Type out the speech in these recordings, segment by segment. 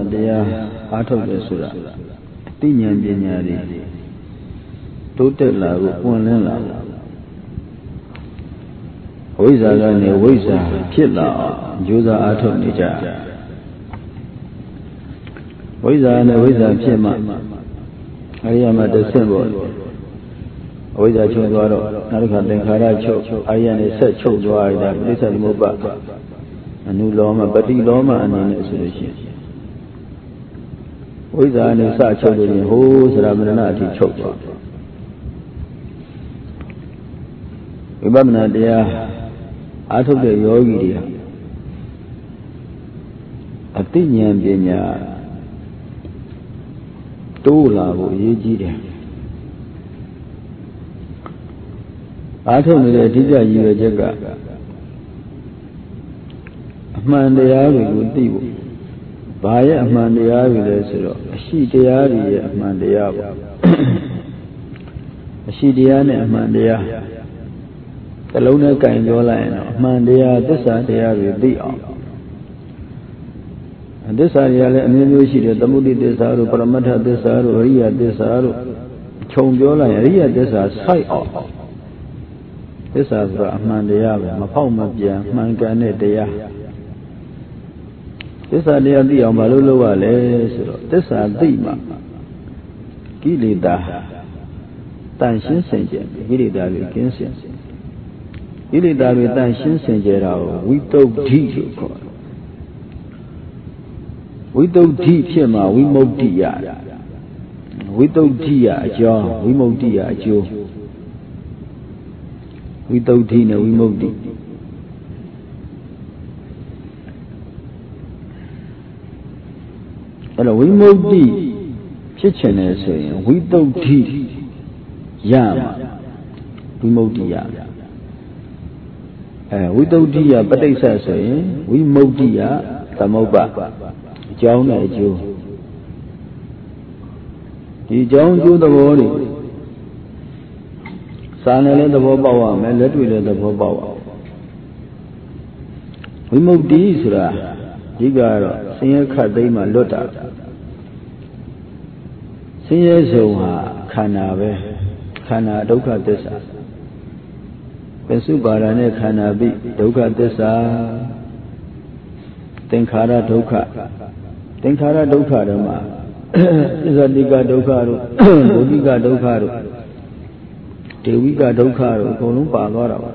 တရားအားထုတ်တယ်ဆိုတာသိဉာဏ်ပညာတွေတိုးတက်လာကိုပွင့်လင်းလာဝိဇ္ဇာကနေဝိဇ္ဇာဖြစ်လာအောင်ကြိုးစားအားထုတ်နေကြဝိဇ္ဇာနဲ့ဝိဇ္ဇာဖြစ်မှအရိယာမတဆင့်ပေါ်အဝိဇ္ဇာချုပ်သွားတော့နောက်တစ်ခါသင်္ခါရချုပ်အရိယာနဲ့ဆက်ချုပ်သွားရတာပဋိစ္စသမုပ္ပါအနုလောမပฏิလောမအနေနဲ့ဆိုလို့ရှိရင်ဝိဇ္ဇာနဲ့စချုပ်လို့ရင်ဟိုးစရမဏအထိချုပ်သွားဝိပဿနာတရားအားထုတ်တဲ့ယောဂီတွေအသိဉာဏ်ပညာတိုးလာဖို့အရေးကြီးတယ်အားထုတ်နေတဲ့အဓိကရည်ရွယ်ချက်ကအမှန်တရားတွေကိုသိဖို့ဘာရဲ့အမှန်တရားတွေလဲဆိုတော့အရှိတရားတွေရဲ့အမှန်တရားပေါ့အရှိတရားနဲ့အမှန်တရားတလုံးနဲ့ကင်ပြောလိုက်ရင်တော့အမှန်တရားသစ္စာတရားတွေသိအောင်သစ္စာတွေကလည်းအမျိုးမျိုးရှိတယ်သမုဒိသစ္စာတို့ပရမတ္ထသစ္စာတို့အရိယသစ္စာတို့ခြုံပြောလိုက်ရင်အရိယသစ္စာစိုက်အောင်သစ္စာဆိုတာအမှန်တရားပဲမဖောက်မပြန်မှန်ကန်တဲ့တရားသစ္စာတရားသိအောင်ဘာလို့လုပ်ရလဲဆိုတော့သစ္စာသိမှကိလေသာတန်ရှင်းစင်ကြယ်ကိလေသာတွေကင်းစင်ကိလေသာတွေတန်ရှင်းစင်ကြယ်တာကိုဝိတုဒ္ဓိလို့ခေါ်တယ်ဝိတုဒ္ဓိဖြစ်မှဝိမု ക്തി ရဝိတုဒ္ဓိရအကြောင်းဝိမု ക്തി ရအကျိုးဝိတုဒ္ဓိနဲ့ဝိမု ക്തിအဲ့တော့ဝိမု ക്തി ဖြစ်ချင်တယ်ဆိုရင်ဝိတုဒ္ဓိရမှာဝိမု ക്തി ရဝိတုဒ္ဓိယပဋိစ္စဆိုရင်ဝိမု ക്തി ယသမုပ္ပါအကြောင်းနဲ့အကျိုးဒီအကြောင်းအကျိုးသဘောတွေစာနဲ့လည်းသဘောပေါက်ရမယ်လက်တွေ့လည်းသဘောပေါက်ရဝိမု ക്തി ဆိုတာဒီကတော့ဆင်းရဲခတ်သိမ်းမှလွတ်တာဆင်းရဲဆုံးဟာခန္ဓာပဲခန္ဓာဒုက္ခသစ္စာပစ္စုပါဒနဲ့ခန္ဓာပိဒုက္ခသစ္စာသင်္ခါရဒုက္ခသင်္ခါရဒုက္ခတွေမှာသစ္စာတိကဒုက္ခတို့ဒုတိကဒုက္ခတို့ဒေဝိကဒုက္ခတို့အကုန်လုံးပါသွားတာပါ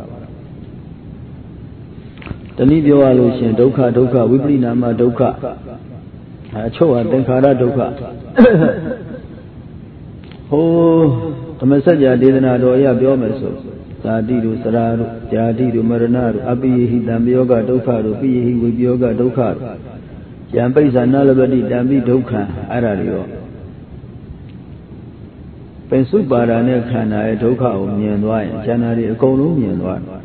တနည်းပြောရလို့ရှင်ဒုက္ခဝိပရိနာမဒုက္ခအချုပ်ဟာသင်္ခါရဒုက္ခဟိုဓမ္မစကြာဒေသနာတော်အရပြောမယ်ဆိုသာတိတို့စရာတို့ဇာတိတို့မရဏတို့အပိယဟိတံပယောဂဒုက္ခတို့ပိယဟိဝိပယောဂဒုက္ခတို့ယံပိဿာနလပတိတံပိဒုက္ခအဲ့ဒါတွေရောပင်စုပါဒာနဲ့ခန္ဓာရဲ့ဒုက္ခကိုမြင်သွားရင်ဉာဏ်တွေအကုန်လုံးမြင်သွားတယ်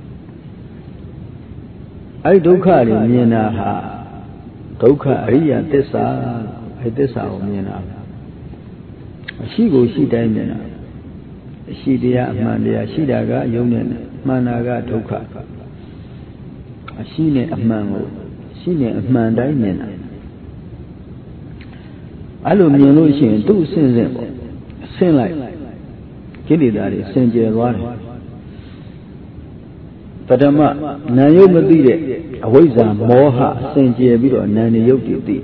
အဲ့ဒုက္ခတွေမြင်တာဟာဒုက္ခအရိယသစ္စာအဲ့သစ္စာကိုမြင်တာအရှိကိုရှိတိုင်းမြင်တာအရှိတရားအမှန်တရားရှိတာကယုံနဲ့မှန်တာကဒုက္ခအရှိနဲ့အမှန်ကိုရှိနဲ့အမှန်တိုင်းမြင်တာအဲ့လိုမြင်လို့ရှိရင်သူ့အစဉ်စဉ်ပေါ့ဆင်းလိုက်ကိလေသာတွေစင်ကြယ်သွားတယ်ပထမနာယုတ်မသိတဲ့အဝိဇ္ဇာမောဟစင်ကြယ်ပြီးတော့နာနေယုတ်တည်သိ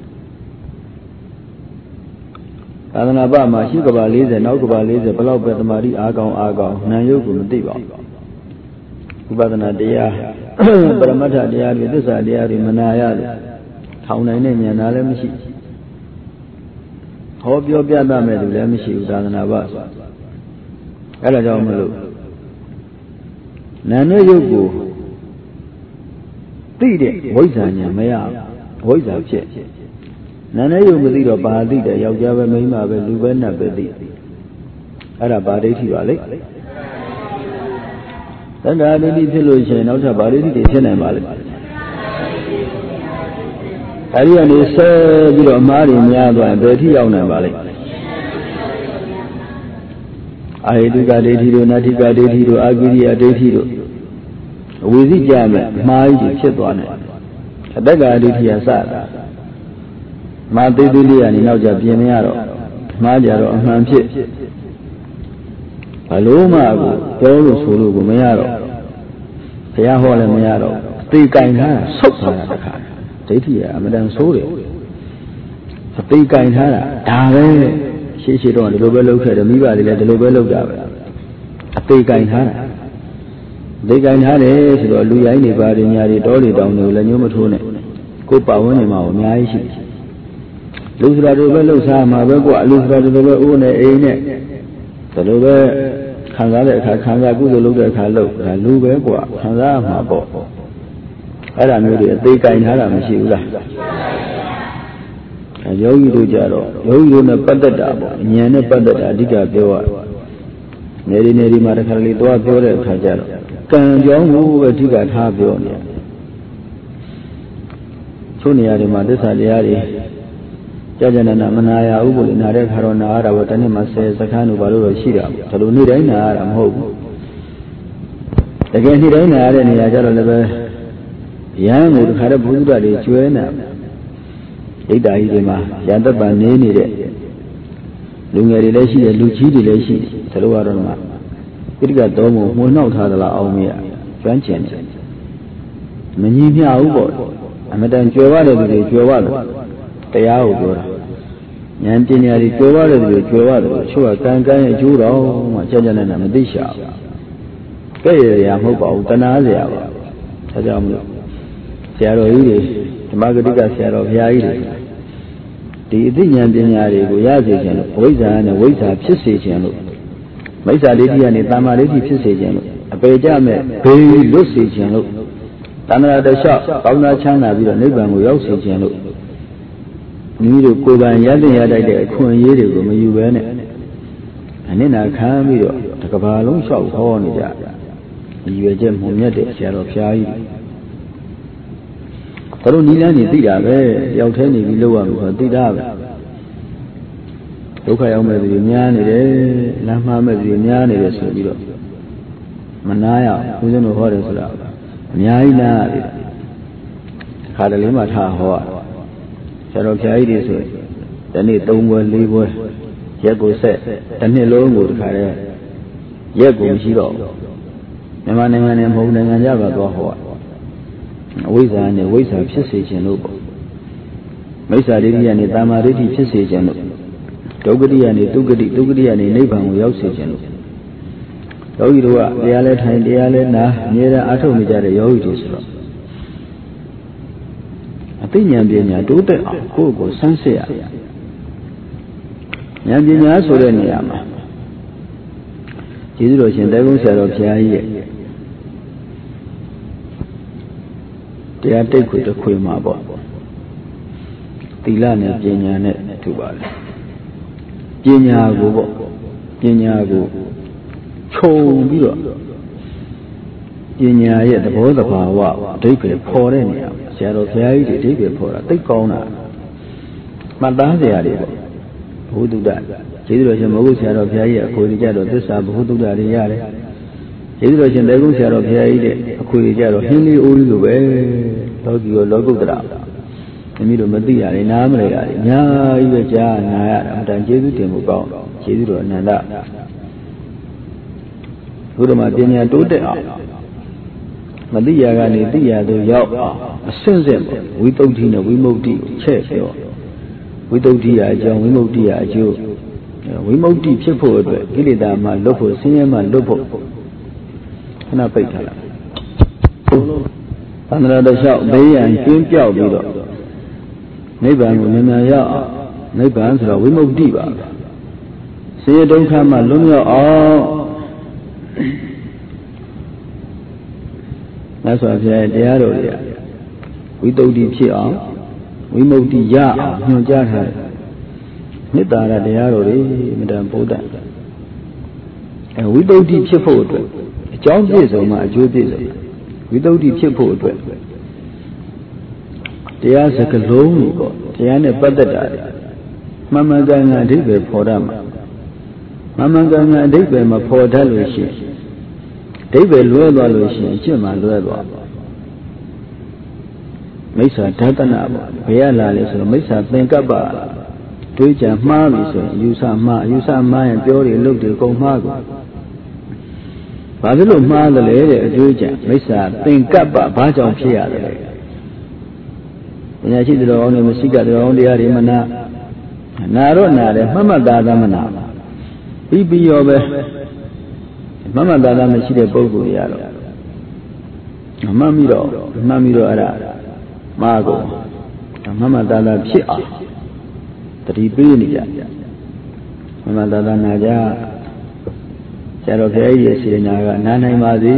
သာသနာ့ဘမှာရှိကဘာ40နောက်ကဘာ40ဘလောက်ပဲတမာတိအားကောင်းနာယုတ်ကိုမသိပါဘူးဥပဒနာတရားပရမတ္ထတရားတွေသစ္စာတရားတွေမနာရလို့ထောင်နိုင်တဲ့ဉာဏ်သားလည်းမရှိဟောပြောပြတတ်မဲ့သူလည်းမရှိဘူးသာသနာ့ဘအဲ့ဒါကြောင့်မလို့နာနဲ့ယုတ်ကိုသိတဲ့ဝိဇ္ဇာဉာဏ်မရဝိဇ္ဇာဖြစ်နာနဲ့ယုတ်မသိတော့ဘာသိတယ်ယောက်ျားပဲမိန်းမပဲလူပဲနတ်ပဲသိအဲ့ဒါဘာဒိဋ္ဌိပါလေသတ္တဒိဋ္ဌိဖြစ်လို့ရှိရင်နောက်ထပ်ဘာဒိဋ္ဌိတွေဖြစ်နိုင်ပါလဲအဲ့ဒီကနေဆဲပြီးတော့အမှားတွေများသွားရင်ဘယ်ထိရောက်နိုင်ပါလဲအာဟိတုကဒိဋ္ဌိတို့နတ္ထိကဒိဋ္ဌိတို့အာဂိရိယဒိဋ္ဌိတို့အဝိဇ္ဇကြမဲ့အမှားကြီးဖြစ်သွားတယ်အတ္တကဒိဋ္ဌိကစတာမာသေးသေးလေးကနေနောက်ကျပြင်မရတော့မှားကြတော့အမှန်ဖြစ်ဘလို့မှပြောလို့ဆိုလို့ကိုမရတော့ဘုရားဟောလည်းမရတော့သိကင်ထားတာဆုတ်သွားတာတခါဒိဋ္ဌိကအမတန်ဆိုးတယ်အသိကင်ထားတာဒါပဲရှေ့တော့ဒီလိုပဲလုပ်ခဲ့တယ်မိဘတွေလည်းဒီလိုပဲလုပ်တာပဲအသိကင်ထားတာသိကင်ထားတယ်ဆိုတော့လူရိုင်းတွေပါတယ်ညာတွေတောတွေတောင်တွေလည်းညှိုးမထိုးနဲ့ကိုယ်ပါဝင်နေမှာအများကြီးရှိလူစရာတွေပဲလှုပ်ရှားမှာပဲကွာလူစရာတွေပဲဦးနဲ့အိမ်နဲ့ဒီလိုပဲခံစားတဲ့အခါခံစားကုသိုလ်လုပ်တဲ့အခါလုပ်ဒါလူပဲကွာခံစားမှာပေါ့အဲ့ဒါမျိုးတွေအသေးကင်ထားတာမရှိဘူးလားယောဂီတို့ကြတော့ယောဂီတို့နဲ့ပတ်သက်တာပေါ့ဉာဏ်နဲ့ပတ်သက်တာအဓိကပြောရနေဒီမှာတစ်ခါလေသွားပြောတဲ့အခါကျတော့ကံကြောင်းကိုပဲအဓိကထားပြောနေချို့နေရာတွေမှာသစ္စာတရားတွေကြာနာမနာရဘူးလို့နာတဲ့ခါတော့နာရတာပေါ့တနေ့မှ10စခန်းတို့ဘာလို့တော့ရှိတာဒါလိုနေ့တိုင်းနာရတာမဟုတ်ဘူးတကယ်နေ့တိုင်းနာရတဲ့နေရာကျတော့လည်းပဲရဟန်းကိုတခါတော့ဘုရားတွေကျွဲနေဒိဋ္ဌာကြီးတွေမှာရန်သက်ပံနေနေတဲ့လူငယ်တွေလည်းရှိတယ်လူကြီးတွေလည်းရှိတယ်ဒါလိုကတော့မှပိဋကတော်မှုမှုနှောက်ထားသလားအောင်မရကျွမ်းကျင်တယ်မညီမျှဘူးပေါ့အမတန်ကျွယ်ဝတဲ့လူတွေကျွယ်ဝတယ်တရားကိုပြောတာဉာဏ်ပညာတွေကျွယ်ဝတဲ့လူတွေကျွယ်ဝတယ်ချို့ကကံရဲ့အကျိုးတော်မှကြာနေမသိရှာဘူးကဲ့ရမဟုတ်ပါဘူးတဏှာစရာပါဒါကြောင့်မလို့ဆရာတော်ကြီးတွေဓမ္မဂတိကဆရာတော်ဘုရားကြီးတွေဒီအသိဉာဏ်ပညာတွေကိုရစေခြင်းလို့ဝိဇ္ဇာနဲ့ဝိဇ္ဇာဖြစ်စေခြင်းလို့မိစ္ဆာဒိဋ္ဌိကနေတမ္မာဒိဋ္ဌိဖြစ်စေခြင်းလို့အပေကြမဲ့ဘေးလွတ်စေခြင်းလို့တဏှာတလျှောက်ကောင်းသာချမ်းသာပြီးတော့နိဗ္ဗာန်ကိုရောက်စေခြင်းလို့မိမိတို့ကိုယ်ပိုင်ရတဲ့ရတိုက်တဲ့အခွင့်အရေးတွေကိုမယူဘဲနဲ့အနစ်နာခံပြီးတော့တစ်ကမ္ဘာလုံးလျှောက်ဟောနေကြရွယ်ချက်မှုမြတ်တဲ့ဆရာတော်ဘုရားကြီးတို့နီးလန်းနေသိတာပဲရောက်ထဲနေပြီးလောက်ရမှာဆိုသိတာပဲဒုက္ခရောက်မဲ့သူများနေတယ်လမ်းမှားမဲ့သူများနေတယ်ဆိုပြီးတော့မနာရဘူးဦးဇင်းတို့ဟောတယ်ဆိုတာအများကြီးနာရတယ်ခါတလေမှထားဟောဆရာတော်ဘုရားကြီးတွေဆိုဒီနေ့3ပွဲ4ပွဲရက်ကိုဆက်တစ်နှစ်လုံးကိုတခါတည်းရက်ကိုမရှိတော့မြန်မာနိုင်ငံနဲ့မဟုတ်နိုင်ငံကြပါတော့ဟောအဝိဇ္ဇာနဲ့ဝိဇ္ဇာဖြစ်စေခြင်းလို့ပေါ့မိစ္ဆာဒိဋ္ဌိကနေတမ္မာဒိဋ္ဌိဖြစ်စေခြင်းလို့ဒုက္ခတိကနေဒုက္ခတိဒုက္ခတိကနေနိဗ္ဗာန်ကိုရောက်စေခြင်းလို့ယောဂီတို့ကတရားလဲထိုင်တရားလဲနာအမြဲတမ်းအားထုတ်နေကြတဲ့ယောဂီတွေဆိုတော့အသိဉာဏ်ပညာတိုးတက်အောင်ကိုယ့်ကိုယ်ဆန်းစစ်ရဉာဏ်ပညာဆိုတဲ့နေရာမှာကျေးဇူးတော်ရှင်တရားကုန်းဆရာတော်ဘုရားကြီးရဲ့တရားတိတ်ခွေတစ်ခွေမှာပေါ့သီလနဲ့ပညာနဲ့ထူပါလေပညာကိုပေါ့ပညာကိုခြုံပြီးတော့ပညာရဲ့သဘောသဘာဝအဓိပ္ပာယ်ဖော်တဲ့နေရာဆရာတော်ဘုရားကြီးတွေအဓိပ္ပာယ်ဖော်တာသိကောင်းတာမှတ်သားစရာတွေပေါ့ဘုဟုတ္တကျေးဇူးတော်ရှင်မဟုတ်ဆရာတော်ဘုရားကြီးအခွေကြတော့သစ္စာဘုဟုတ္တတွေရတယ်ကျေးဇူးတော်ရှင်တေကုန်းဆရာတော်ဘုရားကြီးတဲ့အခွေကြတော့ဟင်းလေးအိုးလေးလိုပဲလောကီရောလောကုတ္တရာမိမိတို့မသိရတယ်နားမလဲရတယ်အများကြီးပဲကြားနာရတာအတန်ကျေးဇူးတင်ဖို့ကောင်းကျေးဇူးတော်အနန္တဘုရားမှာပညာတိုးတက်အောင်မသိရကနေသိရသို့ရောက်အောင်အဆင့်ဆင့်ပေါ့ဝိသုဒ္ဓိနဲ့ဝိမု ക്തി ကိုချက်ပြောဝိသုဒ္ဓိရာအကြောင်းဝိမု ക്തി ရာအကျိုးဝိမု ക്തി ဖြစ်ဖို့အတွက်ကိလေသာမှလွတ်ဖို့ဆင်းရဲမှလွတ်ဖို့ခဏပိတ်ထားလိုက်သန္တရာတလျှောက်ဘေးရန်ကျင်းပြောက်ပြီးတော့နိဗ္ဗာန်ကိုမြန်မြန်ရောက်အောင်နိဗ္ဗာန်ဆိုတော့ဝိမု ക്തി ပါဆင်းရဲဒုက္ခမှလွတ်မြောက်အောင်မြတ်စွာဘုရားရဲ့တရားတော်တွေကဝိသုဒ္ဓိဖြစ်အောင်ဝိမု ക്തി ရအောင်ညွှန်ကြားထားတယ်မေတ္တာရတရားတော်တွေအမြဲတမ်းပို့တတ်ဝိသုဒ္ဓိဖြစ်ဖို့အတွက်အကြောင်းပြည့်စုံမှအကျိုးပြည့်စုံဝိသုဒ္ဓိဖြစ်ဖို့အတွက်တရားစကားလုံးတွေပေါ့တရားနဲ့ပတ်သက်တာမှန်မှန်ကန်ကန်အဓိပ္ပာယ်ဖော်တတ်မှာမှန်မှန်ကန်ကန်အဓိပ္ပာယ်မဖော်တတ်လို့ရှိရင်အဓိပ္ပာယ်လွဲသွားလို့ရှိရင်အကျင့်မှလွဲသွားမိစ္ဆာဓတနာပေါ့ဘယ်ရလာလဲဆိုတော့မိစ္ဆာသင်္ကပ္ပတွေးကြမှားပြီဆိုရင်ယူဆမှားရင်ပြောတွေလုပ်တွေကုန်မှားကိုဘာဖြစ်လို့မှားတယ်လဲတဲ့အတွေးကြမိစ္ဆာသင်္ကပ္ပဘာကြောင့်ဖြစ်ရတယ်လဲပညာရှိတော်အောင်နဲ့မရှိကတော်အောင်တရားတွေမနာတော့နာတယ်မှတ်မှတ်သားသားမနာပြီးရောပဲမှတ်မှတ်သားသားမရှိတဲ့ပုဂ္ဂိုလ်တွေကတော့မှတ်ပြီးတော့အဲ့ဒါမှားကုန်မှတ်မှတ်သားသားဖြစ်အောင်တတိပေးနေကြမှတ်မှတ်သားသားနာကြဆရာတော်ဘုရားကြီးရဲ့စေတနာကနားနိုင်ပါစေ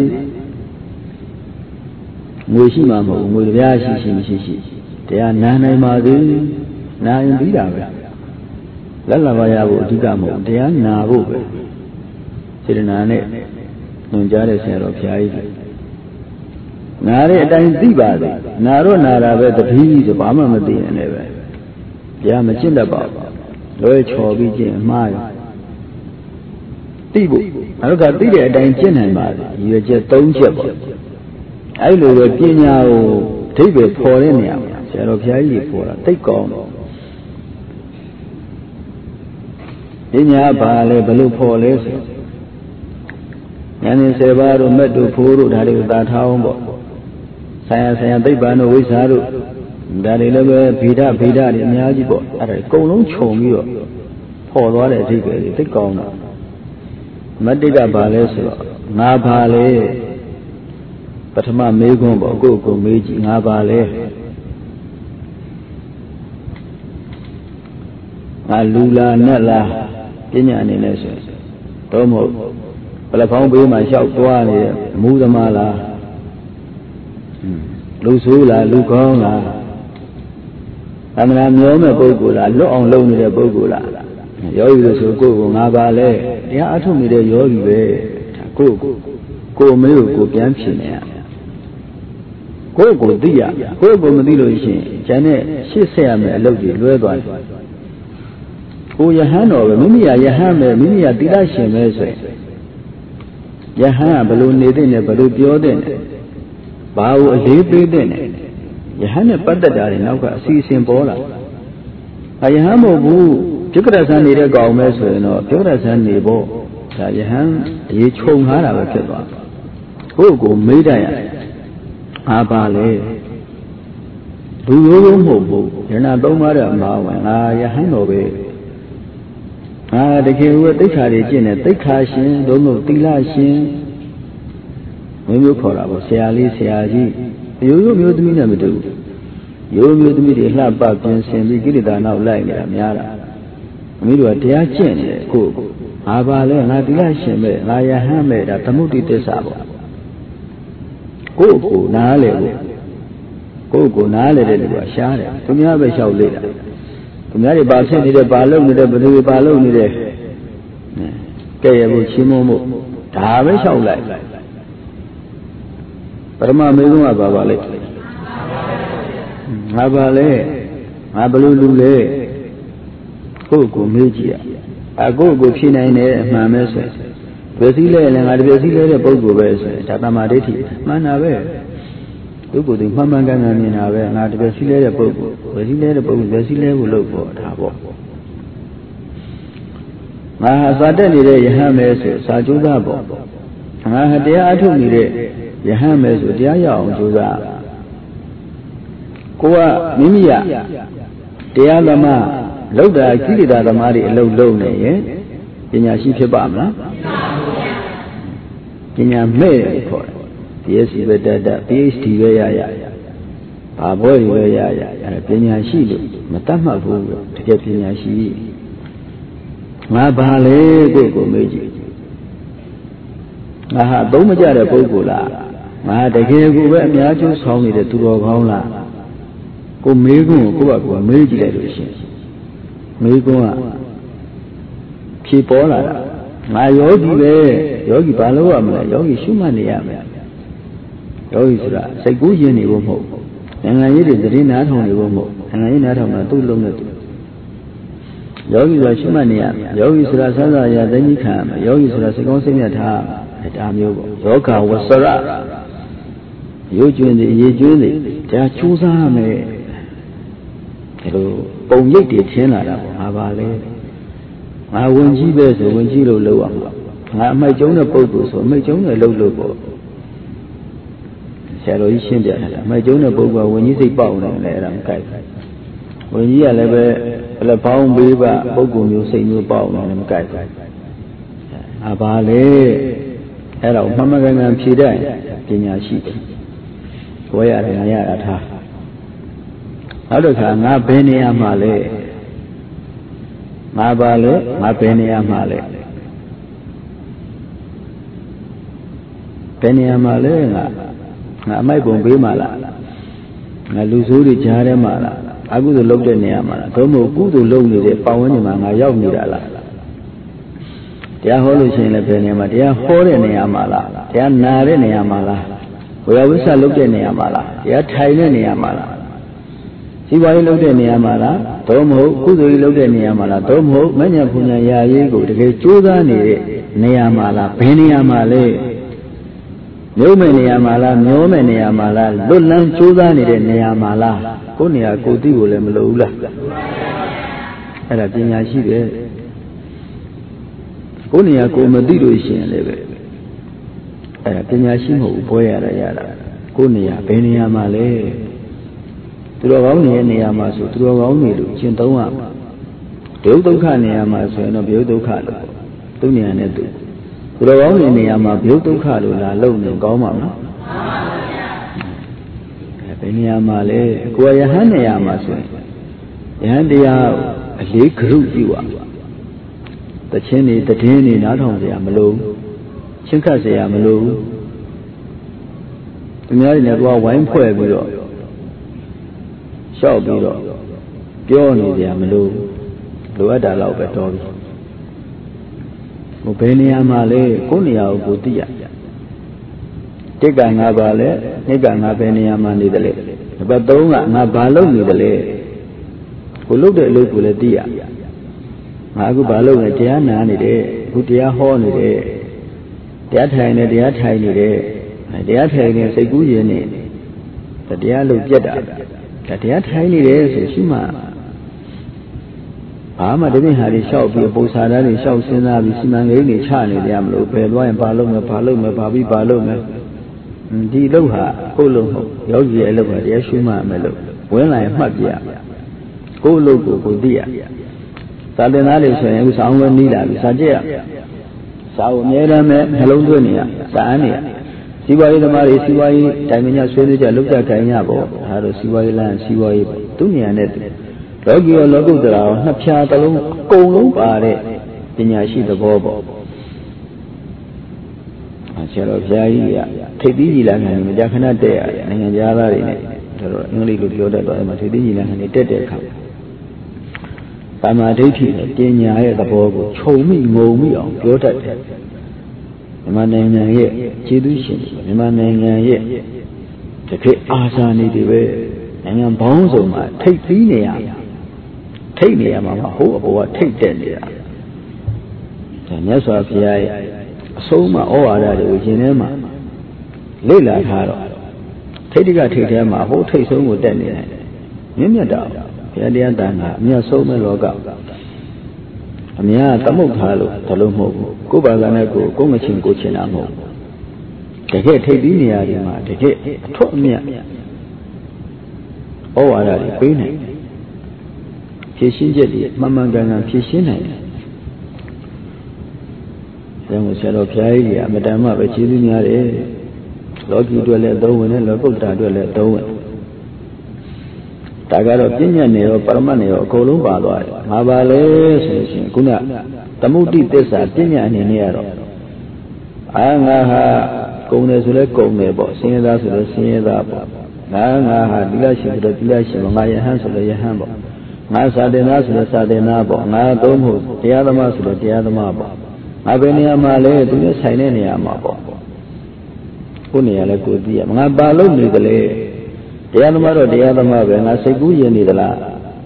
ငွေရှိမှမဟုတ်ငွေပြားရှိမရှိတရားနားနိုင်ပါစေနားရင်ပြီးတာပဲလက်လာပါရဖို့အဓိကမဟုတ်တရားနာဖို့ပဲစေတနာနဲ့ညွှန်ကြားတဲ့ဆရာတော်ဘုရားကြီးနားတဲ့အတိုင်းသိပါစေနာတော့နာတာပဲတတိဆိုဘာမှမသိရင်လည်းပဲတရားမကျင့်တတ်ပါဘူးလွဲချော်ပြီးကျင့်မှားရောသိဖို့နောက်ကသိတဲ့အတိုင်းကျင့်နိုင်ပါစေရွေချက်၃ချက်ပေါ့အဲ့လိုပဲပညာကိုအဓိပ္ပာယ်ဖော်တဲ့နေရာမှာဆရာတော်ဘုရားကြီးဖော်တာသိကောင်းတော့ပညာဘာလဲဘယ်လိုဖော်လဲဆိုဉာဏ်10ပါးတို့မက်တို့ဖိုးတို့ဒါတွေကိုသာထားအောင်ပေါ့ဆိုင်ရာသိပ္ပံတို့ဝိဇ္ဇာတို့ဒါတွေလည်းပဲဗေဒတွေအများကြီးပေါ့အဲ့ဒါအကုန်လုံးခြုံပြီးတော့ဖော်သွားတဲ့အဓိပ္ပာယ်တွေသိကောင်းတော့မတ္တိကဘာလဲဆိုတော့ငါဘာလဲပထမမေးခွန်းပေါ့ကိုမေးကြည့်ငါဘာလဲငါလူလားနတ်လားပညာအနေနဲ့ဆိုတော့မဟုတ်ဘယ်ဖောင်းဘေးမှာလျှောက်သွားနေတယ်မူးသမားလားလူဆိုးလားလူကောင်းလားသမဏမျောမဲ့ပုဂ္ဂိုလ်လားလွတ်အောင်လုပ်နေတဲ့ပုဂ္ဂိုလ်လားယောဂီလို့ဆိုကိုငါပါလဲတရားအထုတ်နေတဲ့ယောဂီပဲကိုမေးကိုပြန်ဖြေနေရကိုသိရကိုမသိလို့ရှိရင်ကျန်တဲ့ရှေ့ဆက်ရမယ်အလုပ်ကြီးလွဲသွားတယ်ကိုယဟန်တော်ပဲမိမိကယဟန်ပဲမိမိကသီလရှင်ပဲဆိုရင်ယဟန်ကဘယ်လိုနေတဲ့နဲ့ဘယ်လိုပြောတဲ့နဲ့ဘာကိုအလေးပေးတဲ့နဲ့ယဟန်နဲ့ပတ်သက်တာတွေနောက်ကအစီအစဉ်ပေါ်လာယဟန်မဟုတ်ဘူးပြက္ခရဆန်းနေတဲ့ကောင်ပဲဆိုရင်တော့ပြက္ခရဆန်းနေဖို့ဒါယဟန်ရေခြုံထားတာပဲဖြစ်သွားကိုမေးတတ်ရအားပါလေလူရိုးမဟုတ်ဘူးယနာသုံးပါးတဲ့အမှားဝင်ငါယဟန်တော်ပဲငါတကယ်ကိုသိက္ခာတွေကျင့်တယ်သိက္ခာရှင်တို့မို့သီလရှင်မျိုးခေါ်တာပေါ့ဆရာလေးဆရာကြီးရိုးမျိုးသမီးနဲ့မတူဘူးရိုးမျိုးသမီးတွေလှပပြင်ဆင်ပြီးကိလေသာနောက်လိုက်နေတာများတာအမိတို့ကတရားကျင့်နေတယ်ကိုငါပါလဲငါသီလရှင်ပဲငါယဟန်ပဲဒါသမုဒ္ဒိသစ္စာပေါ့ကိုနားလေကိုနားလေတဲ့လူကရှားတယ်သူများပဲလျှောက်လေ့တာသူများတွေပါဖြစ်နေတယ်ပါလုံနေတယ်ဘယ်သူတွေပါလုံနေတယ်ကဲရဖို့ချင်းမမို့ဒါပဲလျှောက်လိုက်ပရမမေကုံကပါလေငါပါလေငါဘလို့လူလဲကိုမေးကြည့်ရကိုဖြေနိုင်တယ်အမှန်ပဲဆိုပျော်စီးလဲလည်းငါတပျော်စီးလဲတဲ့ပုဂ္ဂိုလ်ပဲဆိုရင်ဒါတမာဒိဋ္ဌိမှန်တာပဲသူ့ကိုယ်သူမှန်ကန်ကန်မြင်တာပဲငါတပျော်စီးလဲတဲ့ပုဂ္ဂိုလ်ပျော်စီးလဲတဲ့ပုဂ္ဂိုလ်ပျော်စီးလဲဖို့လုပ်ဖို့ဒါပေါ့ငါဟာသာတက်နေတဲ့ယဟန်ပဲဆိုစာကျိုးသားပေါ့ငါဟာတရားအထုတ်နေတဲ့ယဟန်ပဲဆိုတရားရအောင်ကျိုးသားကိုကမိမိရတရားသမားလောက်တာကိလေသာသမားတွေအလုပ်လုပ်နေရင်ပညာရှိဖြစ်ပါမလားပညာမဲ့ခေါ်တယ် BSc ပဲတတ် PhD ပဲရဘာဘွဲတွေပဲရအဲပညာရှိလို့မတတ်မှတ်ဘူးတကယ်ပညာရှိငါဘာလဲကိုမေးကြည့်ငါဟာသုံးမကြတဲ့ပုဂ္ဂိုလ်လားငါတကယ်ကိုပဲအများကျိုးဆောင်နေတဲ့သူတော်ကောင်းလားကိုမေးခွန်းကိုကမေးကြည့်လိုက်လို့ရှိရင်မေးခွန်းကဖြေပေါ်လာတာငါယောဂီပဲယောဂီဘာလို့ရမလဲယောဂီရှုမှတ်နေရမယ်ယောဂီဆိုတာစိတ်ကူးရင်နေဖို့မဟုတ်နိုင်ငံရေးတွေသတင်းနားထောင်နေဖို့မဟုတ်နိုင်ငံရေးနားထောင်တာသူ့လုံးနဲ့သူယောဂီဆိုတာရှုမှတ်နေရမယ်ယောဂီဆိုတာဆန်းစာရသိဉ္ဇခံရမယ်ယောဂီဆိုတာစိတ်ကောင်းစိတ်မြတ်ထားဒါမျိုးပေါ့ယောဂဝဆရရိုးကျွင်းသည်အရေးကျွင်းသည်တရားကြိုးစားမယ်ဒီလိုပုံရိပ်တွေထင်းလာတာပေါ့ငါပါလေငါဝင်ကြီးပဲဆိုဝင်ကြီးလို့လုပ်ရမှာငါအမိုက်ကျုံတဲ့ပုဂ္ဂိုလ်ဆိုအမိုက်ကျုံတဲ့လုပ်လို့ပေါ့ဆရာတော်ကြီးရှင်းပြတယ်အမိုက်ကျုံတဲ့ပုဂ္ဂိုလ်ကဝင်ကြီးစိတ်ပေါက်နေတယ်အဲ့ဒါမကြိုက်ဘူးဝင်ကြီးကလည်းပဲလက်ပေါင်းပေးပါပုဂ္ဂိုလ်မျိုးစိတ်မျိုးပေါက်နေတယ်မကြိုက်ဘူးငါပါလေအဲ့တော့မှန်မှန်ကန်ကန်ဖြေတတ်ပညာရှိတယ်ဝဲရတယ်ငါရတာထားနောက်တစ်ခါငါဘယ်နေရာမှာလဲငါပါလေငါဘယ်နေရာမှာလဲဘယ်နေရာမှာလဲငါအမိုက်ပုံပေးမှလားငါလူဆိုးတွေကြားထဲမှာလားအကုသိုလ်လုပ်တဲ့နေရာမှာလားသို့မဟုတ်ကုသိုလ်လုပ်နေတဲ့ပတ်ဝန်းကျင်မှာငါရောက်နေတာလားတရားဟောလို့ရှိရင်လည်းဘယ်နေရာမှာတရားဟောတဲ့နေရာမှာလားတရားနာတဲ့နေရာမှာလားဝေယဝိဆလုပ်တဲ့နေရာမှာလားတရားထိုင်တဲ့နေရာမှာလားစီပွားရေးလုပ်တဲ့နေရာမှာလားသို့မဟုတ်ကုသိုလ်ရေးလုပ်တဲ့နေရာမှာလားသို့မဟုတ်မဉ္ဇဉ်ပူဇဉ်ရာရေးကိုတကယ်ကြိုးစားနေတဲ့နေရာမှာလားဘယ်နေရာမှာလဲမျိုးမဲ့နေရာမှာလားမျိုးမဲ့နေရာမှာလားလွတ်လန်းကြိုးစားနေတဲ့နေရာမှာလားကိုယ်နေရာကိုသိဖို့လည်းမလိုဘူးလားအဲ့ဒါပညာရှိတယ်ကိုယ်နေရာကိုမသိလို့ရှိရင်လည်းပဲအဲ့ဒါပညာရှိမဟုတ်ဘူးပွဲရတာကိုယ်နေရာဘယ်နေရာမှာလဲသူတော်ကောင်းနေတဲ့နေရာမှာဆိုသူတော်ကောင်းတွေလို့ရှင်းသုံးရမှာဒုက္ခနေရာမှာဆိုရင်တော့ဘုဒုက္ခလို့သူနေရာနဲ့သူတော်ကောင်းတဲ့နေရာမှာဘုဒုက္ခလို့လာလုံနေကောင်းပါမလားဘယ်နေရာမှာလဲကိုယ်ရဟန်းနေရာမှာဆိုရင်ယဟန်တရားအလေးဂရုပြုရတခြင်းတွေတည်င်းတွေနားထောင်ကြရမလို့ချင်းခတ်เสียမလို့သူများတွေလည်းသွားဝိုင်းဖွဲ့ပြီးတော့ရှောက်ပြီးတော့ပြောနေကြမလို့လိုအပ်တာတော့ပဲတော်ပြီဘယ်နေရာမှာလဲကိုယ်နေရာကိုသိရတိက္ကငါပါလဲနိက္ကငါဘယ်နေရာမှာနေတယ်လဲနံပါတ်3ကငါဘာလုပ်နေတယ်လဲကိုလုပ်တဲ့အလုပ်ကိုလည်းသိရငါအခုဘာလုပ်လဲတရားနာနေတယ်အခုတရားဟောနေတယ်တရားထိုင်နေတရားထိုင်နေတယ်တရားထိုင်နေစိတ်ကူးရင်နေတရားလုပ်ပြတ်တာတရားထိုင်နေတယ်ဆိုရှိမှဘာမှတပည့်ဟာတွေလျှောက်ပြီးပုံစာသားတွေလျှောက်စဉ်းစားပြီးစီမံကိန်းတွေချနေကြမလို့ဘယ်သွားရင်ဘာလုပ်မယ်ဘာလုပ်မယ်ဘာပြီးဘာလုပ်မယ်ဒီလုပ်ဟာကိုယ်လုံးဟုတ်ယောဂီရဲ့အလုပ်ဟာတရားရှုမှမယ်လို့ဝင်လာရင်မှတ်ပြကိုယ်အလုပ်ကိုသိရသာသနာ့လေးဆိုရင်ဥစ္စာအောင်လို့နီးလာပြီစာကြည့်ရစာအုပ်အများရမယ်နှလုံးသွင်းနေရစာအမ်းနေရစီးပွားရေးသမားတွေစီးပွားရေးတိုင်ပင်ကြဆွေးနွေးကြလုပ်ကြခိုင်ကြပေါ့ဒါတော့စီးပွားရေးလမ်းစီးပွားရေးပေါ့သူနေရာနဲ့လောကီရောလောကုတ္တရာရောနှစ်ဖြာတစ်လုံးအကုန်လုံးပါတဲ့ပညာရှိသဘောပေါ့ဆရာတော်ဘုရားကြီးကထိပ်သီးကြီးလာခံမကြာခဏတက်ရတယ်နိုင်ငံသားတွေနဲ့ဒါတော့အင်္ဂလိပ်လိုပြောတတ်တော့အဲ့မှာထိပ်သီးကြီးလာခံနေတက်တဲ့အခါသမာဓိဋ္ဌိနဲ့ပညာရဲ့သဘောကိုခြုံမိငုံမိအောင်ပြောတတ်တယ်မြန်မာနိုင်ငံရဲ့ခြေသူရှင်မြန်မာနိုင်ငံရဲ့တကယ်အာဇာနည်တွေပဲနိုင်ငံပေါင်းစုံမှာထိပ်သီးနေရထိပ်နေရမှာမဟုတ်အပေါ်ကထိပ်တက်နေတာဒါမြတ်စွာဘုရားရဲ့အဆုံးအမဩဝါဒတွေကိုရှင်ထဲမှာလေ့လာထားတော့ထိပ်တကထိပ်ထဲမှာဟိုထိပ်ဆုံးကိုတက်နေတယ်မြင့်မြတ်တာဘုရားတရားတန်ခါအမြတ်ဆုံးမဲ့လောကအများသမုတ်ထားလို့ဒါလို့မဟုတ်ဘူးကိုယ်ဘာသာနဲ့ကိုယ်မချင်းကိုချင်းတာမဟုတ်ဘူးတကယ်ထိပ်သီးနေရာတွေမှာတကယ်အထွတ်အမြတ်ဩဝါဒတွေပေးနိုင်တယ်ဖြည့်ရှင်းချက်တွေမှန်မှန်ကန်ကန်ဖြည့်ရှင်းနိုင်တယ်ဒါမှဆရာတော်ဘုရားကြီးကအမတန်မှပဲကျေးဇူးများတယ်လောကီအတွက်လည်းသုံးဝင်တယ်လောကုတ္တရာအတွက်လည်းသုံးဝင်ဒါကတော့ပညာနဲ့ရောပရမတ်နဲ့ရောအကုန်လုံးပါသွားတယ်ငါပါလဲဆိုလို့ရှိရင်ခုနသမုဒိသစ္စာပညာအနေနဲ့ကတော့ငါဟာကုံတယ်ဆိုလဲကုံတယ်ပေါ့ဆင်းရဲသားဆိုလဲဆင်းရဲသားပေါ့ငါဟာသီလရှိဆိုတော့သီလရှိပေါ့ငါယဟန်ဆိုလဲယဟန်ပေါ့ငါစာသင်သားဆိုလဲစာသင်သားပေါ့ငါသုံးဖို့တရားသမားဆိုလဲတရားသမားပေါ့ငါဘယ်နေရာမှာလဲသူနဲ့ဆိုင်တဲ့နေရာမှာပေါ့ကိုယ်နေရာလဲကိုသိရငါပါလို့နေတယ်လေတရားသမားတော့တရားသမားပဲငါစိတ်ကူးရင်နေသလား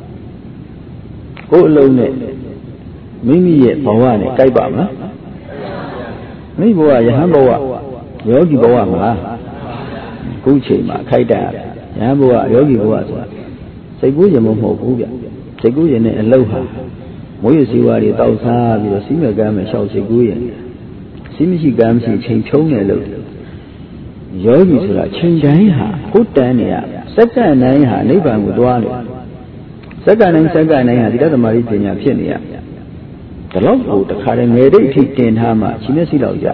ကိုယ်အလုံးနဲ့မိမိရဲ့ဘဝနဲ့ကြိုက်ပါမလားမိဘဝယဟန်ဘဝယောဂီဘဝမှာခုချိန်မှာခိုက်တာယညာဘုရားယောဂီဘုရားဆိုတာစိတ်ကူးရင်မဟုတ်ဘူးဗျစိတ်ကူးရင်လည်းအလောက်ဟာမွေးရစီဝါတွေတောက်စားပြီးတော့စီးမဲ့ကမ်းမဲ့ရှောက်စိတ်ကူးရင်စီးမရှိကမ်းမရှိချိန်ဖြုံးတယ်လို့ယောဂီဆိုတာချိန်တိုင်းဟာကိုယ်တန်းနေရစက္ကန့်တိုင်းဟာနိဗ္ဗာန်ကိုသွားတယ်စက္ကန့်တိုင်းဟာဒီတသမารိပညာဖြစ်နေရဒါတော့ကိုတခါတည်းငယ်တိတ်ထိတင်ထားမှရှင်မျက်စိလောက်ရ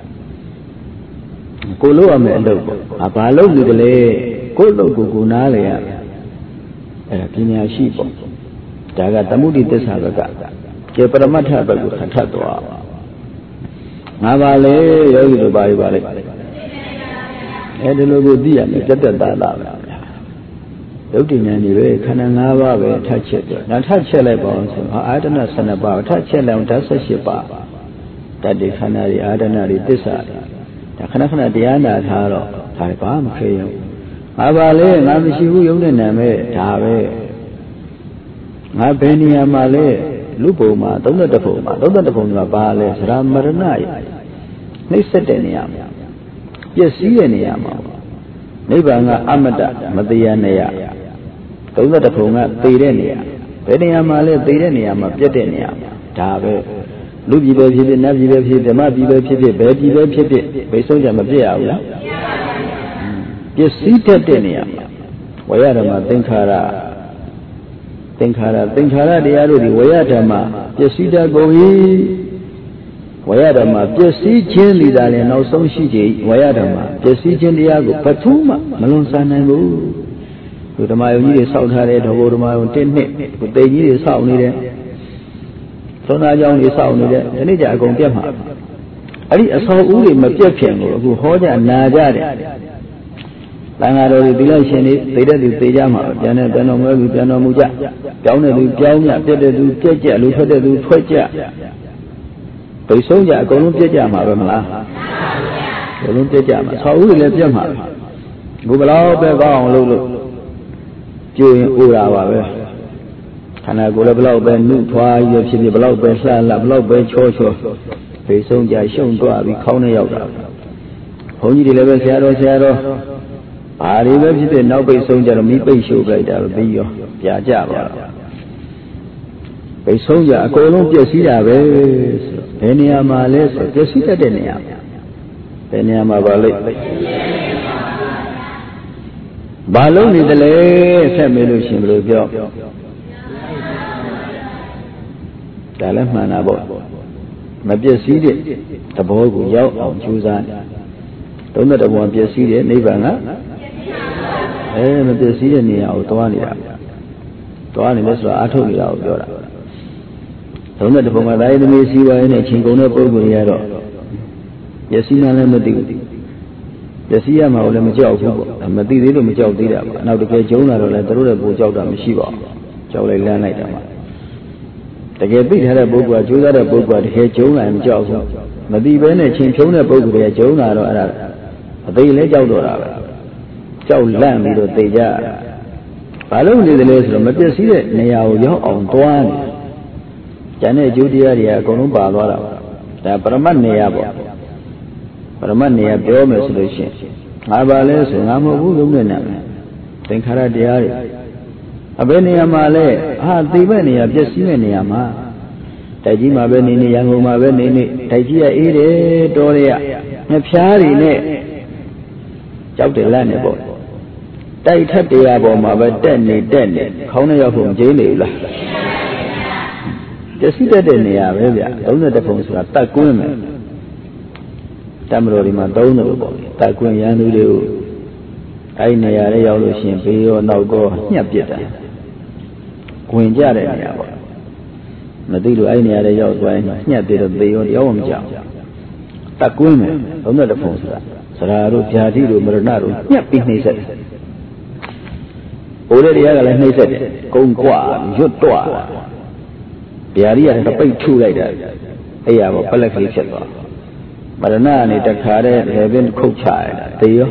ကိုလို့ရမယ်အလုပ်ပေါ့ဘာလို့လူတလဲကိုလို့ကိုနားလေရအဲ့ဒါပညာရှိပေါ့ဒါကသမုဒိသစ္စာဘက်ကကျေပရမတ္ထဘက်ကိုထပ်သွားငါပါလေယောဂီတို့ပါလေအဲ့ဒီလိုကိုသိရမယ်တက်တက်သားသားပဲဒုတိယဉာဏ်ကြီးပဲခန္ဓာ၅ပါးပဲထပ်ချက်တယ်နောက်ထပ်ချက်လိုက်ပါအောင်ဆိုအာယတနာ12ပါးထပ်ချက်လိုက်အောင်ဓာတ်18ပါးတတ္တိခန္ဓာတွေအာယတနာတွေသစ္စာတွေဒါခဏခဏတရားနာထားတော့ဒါဘာမှခေရုံငါပါလေငါမရှိဘူးယုံတဲ့နာမဲ့ဒါပဲငါဘယ်နေရာမှာလဲလူပုံမှာ31ပုံမှာ31ပုံမှာပါလဲသရမရဏရနှိမ့်ဆက်တဲ့နေရာမှာပျက်စီးတဲ့နေရာမှာနိဗ္ဗာန်ကအမတ္တမတရားနေရာ31ပုံကသေတဲ့နေရာဘယ်နေရာမှာလဲသေတဲ့နေရာမှာပြတ်တဲ့နေရာဒါပဲလူပြည်ပဲဖြစ်ဖြစ်နတ်ပြည်ပဲဖြစ်ဖြစ်ဓမ္မပြည်ပဲဖြစ်ဖြစ်ဘယ်ပြည်ပဲဖြစ်ဖြစ်ဘယ်ဆုံးကြမပြည့်ရဘူးလားပျက်စီးတတ်တဲ့နေရာမှာဝေယဓမ္မသင်္ခါရတရားတို့ဒီဝေယဓမ္မပျက်စီးတတ်ကုန်၏ဝေယဓမ္မပျက်စီးခြင်းဒီသာလည်းနောက်ဆုံးရှိကြ၏ဝေယဓမ္မပျက်စီးခြင်းတရားကိုဘယ်သူမှမလွန်ဆန်နိုင်ဘူးဒီဓမ္မယုံကြီးတွေစောက်ထားတဲ့ဓမ္မဓမ္မယုံ1နှစ်ဒီတိတ်ကြီးတွေစောက်နေတယ်သုံးသားကြောင်းတွေစောက်နေတယ်ဒီနေ့ကျအကုန်ပြတ်မှာအဲ့ဒီအစောဦးတွေမပြတ်ခင်ကိုအခုဟောကြနာကြတယ်သံဃာတော်တွေဒီလိုက်ရှင်တွေသိတဲ့သူသိကြမှာပြန်တဲ့ပြန်တော်မူပြီးပြန်တော်မူကြပြောင်းတဲ့သူပြောင်းကြပြတ်တဲ့သူပြက်ကြလူထွက်တဲ့သူထွက်ကြဗိဆုံးကြအကုန်လုံးပြက်ကြမှာပဲမလားအကုန်လုံးပြက်ကြမှာဆောက်ဦးတွေလည်းပြက်မှာဘုဘလောက်ပဲကောင်းအောင်လုပ်လို့ကျိုးရင်အိုးတာပါပဲခန္ဓာကိုယ်လည်းဘလောက်ပဲနှုတ်ထွားရဖြစ်ဖြစ်ဘလောက်ပဲလှလှဘလောက်ပဲချောဗိဆုံးကြရှုံသွားပြီးခေါင်းနဲ့ရောက်တာဘုန်းကြီးတွေလည်းပဲဆရာတော်ဘာတွေပဲဖြစ်ဖြစ်နောက်ပိတ်ဆုံးကြတော့မိပိတ်ရှုပ်လိုက်တာပဲပြီးရောပြာကြပါပိတ်ဆုံးကြအကုန်လုံးပျက်စီးတာပဲဆိုဘယ်နေရာမှာလဲဆိုပျက်စီးတတ်တဲ့နေရာဘယ်နေရာမှာပါလိမ့်ဘာလို့နေတယ်လဲဆက်မေးလို့ရှင်ဘယ်လိုပြောဒါလည်းမှန်တာပေါ့မပျက်စီးတဲ့သဘောကိုရောက်အောင်ကြိုးစားနေ31ဘဝပျက်စီးတဲ့နိဗ္ဗာန်ကမပျက်စီးတဲ့နေရာကိုသွားနေတာသွားနေလဲဆိုတော့အာထုတ်နေတာကိုပြောတာ31ဘုံမှာဒါရသမီးစီးပွားရေးနဲ့ချိန်ကုန်တဲ့ပုဂ္ဂိုလ်တွေကတော့ပျက်စီးမှလည်းမသိဘူးပျက်စီးရမှာလည်းမကြောက်ဘူးပေါ့မသိသေးလို့မကြောက်သေးတာပါနောက်တကယ်ကျုံးလာတော့လည်းတို့တဲ့ပူကြောက်တာမရှိပါဘူးကြောက်လိုက်လန်းလိုက်တာပါတကယ်သိထားတဲ့ပုဂ္ဂိုလ်ကကြိုးစားတဲ့ပုဂ္ဂိုလ်ကတကယ်ကျုံးလာရင်မကြောက်ဘူးမသိဘဲနဲ့ချိန်ဖြုံးတဲ့ပုဂ္ဂိုလ်တွေကကျုံးလာတော့အဲ့ဒါအသေးလည်းကြောက်တော့တာပဲကြောက်လန့်ပြီးတော့သိကြဘာလို့နေတယ်လဲဆိုတော့မပျက်စီးတဲ့နေရာကိုရောက်အောင်သွားနေကျန်တဲ့အကျိုးတရားတွေကအကုန်လုံးပါသွားတာပါဒါပရမတ်နေရာပေါ့ပရမတ်နေရာပြောမယ်ဆိုလို့ရှိရင်ငါပါလဲဆိုငါမဟုတ်ဘူးလုံးနဲ့နာမယ်သင်္ခါရတရားတွေအဘယ်နေရာမှာလဲသိမဲ့နေရာပျက်စီးမဲ့နေရာမှာတိုက်ကြီးမှာပဲနေရန်ကုန်မှာပဲနေတိုက်ကြီးကအေးတယ်တော်ရငဖျားတွေနဲ့ကြောက်တယ်လန့်နေပေါ့တိုက်ထက်တရားပေါ်မှာပဲတက်နေခေါင်းနဲ့ရောက်ဖို့မကျင်းနေဘူးလားပျက်စီးတတ်တဲ့နေရာပဲဗျ31ပုံဆိုတာတတ်ကွင်းမယ်တမတော်ဒီမှာသုံးတယ်လို့ပေါ့တတ်ကွင်းရန်သူတွေကိုအဲ့နေရာလေးရောက်လို့ရှိရင်ဘေးရောနောက်တော့ညှက်ပစ်တာဝင်ကြတဲ့နေရာပေါ့မသိလို့အဲ့နေရာလေးရောက်သွားရင်ညှက်ပြီးတော့ဘေးရောရောက်မှမကြောက်တတ်ကွင်းမယ်31ပုံဆိုတာစရာတို့ဗျာတိတို့မရဏတို့ညှက်ပြီးနှိမ့်ဆက်တယ်ဘိုးတဲ့တရားကလည်းနှိမ့်ဆက်တယ်ကုန်းကွာရွတ်တော့ဗျာတိကတပိတ်ထုလိုက်တာအဲ့ရပေါ့ပလက်ကလေးဖြစ်သွားမရဏကနေတခါတဲ့လေပင်ခုတ်ချရတာတေရော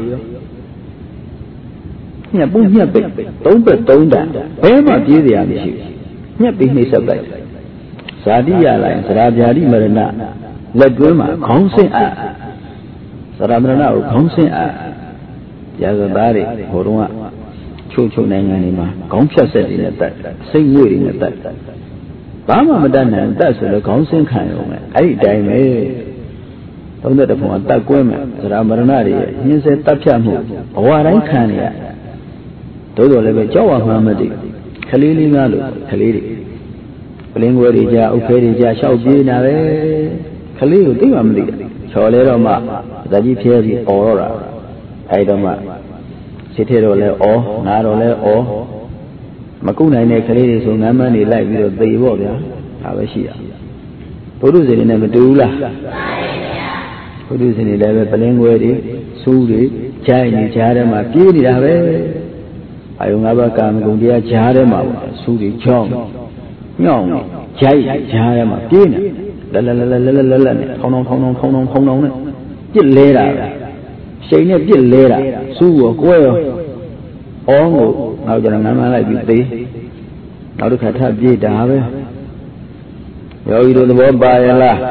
ညက်ပုညက်ပိတ်3 ဘက် 3 တန်ဘဲမှပြေးစရာမရှိဘူးညက်ပြီးနှိမ့်ဆက်လိုက်ဇာတိရလိုက်သရာဗျာတိမရဏလက်တွင်းမှာခေါင်းဆင်းအပ်သရမရဏကိုခေါင်းဆင်းအပ်ရာဇသားတွေဟိုတုန်းကချိုနိုင်ငံတွေမှာခေါင်းဖြတ်ဆက်တွေနဲ့တတ်စိတ်ငွေတွေနဲ့တတ်ဘာမှမတတ်နိုင်တတ်ဆိုတော့ခေါင်းဆင်းခံရုံပဲအဲ့ဒီတိုင်းပဲသုံးတဲ့ဘုံကတတ်ကွင်းမယ်သရမရဏတွေရဲ့ညှင်းဆဲတတ်ဖြတ်မှုဘဝတိုင်းခံရသို့တော်လည်းပဲကြောက်ဝမှမသိကလေးလေးများလို့ကလေးတွေပလင်းခွဲတွေကြာအုပ်ခဲတွေကြာရှောက်ပြေးနေတာပဲကလေးကိုသိမှမသိတယ်ချော်လဲတော့မှဇာကြီးဖျဲပြီးអော်တော့တာအဲ့တော့မှစိတ်ထဲတော့လဲអော်နားတော့လဲអော်မကုနိုင်တဲ့ကလေးတွေဆိုငမ်းမန်းတွေလိုက်ပြီးတော့သေပေါ့ဗျာဒါပဲရှိရဘုရုဇင်တွေနဲ့မတူဘူးလားဘုရုဇင်တွေလည်းပဲပလင်းခွဲတွေစူးတွေဂျိုင်းတွေကြားထဲမှာပြေးနေတာပဲအယုံငါးပါးကာမဂုဏ်တရားကြားထဲမှာပေါ့စူးတွေချောင်းညောင်းဂျိုင်းကြားထဲမှာပြေးနေလက်နဲ့ထောင်းနဲ့ပြစ်လဲတာရှိန်နဲ့ပြစ်လဲတာစူးကိုကွဲရောအောင်းကိုနောက်ကျတော့ငမ်းမလိုက်ပြီးသေးနောက်တစ်ခါထပ်ပြေးတာပဲယောဂီတို့သဘောပါရဲ့လား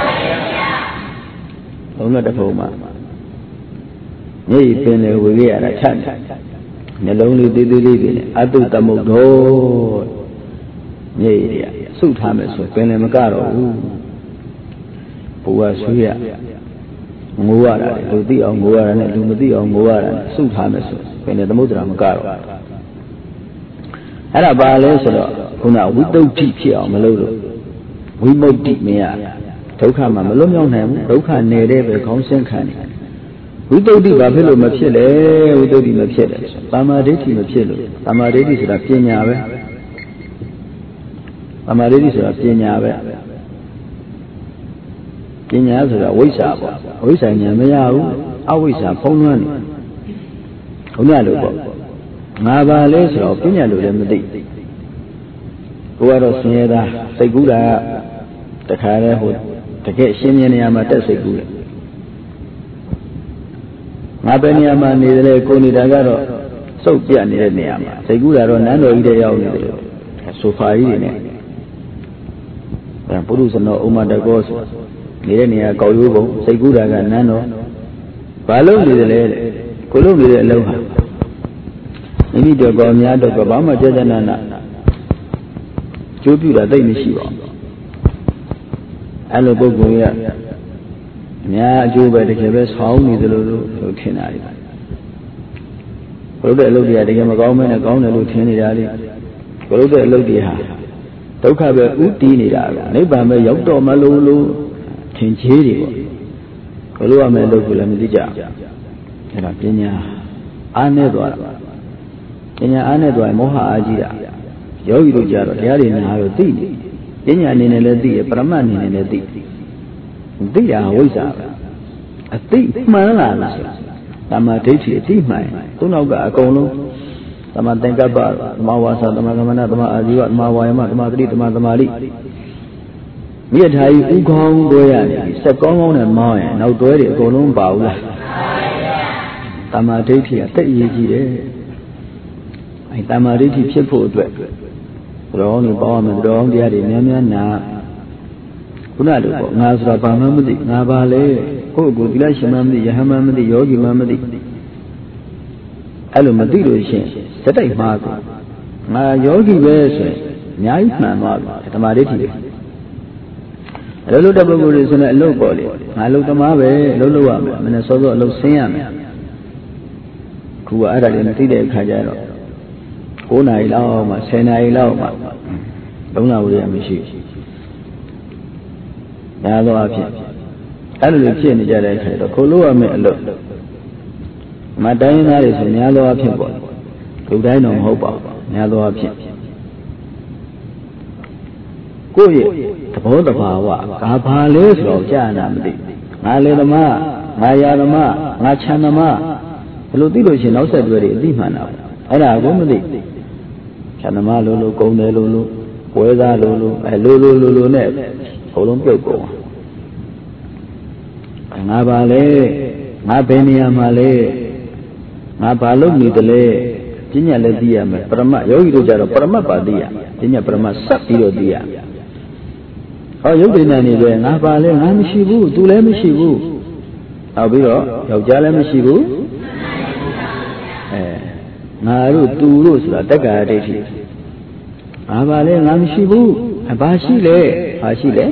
သုံးတဲ့တစ်ဖုံမှာမျက်ရည်ပင်လေဝေခဲ့ရတာချတ်တယ်နှလုံးလေးသေးသေးလေးတွေနဲ့အတုတမုတ်တော်မျက်ရည်တွေကစုထားမယ်ဆိုပင်လေမကတော့ဘူးဘုရားဆွေးရငိုရတာလေလူသိအောင်ငိုရတာနဲ့လူမသိအောင်ငိုရတာနဲ့စုထားမယ်ဆိုပင်လေသမုဒ္ဒရာမကတော့အဲ့ဒါပါလဲဆိုတော့ခုနဝိတုဒ္ဓိဖြစ်အောင်မလုပ်လို့ဝိမု ക്തി မရဒုက္ခမှာမလွတ်မြောက်နိုင်ဘူးဒုက္ခနေတဲ့ပဲခေါင်းဆင်းခံနေဝိတုဒ္ဓိဘာဖြစ်လို့မဖြစ်လဲဝိတုဒ္ဓိမဖြစ်တယ်သမာဓိဋ္ဌိမဖြစ်လို့သမာဓိဋ္ဌိဆိုတာပညာပဲသမာဓိဋ္ဌိဆိုတာပညာပဲပညာဆိုတာဝိဇ္ဇာပေါ့ဝိဇ္ဇာဉာဏ်မရဘူးအဝိဇ္ဇာဖုံးလွှမ်းနေဘုရားလို့ပေါ့ငါပါလဲဆိုတော့ပညာလို့လည်းမသိကိုကတော့ဆင်းရဲသားစိတ်ကူးတာတခါလဲဟိုတကယ်ရှင်းမြင်နေရမှာတက်စိတ်ကူးတယ်ငါပဲနေရာမှာနေတယ်ကိုနေတာကတော့စုပ်ပြနေတဲ့နေရာမှာစိတ်ကူးတာတော့နန်းတော်ကြီးတဲ့ရောက်နေတယ်ဆိုဖာကြီးတွေနဲ့အဲပုရုဇနောဥမ္မာတကောဆိုနေတဲ့နေရာကောက်ရိုးပုံစိတ်ကူးတာကနန်းတော်ဘာလို့နေတယ်လဲကိုလို့နေတဲ့အလုံးဟာမိမိတို့ကောများတော့ဘာမှကြကြနာနာကျိုးပြတာသိမရှိပါဘူးအဲ့လိုပုဂ္ဂိုလ်ရအများအကျိုးပဲတကယ်ပဲဆောင်းနေသလိုလို့ထင်တာလေဘုရားအလုပ်တွေကတကယ်မကောင်းမဲနဲ့ကောင်းတယ်လို့ထင်နေတာလေဘုရားအလုပ်တွေဟာဒုက္ခပဲဥတီးနေတာပဲနိဗ္ဗာန်ပဲရောက်တော့မလို့ထင်ကြီးတွေပေါ့ဘုရားမဲ့လုပ်ကိုလည်းမသိကြအဲ့ဒါပညာအားနဲ့သွားတာပညာအားနဲ့သွားရင်မောဟအားကြီးတာယောဂီတို့ကြတော့တရားတွေနာတော့သိနေပညာအနေနဲ့လည်းသိရပရမတ်အနေနဲ့လည်းသိတာဝိဇ္ဇာပဲအသိမှန်လားလားသမာဓိဋ္ဌိအသိမှန်သူ့နောက်ကအကုန်လုံးသမာသင်္ကပ္ပသမာဝါစာသမာကမ္မနာသမာအာဇီဝသမာဝါယမသမာသတိသမာသမာဓိမြတ်ထာကြီးဥကောင်းတွဲရတယ်စက်ကောင်းကောင်းနဲ့မောင်းရင်နောက်တွဲတွေအကုန်လုံးပါဘူးလားသမာဓိဋ္ဌိကတိတ်အရေးကြီးတယ်အဲသမာဓိဋ္ဌိဖြစ်ဖို့အတွက်တော်နေပေါင်းရမယ်တော်တရားတွေများများနာခုနလိုပေါ့ငါဆိုတာဘာမှမသိငါပါလေကိုယ့်ကိုယ်သီလရှင်မှမသိယဟန်မှမသိယောဂီမှမသိအဲ့လိုမသိလို့ရှိရင်စက်တိုက်မှားတယ်ငါယောဂီပဲဆိုရင်အများကြီးမှန်သွားပြီသမာဓိဋ္ဌိအလုပ်လုပ်တဲ့ပုဂ္ဂိုလ်တွေဆိုရင်အလုပ်ပေါ့လေငါအလုပ်သမားပဲအလုပ်လုပ်ရမယ်မနေ့စောစောအလုပ်ဆင်းရမယ်ခုကအဲ့ဒါလေးမသိတဲ့အခါကျတော့9 နာရီလောက်မှ10 နာရီလောက်မှ3 နာရီမရှိညာတော့အဖြစ်အဲ့လိုဖြစ်နေကြတဲ့အခါတော့ကိုလို့ရမယ်အလုပ်မတိုင်းသားတွေဆိုညာတော့အဖြစ်ပေါ့လူတိုင်းတော့မဟုတ်ပါဘူးညာတော့အဖြစ်ကိုယ့်ရဲ့သဘောတဘာဝဘာဘာလဲဆိုတော့ကြားနာမသိငါလေသမားငါယာသမားငါချမ်းသမားဘယ်လိုသိလို့ရှိရင်နောက်ဆက်တွဲတွေအသိမှန်တာပေါ့အဲ့ဒါကိုမသိချမ်းသမားလို့ကုံတယ်လို့ပွဲသားလို့အဲလို့နဲ့ဘုံလုံးပြုတ်ကုန်ငါပါလေငါဘယ်နေရာမှာလဲငါဘာလို့နေတယ်လဲပညာလည်းသိရမယ်ပရမတ်ယောဂီတို့ကြတော့ပရမတ်ပါသိရပညာပရမတ်ဆက်ပြီးတော့သိရဟောယုတ်ပညာနေပဲငါပါလေငါမရှိဘူးသူလည်းမရှိဘူးနောက်ပြီးတော့ယောက်ျားလည်းမရှိဘူး ngāru tūru sura taka dēti ābāle ngām shibu bāshī le bāshī le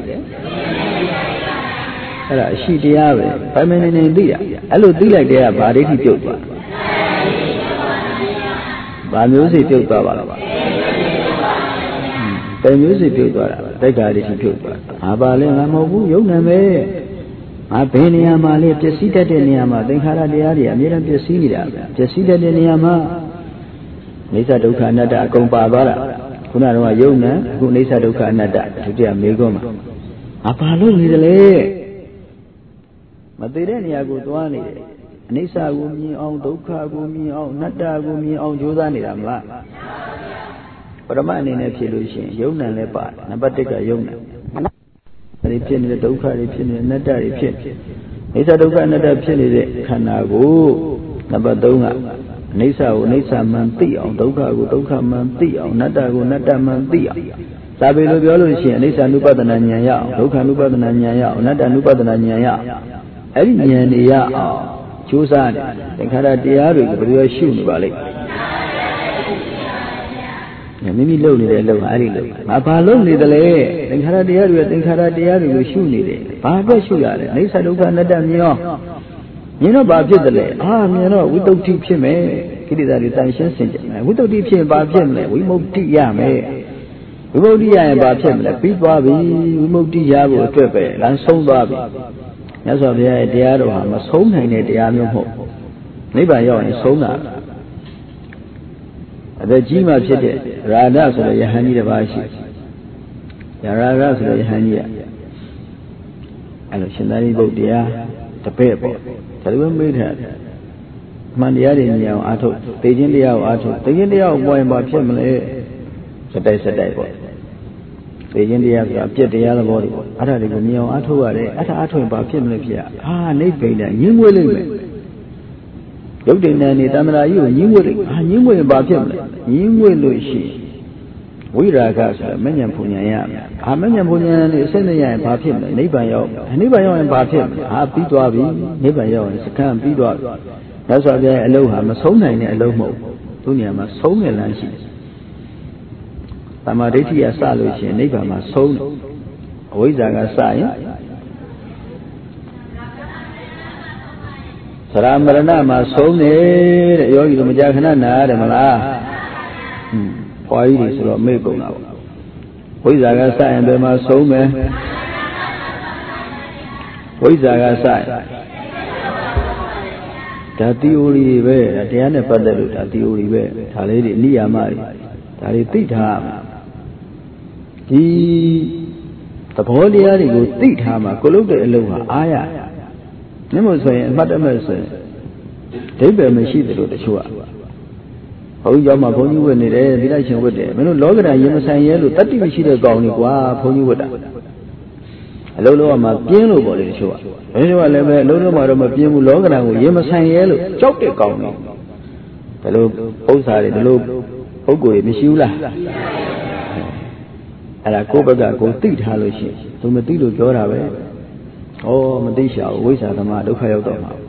āra shī tiyā bē pāmēnē dīya ālu dīlai tiyā bā dēti pyūt bā bā myōsi pyūt bā bā bē myōsi pyūt bā taka dēti pyūt bā ābāle ngām hobu yōnā mē bē niyā mā le pyasī tatte niyā mā thengkhāra tiyā riya amirā pyasī nirā pyasī tatte niyā mā Nisa dukkha anatta akong paသွားတာခုနကတော့ယုံနဲ့အခုနိစ္စဒုက္ခအနတ္တဒုတိယမေခွန်းမှာဘာလို့နေတယ်လဲမသိတဲ့နေရာကိုသွားနေတယ်အနိစ္စကိုမြင်အောင်ဒုက္ခကိုမြင်အောင်အနတ္တကိုမြင်အောင်ကြိုးစားနေတာမလားပရမအနေနဲ့ဖြစ်လို့ရှိရင်ယုံနဲ့လည်းပါနံပါတ်1ကယုံနဲ့ဒီဖြစ်နေတဲ့ဒုက္ခတွေဖြစ်နေအနတ္တတွေဖြစ်နိစ္စဒုက္ခအနတ္တဖြစ်နေတဲ့ခန္ဓာကိုနံပါတ်3ကနိစ္စကိုနိစ္စမှန်သိအောင်ဒုက္ခကိုဒုက္ခမှန်သိအောင်အနတ္တကိုအနတ္တမှန်သိအောင်သာပေလိုပြောလို့ရှိရင်အနိစ္စ ानु ပဒနာဉာဏ်ရအောင်ဒုက္ခ ानु ပဒနာဉာဏ်ရအောင်အနတ္တ ानु ပဒနာဉာဏ်ရအောင်အဲ့ဒီဉာဏ်တွေရအောင်ကြိုးစားတယ်သင်္ခါရတရားတွေကိုဘယ်လိုရှုနေပါလိမ့်မိမိလုပ်နေတဲ့အလုပ်ကအဲ့ဒီလုပ်ငါဘာလုပ်နေသလဲသင်္ခါရတရားတွေသင်္ခါရတရားတွေကိုရှုနေတယ်ဘာအတွက်ရှုရလဲအိဋ္ဌဒုက္ခအနတ္တမြင်အောင်မြင်တော့ဘာဖြစ်တယ်လဲမြင်တော့ဝိတုဒ္ဓိဖြစ်မယ်ကိလေသာတွေတန်ရှင်းစင်ကြယ်မယ်ဝိတုဒ္ဓိဖြစ်ရင်ဘာဖြစ်မလဲဝိမု ക്തി ရမယ်ဝိမု ക്തി ရရင်ဘာဖြစ်မလဲပြီးသွားပြီဝိမု ക്തി ရဖို့အတွက်ပဲလမ်းဆုံးသွားပြီမြတ်စွာဘုရားရဲ့တရားတော်ဟာမဆုံးနိုင်တဲ့တရားမျိုးမဟုတ်နိဗ္ဗာန်ရောက်ရင်ဆုံးတာအသက်ကြီးမှဖြစ်တဲ့ရာဓဆိုတဲ့ယဟန်ကြီးတစ်ပါးရှိရာဓဆိုတဲ့ယဟန်ကြီးကအဲ့လိုရှင်သာရိပုတ္တရာတပည့်ပေါ့ဒါလိုမေးထားတယ်အမှန်တရားတွေမြင်အောင်အားထုတ်သိခြင်းတရားကိုအားထုတ်သိခြင်းတရားကိုပွားရင်ဘာဖြစ်မလဲစတိုက်ပေါ့သိခြင်းတရားဆိုတာပြည့်တရားသဘောတွေပေါ့အဲ့ဒါတွေကိုမြင်အောင်အားထုတ်ရတယ်အဲ့ဒါအားထုတ်ရင်ဘာဖြစ်မလဲဖြစ်နိဗ္ဗာန်ညင်းဝဲလိမ့်မယ်ရုပ်တည်နေတမ္မာကြီးကိုညင်းဝဲလိမ့်ညင်းဝဲရင်ဘာဖြစ်မလဲညင်းဝဲလို့ရှိဝိရာဂဆိုတာမဉ္ဇဉ်ပူဉ္ဇဉ်ရမယ်မဉ္ဇဉ်ပူဉ္ဇဉ်နဲ့အစစ်နဲ့ရရင်ဘာဖြစ်မလဲနိဗ္ဗာန်ရောက်နိဗ္ဗာန်ရောက်ရင်ဘာဖြစ်မလဲပြီးသွားပြီနိဗ္ဗာန်ရောက်ရင်စကံပြီးသွားပြီမြတ်စွာဘုရားရဲ့အလုံးဟာမဆုံးနိုင်တဲ့အလုံးမဟုတ်သူ့နေရာမှာဆုံးငယ်လန်းရှိတယ်။သမာဓိဋ္ဌိကစလို့ရှိရင်နိဗ္ဗာန်မှာဆုံးတယ်။အဝိဇ္ဇာကစရင်သရမရဏမှာဆုံးတယ်တဲ့ယောဂီတို့မကြာခဏနာရတယ်မလား။ပွားကြီးတွေဆိုတော့မေ့ကုန်တာပေါ့။ဝိဇ္ဇာကစရင်ဘယ်မှာဆုံးမယ်။ဝိဇ္ဇာကစရင်ဒါ theory ပဲတရားနဲ့ပတ်သက်လို့ဒါ theory ပဲဒါလေးတွေအနိယာမတွေဒါတွေသိထားမှာဒီသဘောတရားတွေကိုသိထားမှာကိုလုပ်တဲ့အလုပ်ဟာအားရနည်းမဆိုရင်အမှတ်တမဲ့ဆိုရင်ဒိဗ္ဗေမရှိသလိုတချို့ကဘုန်းကြီးကျောင်းမှာဘုန်းကြီးဝတ်နေတယ်သီလရှင်ဝတ်တယ်မင်းတို့လောကဓာတ်ရင်မဆိုင်ရဲလို့တတ္တိမရှိတဲ့ကောင်တွေကွာဘုန်းကြီးဝတ်တာအလုံးလုံးမှာပြင်းလို့ပေါ့လေတချို့ကဘယ်လိုကလည်းပဲအလုံးလုံးမှာတော့မပြင်းဘူးလောကဓာတ်ကိုရင်မဆိုင်ရဲလို့ကြောက်တဲ့ကောင်တွေဘယ်လိုဥစ္စာတွေဘယ်လိုပုဂ္ဂိုလ်တွေမရှိဘူးလားအဲ့ဒါကိုယ့်ဘက်ကကိုသိထားလို့ရှိရင်သူမသိလို့ပြောတာပဲမသိရှာဘူးဝိဇ္ဇာသမားဒုက္ခရောက်တော့မှာ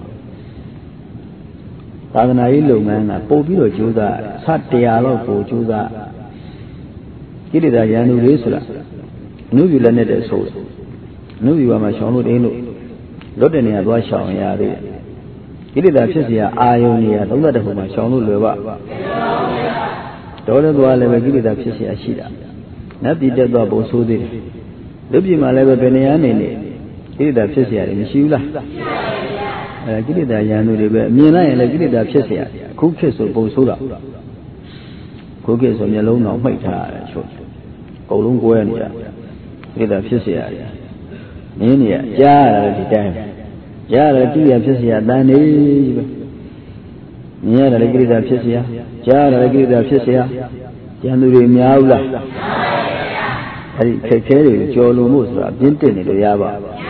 သာသနာရေးလုပ်ငန်းကပို့ပြီးတော့ကြိုးစားဆတရားတော့ပို့ကြိုးစားကိလေသာရန်သူတွေဆိုတာအနုပြုလက်နဲ့တဲ့ဆိုအနုပြုမှာရှောင်လို့တင်းလို့လွတ်တဲ့နေရာသွားရှောင်ရသေးတယ်ကိလေသာဖြစ်เสียအာယုန်နေရာ32ခုမှာရှောင်လို့လွယ်ပါတော်တဲ့သွားလည်းပဲကိလေသာဖြစ်เสียရှိတာနတ်ပြည်တက်သွားပုံဆိုးသေးတယ်လူပြည်မှာလည်းပဲဘယ်နေရာနေကိလေသာဖြစ်เสียတယ်မရှိဘူးလားကိလေသာရန်သူတွေပဲမြင်လိုက်ရင်လည်းကိလေသာဖြစ်เสียအခုခေတ်ဆိုပုံဆိုးတာခုခေတ်ဆိုမျက်လုံးတော်မှိတ်ထားရတယ်ချို့အကုန်လုံးကိုယ်ရနေကြကိလေသာဖြစ်เสียရတယ်နင်းနေရကြားရတယ်ဒီတိုင်းကြားရတယ်တိရဖြစ်เสียတန်နေပဲမြင်ရတယ်ကိလေသာဖြစ်เสียကြားရတယ်ကိလေသာဖြစ်เสียရန်သူတွေများဘူးလားအဲ့ဒီခက်ခဲတွေကြော်လွန်မှုဆိုတာပြင်းတက်နေလို့ရပါ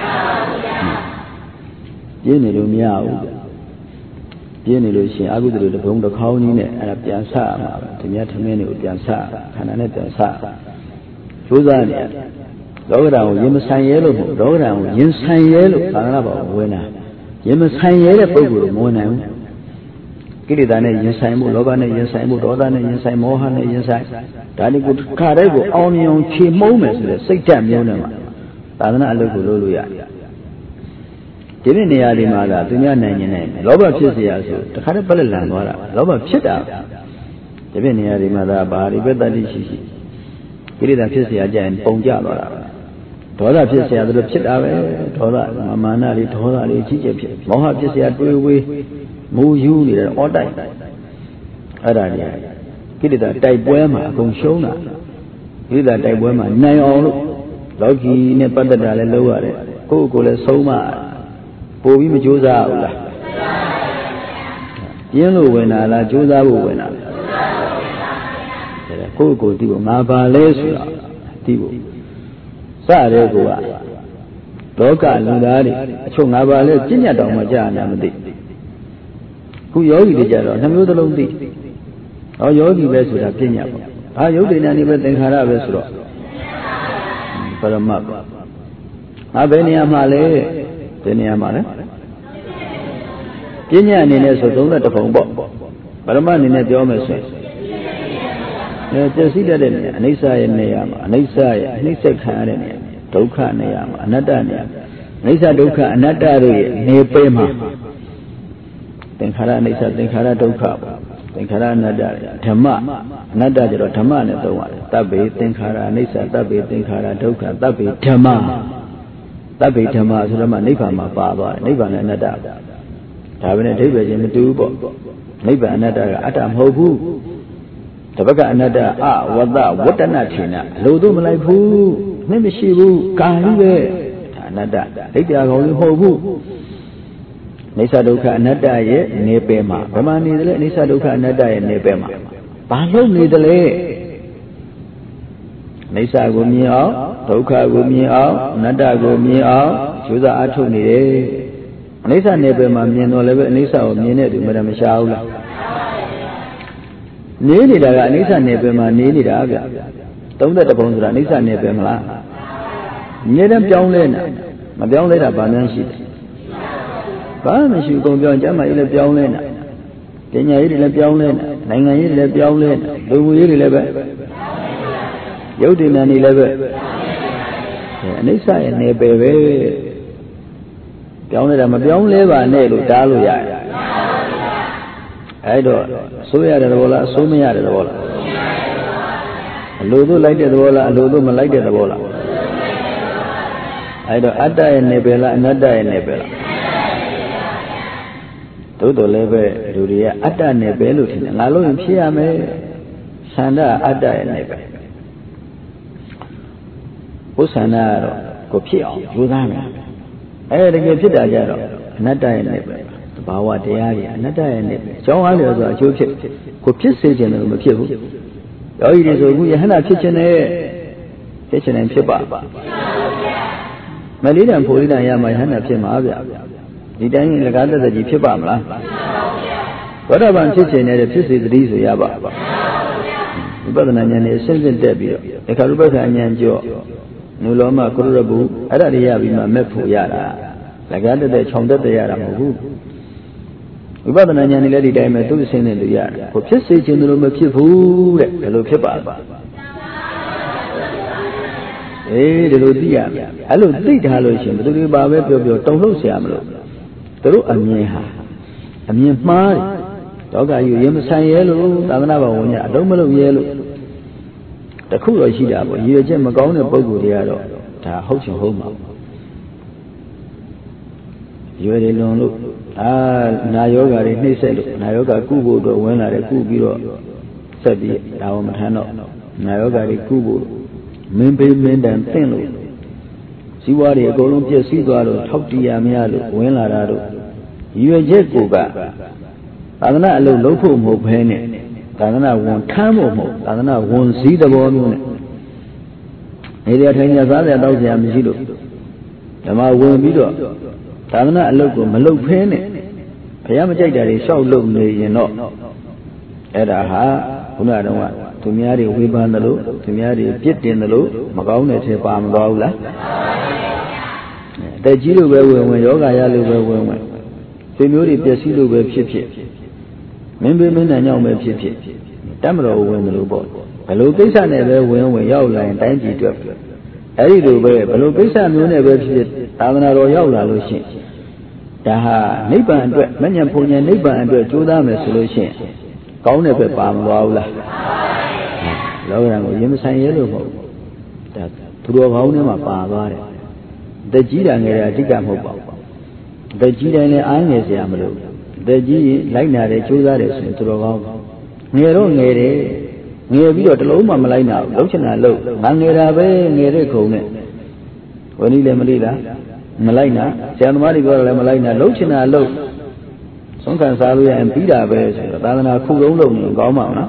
ပြင်းနေလို့မရဘူးပြင်းနေလို့ရှိရင်အကုသိုလ်တပုံတစ်ခေါင်းကြီးနဲ့အဲ့ဒါပြန်ဆရမှာပဲဒီမြတ်ထမင်းတွေကိုပြန်ဆခန္ဓာနဲ့ပြန်ဆကျိုးစားနေလောကဓာတ်ကိုရင်မဆိုင်ရဲလို့မဟုတ်လောကဓာတ်ကိုရင်ဆိုင်ရဲလို့သာသနာ့ဘောင်ဝင်တာရင်မဆိုင်ရဲတဲ့ပုဂ္ဂိုလ်ကိုမဝင်နိုင်ဘူးကိလေသာနဲ့ရင်ဆိုင်မှုလောဘနဲ့ရင်ဆိုင်မှုဒေါသနဲ့ရင်ဆိုင်မောဟနဲ့ရင်ဆိုင်ဒါလေးကိုခါတဲ့ကိုအောင်မြင်အောင်ခြေမုံးမယ်ဆိုတဲ့စိတ်ဓာတ်မျိုးနဲ့မှာသာသနာအလုပ်ကိုလုပ်လို့ရတယ်ဒီနေ့နေရာဒီမှာလားသူများနိုင်နေတယ်လောဘဖြစ်เสียဆိုတခါတည်းပလက်လန်သွားတာလောဘဖြစ်တာဒီနေ့နေရာဒီမှာသာဘာဒီပဲတတိရှိကိလေသာဖြစ်เสียကြရင်ပုံကြသွားတာဒေါသဖြစ်เสียတို့ဖြစ်တာပဲဒေါသမာနလေးဒေါသလေးကြီးကျယ်ဖြစ်မောဟဖြစ်เสียတွေးဝေးမူယူနေတယ်အော်တိုက်အဲ့ဒါကြီးကိလေသာတိုက်ပွဲမှာအကုန်ရှုံးတာကိလေသာတိုက်ပွဲမှာနိုင်အောင်လို့လောကီနဲ့ပတ်သက်တာလည်းလုပ်ရတယ်ကိုယ့်ကိုယ်လည်းဆုံးမပို့ပြီးမကြိုးစားဘူးလားပြင်းလို့ဝင်တာလားကြိုးစားဖို့ဝင်တာလားကိုယ့်ကိုယ်သိဖို့ငါပါလဲဆိုတာသိဖို့စတဲ့ကိုကလောကလူသားတွေအချို့ငါပါလဲကျင့်ရတောင်မှကြားရမသိခုယောဂီတွေကြတော့နှမျိုးသလုံးသိဟောယောဂီပဲဆိုတာပညာပေါ့အာယုတ်ဒိဏနေပဲသင်္ခါရပဲဆိုတော့ပရမတ်ပေါ့ငါဘယ်နေရာမှာလဲဘယ်နေရာမှာလဲပညာအနေနဲ့ဆို31ပုံပေါ့ပရမတ်အနေနဲ့ပြောမယ်ဆိုရင်ပျက်စီးတတ်တဲ့နေရာအနိစ္စရဲ့နေရာမှာအနိစ္စရဲ့အနိစ္စခံရတဲ့နေရာဒုက္ခနေရာမှာအနတ္တနေရာအနိစ္စဒုက္ခအနတ္တတို့ရဲ့နေပဲမှာသင်္ခါရအနိစ္စသင်္ခါရဒုက္ခပေါ့သင်္ခါရအနတ္တဓမ္မအနတ္တကျတော့ဓမ္မနဲ့သုံးရတယ်တပ္ပေသင်္ခါရအနိစ္စတပ္ပေသင်္ခါရဒုက္ခတပ္ပေဓမ္မတပ္ပေဓမ္မဆိုတော့မှနိဗ္ဗာန်မှာပါသွားတယ်နိဗ္ဗာန်နဲ့အနတ္တဒါပဲနဲ့အဓိပ္ပာယ်ချင်းမတူဘူးပေါ့နိဗ္ဗာန်အနတ္တကအတ္တမဟုတ်ဘူးတပတ်ကအနတ္တအဝတ္တဝတ္တနာထေနအလိုတို့မလိုက်ဘူးနှိမ့်မရှိဘူးကာကြီးပဲဒါအနတ္တဒိဋ္ဌာကောင်ကြီးမဟုတ်ဘူးအိသဒုက္ခအနတ္တရဲ့နေပယ်မှာဘယ်မှာနေတယ်လဲအိသဒုက္ခအနတ္တရဲ့နေပယ်မှာဘာလို့နေတယ်လဲအိသကိုမြင်အောင်ဒုက္ခကိုမြင်အောင်အနတ္တကိုမြင်အောင်ကျိုးစားအထုတ်နေတယ်အိသနေပယ်မှာမြင်တော့လည်းပဲအိသကိုမြင်တဲ့သူမရမရှာဘူးလားနေနေတာကအိသနေပယ်မှာနေနေတာဗျ31ပုံဆိုတာအိသနေပယ်မလားနေတယ်ပြောင်းလဲနေမပြောင်းလဲတာဘာမှမရှိဘူးဘာမှမရှိကုန်ပြောင်းကျမ်းမာရေးလည်းပြောင်းလဲနေပညာရေးတွေလည်းပြောင်းလဲနေနိုင်ငံရေးတွေလည်းပြောင်းလဲနေလူမှုရေးတွေလည်းပဲယုတ်တိဏ္ဍနေလည်းပဲအနိစ္စရဲ့နေပယ်ပဲပြောင်းလဲတာမပြောင်းလဲပါနဲ့လို့တားလို့ရတယ်အဲ့တော့အစိုးရတယ်သဘောလားအစိုးမရတယ်သဘောလားအလိုတို့လိုက်တဲ့သဘောလားအလိုတို့မလိုက်တဲ့သဘောလားအဲ့တော့အတ္တရဲ့နေပယ်လားအနတ္တရဲ့နေပယ်လားသို့တော်လည်းပဲလူတွေကအတ္တနဲ့ပဲလို့ထင်တယ်ငါလို့ရင်ဖြစ်ရမယ်ဆန္ဒအတ္တရဲ့နဲ့ပဲဘုဆန္ဒကတော့ကိုဖြစ်အောင်ကြိုးစားမယ်တကယ်ဖြစ်တာကြတော့အနတ္တရဲ့နဲ့ပဲသဘာဝတရားကြီးအနတ္တရဲ့နဲ့ပဲကျောင်းအားလျော်ဆိုအကျိုးဖြစ်ကိုဖြစ်စေခြင်းလည်းမဖြစ်ဘူးယောဂီတွေဆိုအခုယဟနာဖြစ်ခြင်းနဲ့ဖြစ်ခြင်းနဲ့ဖြစ်ပါမလေးတံဖိုလိတံရမှာယဟနာဖြစ်မှာဗျာဒီတိုင်းလကားသက်သက်ကြီးဖြစ်ပါမလားသောတာပန်ဖြစ်ခြင်းနဲ့ဖြစ်စေသတိဆိုရပါဝိပဿနာဉာဏ်နဲ့အစဉ်စဉ်တက်ပြီးတော့အခါရူပခဉာဏ်ကြော့နုလောမကရုရဘူးအဲ့ဒါတွေရပြီးမှမဲ့ဖို့ရတာလကားသက်သက်ခြုံသက်သက်ရတာမဟုတ်ဘူးဝိပဿနာဉာဏ်နဲ့လည်းဒီတိုင်းပဲသူ့အစဉ်နဲ့သူရတယ်ကိုဖြစ်စေခြင်းတို့မဖြစ်ဘူးတဲ့ဘယ်လိုဖြစ်ပါလဲဒီလိုသိရမယ်အဲ့လိုသိထားလို့ရှိရင်ဘယ်သူတွေပါပဲပြောပြောတုံ့လှုပ်เสียမလို့တို့အမြင်ဟာအမြင်မှားတယ်တော့ကယူရင်မဆိုင်ရဲလို့သာသနာ့ဘဝဝင်ရအလုံးမလုံးရဲလို့တခုတော့ရှိတာပေါ့ရည်ရွယ်ချက်မကောင်းတဲ့ပုံကိုယ်တွေကတော့ဒါဟုတ်ချင်ဟုတ်မှာရွယ်တယ်လွန်လို့နာယောဂါတွေနှိမ့်ဆက်လို့နာယောဂါကုဖို့တော့ဝင်လာတယ်ကုပြီးတော့ဆက်ပြီးဒါဝမထမ်းတော့နာယောဂါတွေကုဖို့မင်းပေးမင်းတန်တင့်လို့ဇီဝတွေအကုန်လုံးပြည့်စည်သွားလို့ထောက်တရားမရလို့ဝင်လာတာတို့ရည်ရွယ်ချက်ကိုကသာသနာအလုပ်လုပ်ဖို့မဟုတ်ဘဲနဲ့သာသနာဝန်ထမ်းဖို့မဟုတ်သာသနာဝန်စည်းသဘောမျိုးနဲ့နေရထိုင်ရစားရတောက်စရာမရှိလို့ဓမ္မဝင်ပြီးတော့သာသနာအလုပ်ကိုမလုပ်ဖဲနဲ့ဘုရားမကြိုက်တာတွေရှောက်လုပ်နေရင်တော့အဲ့ဒါဟာခုနကတော့သူများတွေဝေဖန်တယ်လို့သူများတွေပြစ်တင်တယ်လို့မကောင်းတဲ့ထဲပါမသွားဘူးလားတက်ကြီးလို့ပဲဝင်ယောဂါရလို့ပဲဝင်ဆွေမျိုးတွေပျက်စီးလို့ပဲဖြစ် Minh and young men, Tamro win the robot. Hello, Pisa never win Yaula and Tangy to Eddie do way, Hello, Pisa never visit Tavana Royala Lucien. Taha, neighbor and many Punya neighbor and Judam solution. Call never palm Laula. Laura will use a yellow. That through a home of Pava. The Jidan area Tigam Hopa. The Jidan Anges Yamalo. The G like Nare Chudaris to the home. Near Vito to Loma Malina, Lochana Low, Mangera Bay, Nere Cone. When he Lemalila, Malina, San Marigo Malina, Lochana Low. Sometimes Alia and Pida Bears, Radana Kulo, Goma.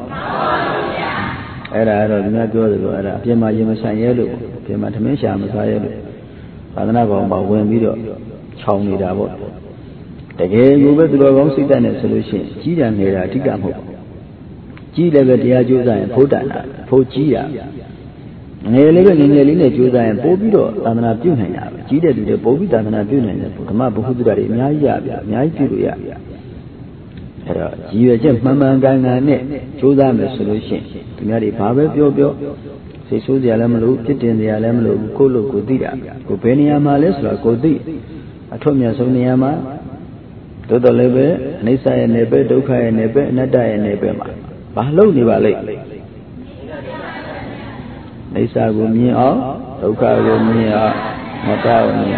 Era not good, Pima Yemasan Yellow, Pima Tamesha, Messiah, Radana when Vito, Chowny Davo. The game moved to the wrong solution, Jidan Nera Tigamo. G level Diajuza and Potana, Pogia. Never in Elena Juza and Bobido, Tana Dunhana, G to the Bobi Tana Dunhana, Putama Buhudari, Nyaya, Nyaya. G. Mamma Ganga Net, Juza solution. Mary Pave Bio, Sisu the Alamlu, Titin the Alamlu, Kolo Kodida, Copenia Malesla Kodi, Atomia Soniama, Toto Lebe, Nisa and Nebe, Doka and Nebe, Nada and Nebema. Bahlo Nivale Nisa Gumia, Doka Gumia, Nata.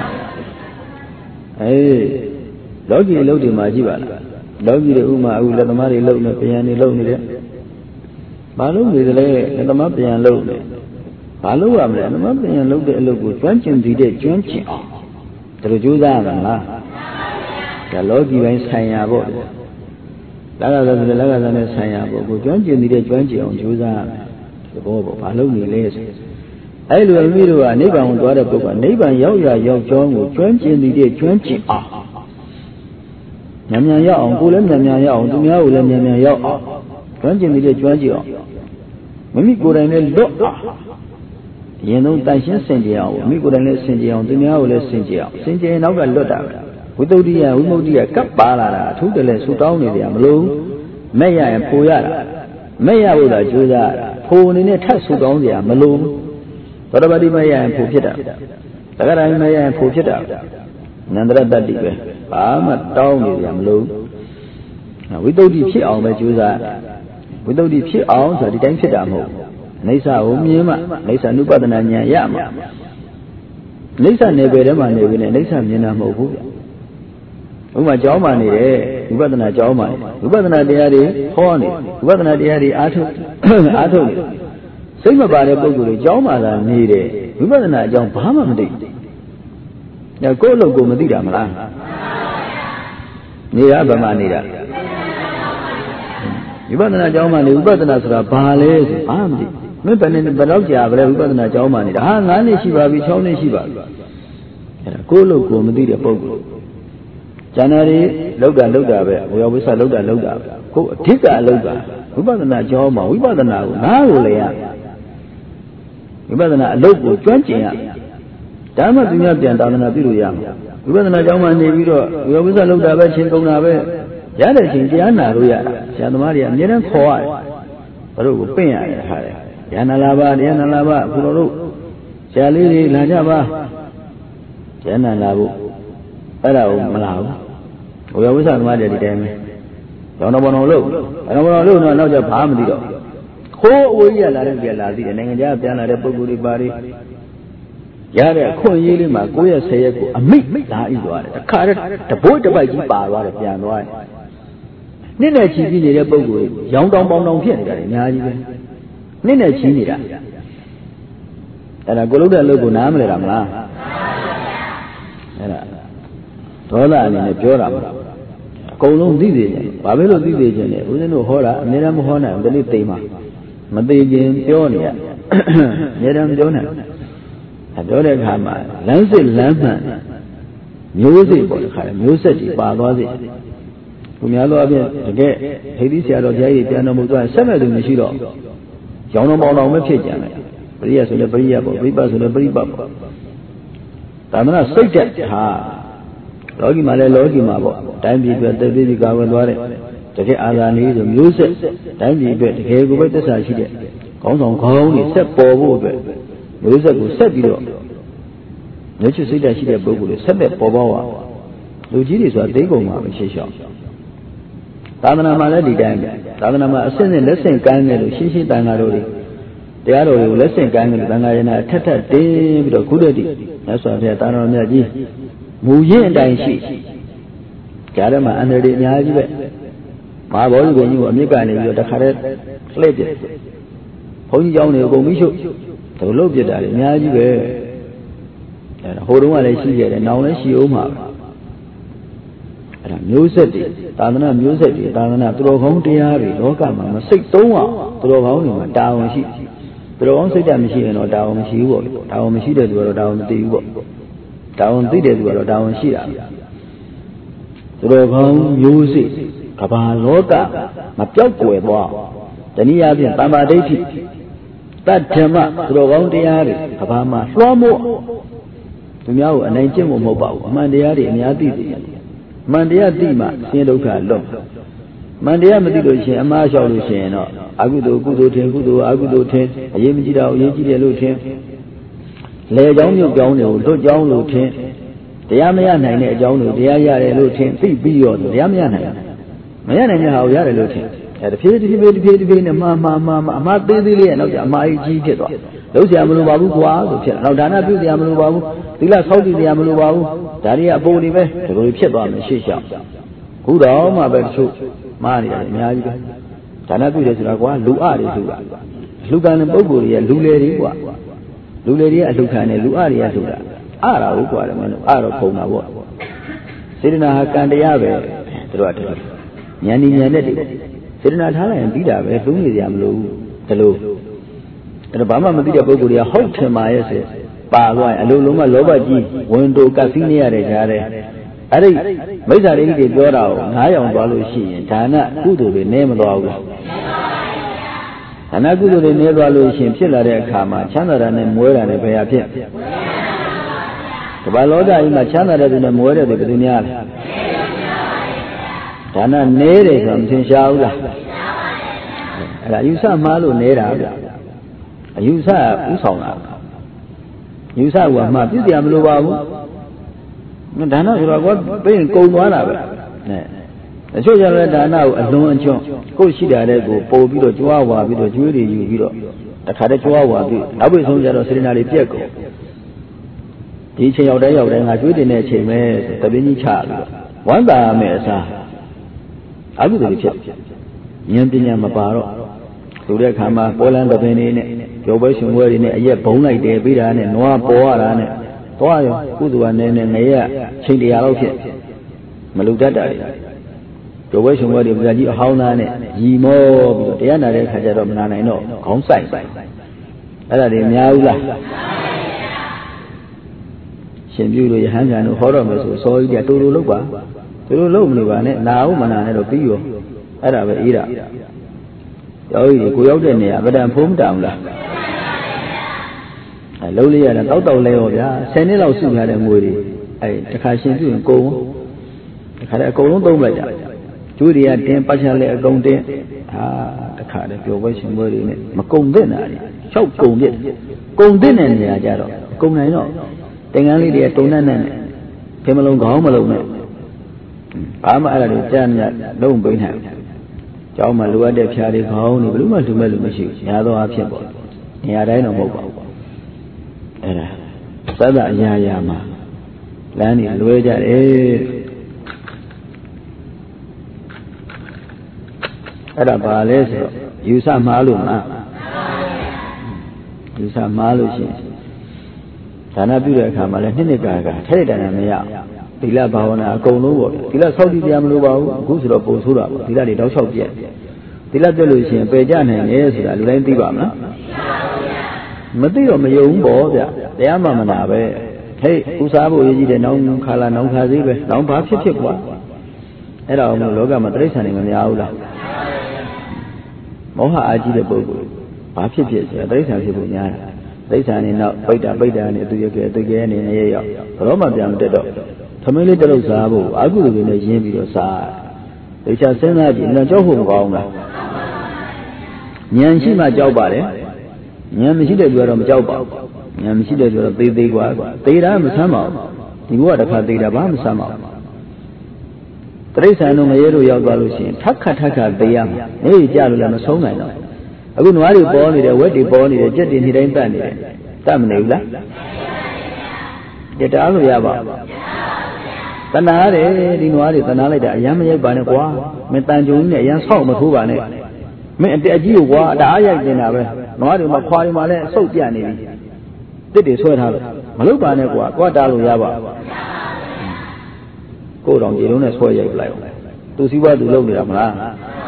Hey, Doggy Lodi Majiva, Doggy the Uma, who let the Mari load the piano load. Balu is the Mapian load. Balu Amla, the Mapian load the logo, 20 and the 20. The Juda, the Logi went saying about it. Laga than a Saya, but 20 and the 20 on Juda, the Bobo, Balu lays. I will meet a neighbor on water book, a neighbor Yoga John with 20 and the 20. Namia on Gulam, Namia on Dumia, Namia. 20 million 20. When we go and look, you know, Dashin Sendia, we go and listen to Dunia, let's send you. Send you now a lot out. Without the Umodia Kapala, to the less who down in the Amlo, Maya and Poyara, Maya with a Juda, Pone in a test who down the Amalo, what about the Maya and Pukita? Tagara Maya and Pukita. Nandra Dadibe, I'm a down in the Amlo. Without the Chi on the Juda. Without the few hours of the Damo, Nisa Umima, Nisa Nupadana Yama. Nisa Neverema, Nisa Minamo. Uma Jomani, Ubadana Jomani, Ubadana Diari, Horny, Ubadana Diari Ato. Same about a book with Joma needed, Ubadana Jom Pamadi. Now go look Madida Mala. Near Bamanida. Ubadana Jomani, Ubadana Bales, Amdi. Maybe in the Balogia, Ubadana Jomani, Hangani Shiva, Vichoni Shiva. Kolo Madida Pogo. Janari, Loga, we always are Loga. Tika Loga, Ubadana Joma, Ubadana, Narulea. Ubadana Logo, 20. Dama Dunya and Dana Biruya. Ubadana Jomani, we always are Loga, Chingonave. Yada Chingiana, Santamaria, Niran Koi, Ru Pia, Yanalava, Puru, Jalili, Lajava, Jana Labu, Hello, Malau. We always are mad at the damn. Don't know what I don't want to know the palm. Who will you let him get lazy and then jab down at a good body? Yada, Koyili, Magoya say a meat, that is what the carrot, the boy to buy you by what a piano. Nina Chini, a bogu, young Dom Pian, Nina Chini. And I go to look on Amla. Tola and a Joram. Colon did it, Pavelo did it, within Hora, Niram Hona, and the Litema. Madajin, Jonia, Niram Jonah. Adore Hama, Lancy Lampman, music, Pavazi. Pumialo again, Hadisia of Jay, Piano Mutua, Sama de Michiro. Jono Mechian, Priya to the Priya, Ribas to the Briba. Tamana State, ha. Logimale, time between the baby governor, တကယ်အာသာလေးဆိုမျိုးဆက်တိုင်းပြည်အတွက်တကယ်ကိုပဲသစ္စာရှိတဲ့ခေါင်းဆောင်ခေါင်းတွေဆက်ပေါ်ဖို့အတွက်မျိုးဆက်ကိုဆက်ပြီးတော့မျိုးချစ်စိတ်ဓာတ်ရှိတဲ့ပုဂ္ဂိုလ်တွေဆက်လက်ပေါ်ပေါက်အောင်လူကြီးတွေဆိုတာသိကုန်မှာပဲရှေ့လျှောက်သာသနာမှာလည်းဒီတိုင်းပဲသာသနာမှာအစစ်စစ်လက်ဆင့်ကမ်းတယ်လို့ရှင်းရှင်းတန်ဃာတော်တွေတရားတော်တွေကိုလက်ဆင့်ကမ်းတယ်လို့တန်ဃာရဏထက်ထက်တင်းပြီးတော့ခုတည်းတည်းမြတ်စွာဘုရားတာတော်မြတ်ကြီးမူရင်းအတိုင်းရှိကြားထဲမှာအန္တရာယ်အများကြီးပဲမဟာဘောဓိဘုံကြီးကိုအမြစ်ကနေပြီးတော့တခါတည်းလှည့်ပြစ်ဘုန်းကြီးเจ้าတွေအကုန်ပြီးရှုသူလှုပ်ပြစ်တာလေအများကြီးပဲအဲဒါဟိုတုန်းကလည်းရှိခဲ့တယ်နောင်လည်းရှိအောင်မှာအဲ့ဒါမျိုးဆက်တွေသာသနာမျိုးဆက်တွေသာသနာသူတော်ကောင်းတရားတွေလောကမှာမစိတ်သုံးအောင်သူတော်ကောင်းတွေမှာတာဝန်ရှိသူတော်ကောင်းစိတ်ဓာတ်မရှိရင်တော့တာဝန်မရှိဘူးပေါ့တာဝန်မရှိတဲ့သူကတော့တာဝန်မသိဘူးပေါ့တာဝန်သိတဲ့သူကတော့တာဝန်ရှိတာသူတော်ကောင်းမျိုးစိကဘာလောကမပြောက်ကွယ်သွားတနည်းအားဖြင့်တမ္မာဒိဋ္ဌိတတ္ထမသူတော်ကောင်းတရားတွေကဘာမှလွှမ်းမိုးသူများကိုအနိုင်ကျင့်ဖို့မဟုတ်ပါဘူးအမှန်တရားတွေအများသိသိအမှန်တရားသိမှဆင်းဒုက္ခလွတ်အမှန်တရားမသိလို့ရှိရင်အမှားလျှောက်လို့ရှိရင်တော့အကုသိုလ်ကုသိုလ်ထင်ကုသိုလ်အကုသိုလ်ထင်အရေးမကြီးတာကိုအရေးကြီးတယ်လို့ထင်လေကြောင်းမြုပ်ကြောင်းတွေကိုလွတ်ကြောင်းလို့ထင်တရားမရနိုင်တဲ့အကြောင်းတွေတရားရတယ်လို့ထင်သိပြီးတော့တရားမရနိုင်မရနိုင်တဲ့ဟာကိုရတယ်လို့ထင်အဲတဖြည်းဖြည်းနဲ့မှားအမှားသေးသေးလေးရဲ့နောက်ကျအမှားကြီးဖြစ်သွားလုံးเสียမလို့ပါဘူးကွာဆိုဖြစ်နောက်ဒါနပြုเสียမလို့ပါဘူးသီလဆောက်တည်เสียမလို့ပါဘူးဒါတွေကအပေါ်တွေပဲဒီလိုဖြစ်သွားမယ်ရှေ့လျှောက်ခုတော့မှပဲတချို့မှားနေတယ်အများကြီးပဲဒါနပြုတယ်ဆိုတာကွာလူအတွေဆိုတာလူကံတဲ့ပုဂ္ဂိုလ်တွေကလူလေတွေကွာလူလေတွေကအလူခံတယ်လူအတွေကဆိုတာအရာဟုတ်ကွာတယ်မင်းတို့အတော့ပုံတာပေါ့စေတနာဟာကံတရားပဲတို့ကတည်းကဉာဏ်ဒီဉာဏ်နဲ့တည်းစေတနာထားလိုက်ရင်ပြီးတာပဲသုံးနေကြမလို့ဒီလိုအဲ့တော့ဘာမှမသိတဲ့ပုဂ္ဂိုလ်တွေကဟုတ်ထင်ပါရဲ့ဆိုပါသွားရင်အလုံးလုံးကလောဘကြီးဝင်တိုကပ်စီးနေရတဲ့ကြားထဲအဲ့ဒီမိစ္ဆာရိတိတွေပြောတာကို9ရောင်သွားလို့ရှိရင်ဒါနကုသိုလ်တွေနည်းမသွားဘူးလားဒါနကုသိုလ်တွေနည်းသွားလို့ရှိရင်ဖြစ်လာတဲ့အခါမှာချမ်းသာတာနဲ့မွဲတာနဲ့ဘယ်ဟာဖြစ်ကမ္ဘာလောကကြီးမှာချမ်းသာတဲ့သူနဲ့မွဲတဲ့သူဘယ်သူများလဲဒါနနည်းတယ်ဆိုတာမသင်ရှားဘူးလားအဲ့ဒါအယူဆမှားလို့နည်းတာဗျအယူဆဥဆောင်တာယူဆကမှပြည့်စရာမလိုပါဘူးဒါနဆိုတော့ကိုပြင်ကုံသွားတာပဲအချို့ကျတော့ဒါနကိုအလွန်အကျွံကိုရှိတာတဲ့ကိုပို့ပြီးတော့ကြွားဝါပြီးတော့ကျွေးတွေယူပြီးတော့တခါတည်းကြွားဝါပြီးနောက်ပိတ်ဆုံးကျတော့စေတနာတွေပြက်ကုန်ဒီအချိန်ရောက်တိုင်းငါကျွေးတင်တဲ့အချိန်ပဲတပင်းကြီးချပြီးတော့ဝမ်းသာမယ်အစားအကုသိုလ်ဖြစ်ဉာဏ်ပညာမပါတော့သူတဲ့ခါမှာပေါ်လန်းတပင်းလေးနဲ့ကျော်ပွဲရှင်ပွဲတွေနဲ့အရက်ဘုံလိုက်တယ်ပြီးတာနဲ့နွားပေါ်ရတာနဲ့သွားရောကုသိုလ်ကနည်းငရဲချိန်100လောက်ဖြစ်မလူတတ်တာတွေကျော်ပွဲရှင်ပွဲတွေပဇာကြီးအဟောင်းသားနဲ့ရီမောပြီးတော့တရားနာတဲ့ခါကျတော့မနာနိုင်တော့ခေါင်းဆိုင်အဲ့ဒါတွေများဘူးလားရှင်ပြုလို့ယဟန်ခံတို့ဟောတော့မယ်ဆိုစောကြီးကတူတူလုပ်ပါတူတူလုပ်မလို့ပါနဲ့နာအောင်မနာနဲ့တော့ပြီးရောအဲ့ဒါပဲအေးတာယောဂီကိုရောက်တဲ့နေရာဗဒံဖုံးတောင်လားအဲလုံးလေးရတာတောက်လဲရောဗျာ10နှစ်လောက်စုထားတဲ့ငွေတွေအဲတခါရှင်ပြုရင်ကုန်တခါတည်းအကုန်လုံးသုံးလိုက်ကြကျိုးတွေကတင်းပတ်ချလဲအကုန်တင်းဟာတခါတည်းပျော်ပွဲရှင်ပွဲတွေနဲ့မကုန်သင့်တာတွေ6ကုန်ပြစ်ကုန်သင့်တဲ့နေရာကြတော့ကုန်နိုင်တော့တင်ကန်းလေးတွေကတုံနဲ့နဲ့ဖေမလုံးခေါင်းမလုံးနဲ့ဘာမှအဲ့ဒါတွေကြားညလုံးပိန်းနိုင်ကျောင်းမှာလိုအပ်တဲ့ဖြာတွေခေါင်းတွေဘယ်လိုမှလူမဲ့လူမရှိဘူးညာတော့အဖြစ်ပေါ့နေရာတိုင်းတော့မဟုတ်ပါဘူးအဲ့ဒါသတ္တအရာရာမှာလမ်းတွေလွဲကြတယ်အဲ့ဒါဘာလဲဆိုတော့ယူဆမှားလို့မလားယူဆမှားလို့ရှိရင်ဒါနပြုတဲ့အခါမှာလည်းနှစ်ကာထဲတန်မရသီလဘာဝနာအကုန်လုံးပေါ့သီလဆောက်တည်ပြမလို့ပါဘူးအခုဆိုတော့ပုံဆိုးတာပေါ့သီလတွေတောက်လျှောက်ပြည့်သီလပြည့်လို့ရှိရင်ပယ်ကြနိုင်တယ်ဆိုတာလူတိုင်းသိပါမလားမသိတော့မယုံဘူးပေါ့ဗျတရားမှမနာပဲဟေးဥစားဖို့ရေးကြည့်တယ်နောင်ခါလာနောင်ခါသေးပဲနောင်ဘာဖြစ်ကွာအဲ့ဒါအောင်လို့လောကမှာတိရစ္ဆာန်တွေမများဘူးလားမောဟအာကြီးတဲ့ပုဂ္ဂိုလ်ဘာဖြစ်ဆိုတာတိရစ္ဆာန်ဖြစ်ဖို့များတာတိရစ္ဆာန်နေနောက်ပိဋ္ဌာနဲ့သူရကဲသူကဲနေနေရောက်ဘရောမှပြန်မတက်တော့သမင်းလေးတလုတ်စားဖို့အာကုသိုလ်တွေနဲ့ရင်းပြီးတော့စားတေချာစဉ်းစားကြည့်နော်ကြောက်ဖို့မကောင်းလားဉာဏ်ရှိမှကြောက်ပါလေဉာဏ်မရှိတဲ့သူကတော့မကြောက်ပါဘူးဉာဏ်မရှိတဲ့သူကတော့သေးกว่าသေတာမဆမ်းပါဘူးဒီဘဝတစ်ခါသေတာဘာမှမဆမ်းပါဘူးတိရစ္ဆာန်တို့ငရဲတို့ရောက်သွားလို့ရှိရင်ထက်ခါသေရမှာအေးကြလို့လည်းမဆုံးနိုင်တော့အခုနွားတွေပေါ်နေတယ်ဝက်တွေပေါ်နေတယ်ကြက်တွေနေတိုင်းတတ်နေတယ်တတ်မနေဘူးလားကြက်တားလို့ရပါတဏှာတယ်ဒီနွားတွေတဏှာလိုက်တာအယမ်းမရိုက်ပါနဲ့ကွာမင်းတန်ကြုံကြီးနဲ့အယမ်းဆောက်မထိုးပါနဲ့မင်းအတက်အကြီးကိုကွာတအားရိုက်နေတာပဲနွားတွေမှာခွာတွေမှာလည်းအဆုတ်ပြနေပြီတစ်တွေဆွဲထားလို့မလုပ်ပါနဲ့ကွာတားလို့ရပါကိုယ်တော်ကြည်လုံးနဲ့ဆွဲရိုက်ပလိုက်အောင်သူစည်းဝါးသူလုပ်နေတာမလား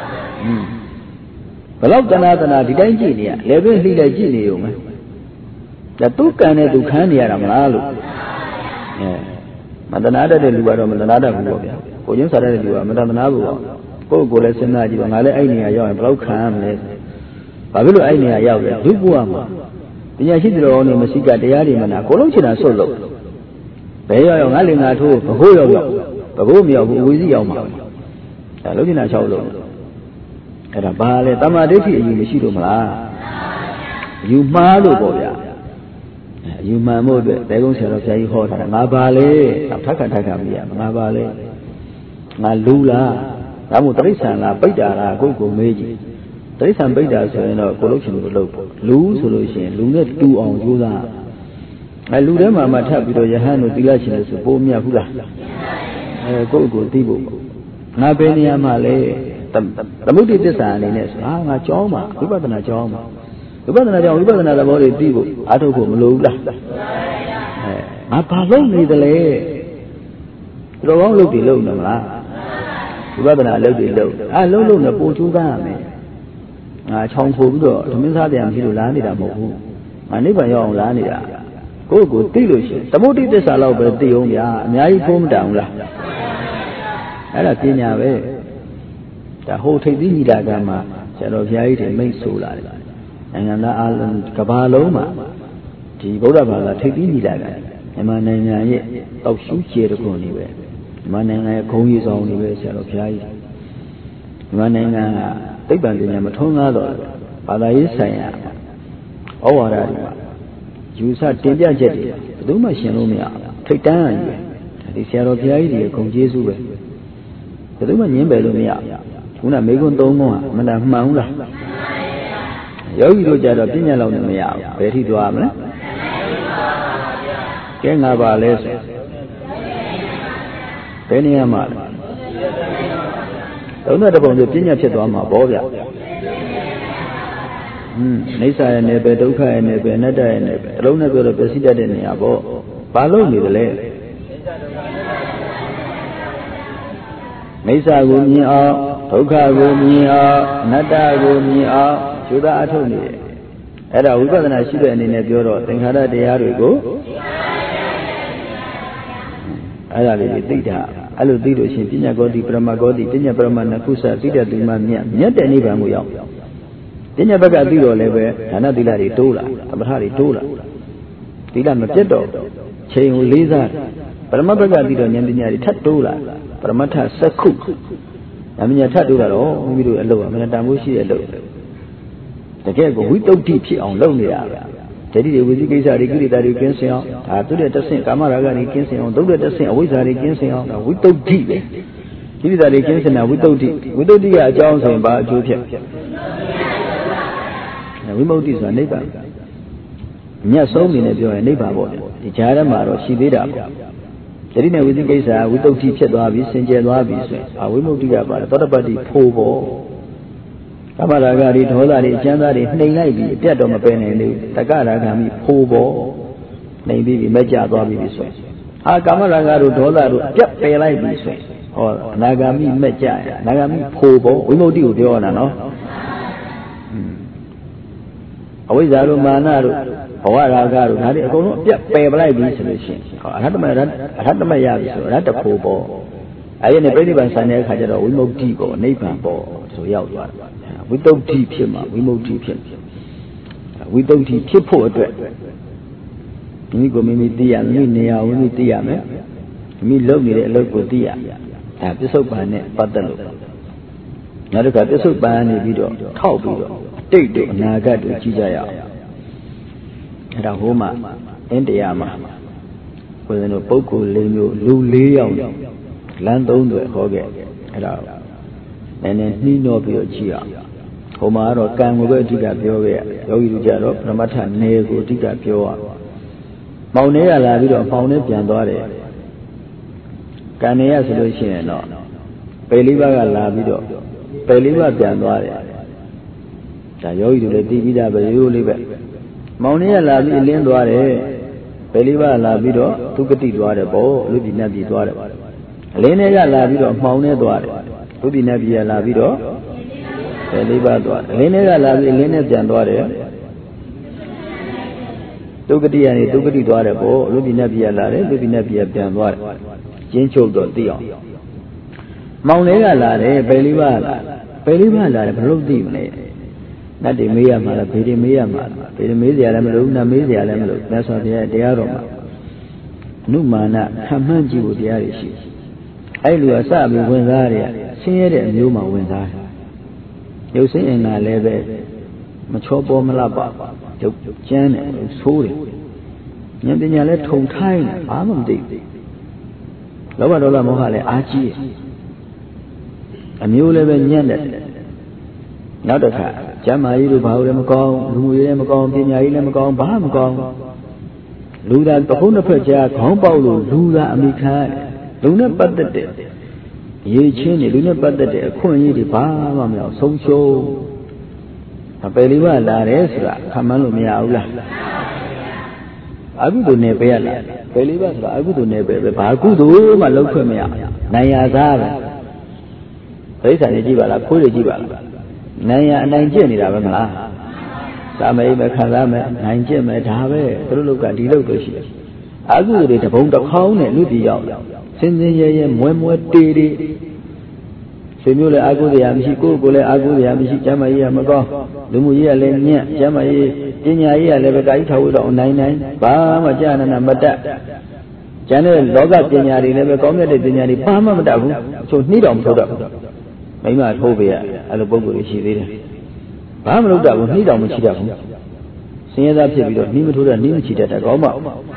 ဘယ်တော့တဏှာဒီတိုင်းကြည့်နေရလေပြင်းလှိလိုက်ကြည့်နေရုံပဲဒါသူကံနဲ့သူခန်းနေရတာမလားလို့မတနာတတ်တဲ့လူကတော့မတနာတတ်ဘူးပေါ့ဗျာကိုချင်းစားတဲ့လူကမတနာဘူးပေါ့ကိုယ်လည်းစဉ်းစားကြည့်ပါငါလည်းအဲ့နေရာရောက်ရင်ဘယ်လောက်ခံရမလဲဘာဖြစ်လို့အဲ့နေရာရောက်လဲဒုက္ခမှာပညာရှိတော်နေမရှိကတရားတွေမနာကိုလုံးချင်တာစွတ်လို့ဘယ်ရောက်ငါလည်းငါထိုးဘကိုးရောက်ဘကိုးမရောက်ဘူးအဝေးစီရောက်မှာဒါလုံးချင်တာ၆လုံးအဲ့ဒါဘာလဲတမာဒိဋ္ဌိအယူမရှိလို့မလားအယူမှားလို့ပေါ့ဗျာအယူမှန်ဖို့အတွက်ဘယ်ကုန်းဆရာတော်ဆရာကြီးဟောတာငါပါလေထက်ခါမရငါပါလေငါလူလားဒါမို့တိရစ္ဆာန်လားပိဋ္ဌာလားကိုယ်မေးကြည့်တိရစ္ဆာန်ပိဋ္ဌာဆိုရင်တော့ကိုလုံးချင်လို့လုပ်ပေါ့လူဆိုလို့ရှိရင်လူနဲ့တူအောင်ကြိုးစားလူထဲမှာမှထပ်ပြီးတော့ယဟန်တို့သီလရှင်လို့ဆိုပိုးမြတ်ဘူးလားကိုယ်သိဖို့ငါဘယ်နေရာမှာလဲသမုဒ္ဒိသစ္စာအနေနဲ့ဆိုငါကြောင်းပါဝိပဿနာကြောင်းပါဝိပဿနာကြောင်းဝိပဿနာသဘောတွေသိဖို့အားထုတ်ဖို့မလိုဘူးလားငါဘာလုပ်နေသလဲတော်ကောင်းလုပ်တယ်လုပ်နေမလားဝိပဿနာလုပ်တယ်လုပ်လုံးနဲ့ပို့ချိုးကားရမယ်ငါချောင်းထိုးပြီးတော့သမင်းစားပြန်ပြီးလို့လားနေတာမဟုတ်ဘူးငါနိဗ္ဗာန်ရောက်အောင်လားနေတာကိုယ့်ကိုသိလို့ရှိရင်သမုဒ္ဒိသစ္စာလောက်ပဲသိအောင်ဗျာအများကြီးဖိုးမတောင်ဘူးလားအဲ့ဒါပညာပဲဒါဟိုထိပ်သီးညီလာခံမှာဆရာတော်ဘုရားကြီးတွေမိတ်ဆိုလာတယ်နိုင်ငံသားအားလုံးကဘာလုံးမှာဒီဗုဒ္ဓဘာသာထိပ်သီးညီလာခံမြန်မာနိုင်ငံရဲ့တောက်ရှူးကျေတခွန်နေပဲမြန်မာနိုင်ငံရဲ့ဂုံကြီးဆောင်နေပဲဆရာတော်ဘုရားကြီးမြန်မာနိုင်ငံကသိပ္ပံပညာမထွန်းကားတော့ဘာသာရေးဆိုင်ရာဩဝါဒတွေမှာယူဆတင်ပြချက်တွေဘယ်သူမှရှင်းလို့မရထိတ်တန်းရည်ပဲဒီဆရာတော်ဘုရားကြီးတွေဂုံကျေးဇူးပဲဘယ်သူမှညင်းပယ်လို့မရခုနမေကွန်း၃ခုကအမှန်တန်မှန်ဘူးလားယောဂီတို့ကြတော့ပြညာလောက်နဲ့မရဘူးဘယ်ထိသွားမလဲကဲငါပါလဲဆိုဘယ်နေရာမှာလဲသုံးတဲ့တပုံဆိုပြညာဖြစ်သွားမှာပေါ့ဗျနိစ္စရဲ့နယ်ပယ်ဒုက္ခရဲ့နယ်ပယ်အနတ္တရဲ့နယ်ပယ်အလုံးနဲ့ပြောတော့ပျက်စီးတတ်တဲ့နေရာပေါ့ဘာလို့နေတယ်လဲနိစ္စကိုမြင်အောင်ဒုက္ခကိုမြင်အောင်အနတ္တကိုမြင်အောင်ကျူတာအထုတ်နေတယ်အဲ့ဒါဝိပဿနာရှိတဲ့အနေနဲ့ပြောတော့သင်္ခါရတရားတွေကိုအဲ့ဒါလေးသိတာအဲ့လိုသိလို့ရှိရင်ပညာကောတိပရမကောတိပညာပရမနှစ်ခုစသိတဲ့သူမှမြတ်တဲ့နိဗ္ဗာန်ကိုရောက်ပညာဘက်ကသိတော့လည်းပဲဒါနသီလတွေတိုးလာသမထတွေတိုးလာသီလမပြတ်တော့ချိန်ကိုလေးစားပရမဘက်ကသိတော့ဉာဏ်ပညာတွေထပ်တိုးလာပရမထစက္ခုဉာဏ်ပညာထပ်တိုးလာတော့မိမိတို့အလုပ်အမှန်တန်ဖို့ရှိတဲ့အလုပ်တကယ်ကိုဝိတုဒ္ဓိဖြစ်အောင်လုပ်နေရတာဒိဋ္ဌိတွေဝိသိကိစ္စတွေကိလေသာတွေကင်းစင်အောင်ဒါသူတဲ့တဆင့်ကာမရာဂတွေကင်းစင်အောင်သုတဲ့တဆင့်အဝိဇ္ဇာတွေကင်းစင်အောင်ဒါဝိတုဒ္ဓိပဲကိလေသာတွေကင်းစင်တာဝိတုဒ္ဓိကအကြောင်းဆိုရင်ဘာအကျိုးဖြစ်ဝိမု ക്തി ဆိုတာနိဗ္ဗာန်မြတ်ဆုံးအနေနဲ့ပြောရင်နိဗ္ဗာန်ပေါ့ဒီကြားထဲမှာတော့ရှိသေးတာပေါ့ယတိနဲ့ဝိသိကိစ္စဝိတုဒ္ဓိဖြစ်သွားပြီစင်ကြယ်သွားပြီဆိုရင်ဝိမု ക്തി ကပါတယ်သောတပတ္တိဖို့ပေါ့ကာမရာဂတွေဒေါသတွေအကျဉ်းသားတွေနှိမ်လိုက်ပြီးအပြတ်တော့မပယ်နိုင်သေးဘူးတက္ကရာဂမိဖို့ပေါ့နှိမ်ပြီးမကြသွားပြီဆိုရင်ကာမရာဂတို့ဒေါသတို့အပြတ်ပယ်လိုက်ပြီဆိုရင်ဟောအနာဂါမိမကြရအနာဂါမိဖို့ပေါ့ဝိမု ക്തി ကိုပြောရတာနော်အဝိဇ္ဇာတို့မာနတို့ဘဝရာဂတို့ဒါတွေအကုန်လုံးအပြတ်ပယ်ပလိုက်ပြီဆိုလို့ရှိရင်အရဟတမရပြီဆိုအရဟတဖို့ပေါ့အဲ့ဒီနဲ့ပြိဋိဘံဆန်တဲ့အခါကျတော့ဝိမု ക്തി ပေါ့နိဗ္ဗာန်ပေါ့ဆိုရောက်သွားတယ်ဝိတုဒ္ဓိဖြစ်မှာဝိမု ക്തി ဖြစ်ဝိတုဒ္ဓိဖြစ်ဖို့အတွက်မိမိကိုမိမိသိရမိမိနေရာမိမိသိရမယ်မိမိလုပ်နေတဲ့အလုပ်ကိုသိရဒါပစ္စုပ္ပန်နဲ့ပတ်သက်လို့နောက်တစ်ခါပြစ္ဆုတ်ပန်နေပြီးတော့ထောက်ပြီးတော့အတိတ်တို့အနာဂတ်တို့ကြည့်ကြရအောင်အဲ့ဒါဟိုမှာအင်းတရားမှာဘုရားတို့ပုဂ္ဂိုလ်၄မျိုးလူ၄ယောက်လမ်း၃တွေဟောခဲ့အဲ့ဒါနည်းနည်းနှီးနှောပြီးတော့ကြည့်အောင်ဟိုမှာတော့ကံကိုပဲအဓိကပြောခဲ့ယောဂီတို့ကြတော့ပရမတ္ထနယ်ကိုအဓိကပြောရမောင်နေရလာပြီးတော့မောင်နေပြန်သွားတယ်ကံနေရဆိုလို့ရှိရင်တော့ပေလေးပါးကလာပြီးတော့ပေလေးပါးပြန်သွားတယ်ဒါယောဂီတို့လည်းတည်ပြီးသားပဲရိုးလေးပဲမောင်နေရလာပြီးအလင်းသွားတယ်ပေလေးပါးလာပြီးတော့ဒုက္ကတိသွားတယ်ပေါ့လူပြည်နတ်ပြည်သွားတယ်အလင်းတွေကလာပြီးတော့မှောင်နေသွားတယ်လူပြည်နတ်ပြည်ကလာပြီးတော့ပေလေးပါးသွားတယ်အလင်းတွေကလာပြီးအလင်းနဲ့ပြန်သွားတယ်ဒုက္ကတိကနေဒုက္ကတိသွားတယ်ပေါ့လူပြည်နတ်ပြည်ကလာတယ်လူပြည်နတ်ပြည်ကပြန်သွားတယ်ကျင်းချုပ်တော့သိအောင်မောင်လေးကလာတယ်ပေလေးပါးလာပေလေးပါးလာတယ်ဘယ်လိုသိမလဲနတ်တွေမေးရမှာလားဘေးတွေမေးရမှာလားဘေးတွေမေးစရာလည်းမလိုဘူးနတ်မေးစရာလည်းမလိုမြတ်စွာဘုရားတရားတော်မှာအနုမာနခံမှန်းကြည့်ဖို့တရားတွေရှိအဲ့လူကစပြီးဝင်စားတယ်ဆင်းရဲတဲ့အမျိုးမှဝင်စားတယ်ရုပ်ဆင်းအင်္ဂါလည်းပဲမချောပေါ်မလားပါရုပ်ကျမ်းတယ်ဆိုးတယ်ဉာဏ်ပညာလည်းထုံထိုင်းတယ်ဘာမှမသိဘူးလောဘဒေါသမောဟလည်းအားကြီးအမျိုးလည်းပဲညံ့တယ်နောက်တစ်ခါကျမ်းမာရေးတို့ဘာလို့လဲမကောင်းလူမှုရေးလည်းမကောင်းပညာရေးလည်းမကောင်းဘာမှမကောင်းလူသားတစ်ခုနှစ်ဖက်ကြားခေါင်းပေါက်လို့လူသားအမိခံလူနဲ့ပတ်သက်တဲ့ရေချင်းတွေလူနဲ့ပတ်သက်တဲ့အခွင့်အရေးတွေဘာမှမရောက်ဆုံးရှုံးအပေလေးပါလာတယ်ဆိုတာခံမှန်းလို့မရဘူးလားအကုသိုလ်နဲ့ပဲရလားပေလေးပါဆိုတာအကုသိုလ်နဲ့ပဲဘာကုသိုလ်မှလုပ်ခွင့်မရနိုင်ရသားပဲဒိဋ္ဌာန်ကြည့်ပါလားခိုးတွေကြည့်ပါလားနိုင်ရအနိုင်ကျင့်နေတာပဲမလားသာမေပဲခံစားမယ်နိုင်ကျင့်မယ်ဒါပဲသူတို့လောက်ကဒီလောက်တော့ရှိတယ်အကုသိုလ်တွေတပုံတစ်ခေါင်းနဲ့လူပြည်ရောက်စင်စင်ရဲရဲမွဲမွဲတေးတေးဆွေမျိုးလည်းအကုသိုလ်ရမရှိကိုယ်ကိုယ်လည်းအကုသိုလ်ရမရှိကျမ်းမာရေးကမကောင်းလူမှုရေးကလည်းညံ့ကျမ်းမာရေးပညာရေးကလည်းပဲကာယထာဝတော်နိုင်ဘာမှကြာနာမတတ်ကျန်တဲ့လောကပညာတွေလည်းပဲကောင်းမြတ်တဲ့ပညာတွေဘာမှမတတ်ဘူးဆိုနှီးတော်မထုတ်တော့မိမထိုးပေးရအဲ့လိုပုံကိုယ်တွေရှိသေးတယ်ဘာမှမလုပ်တတ်ဘူးနှီးတော်မချီတတ်ဘူးဆင်းရဲသားဖြစ်ပြီးတော့နှီးမထိုးတတ်နှီးမချီတတ်တဲ့ကောင်းပါ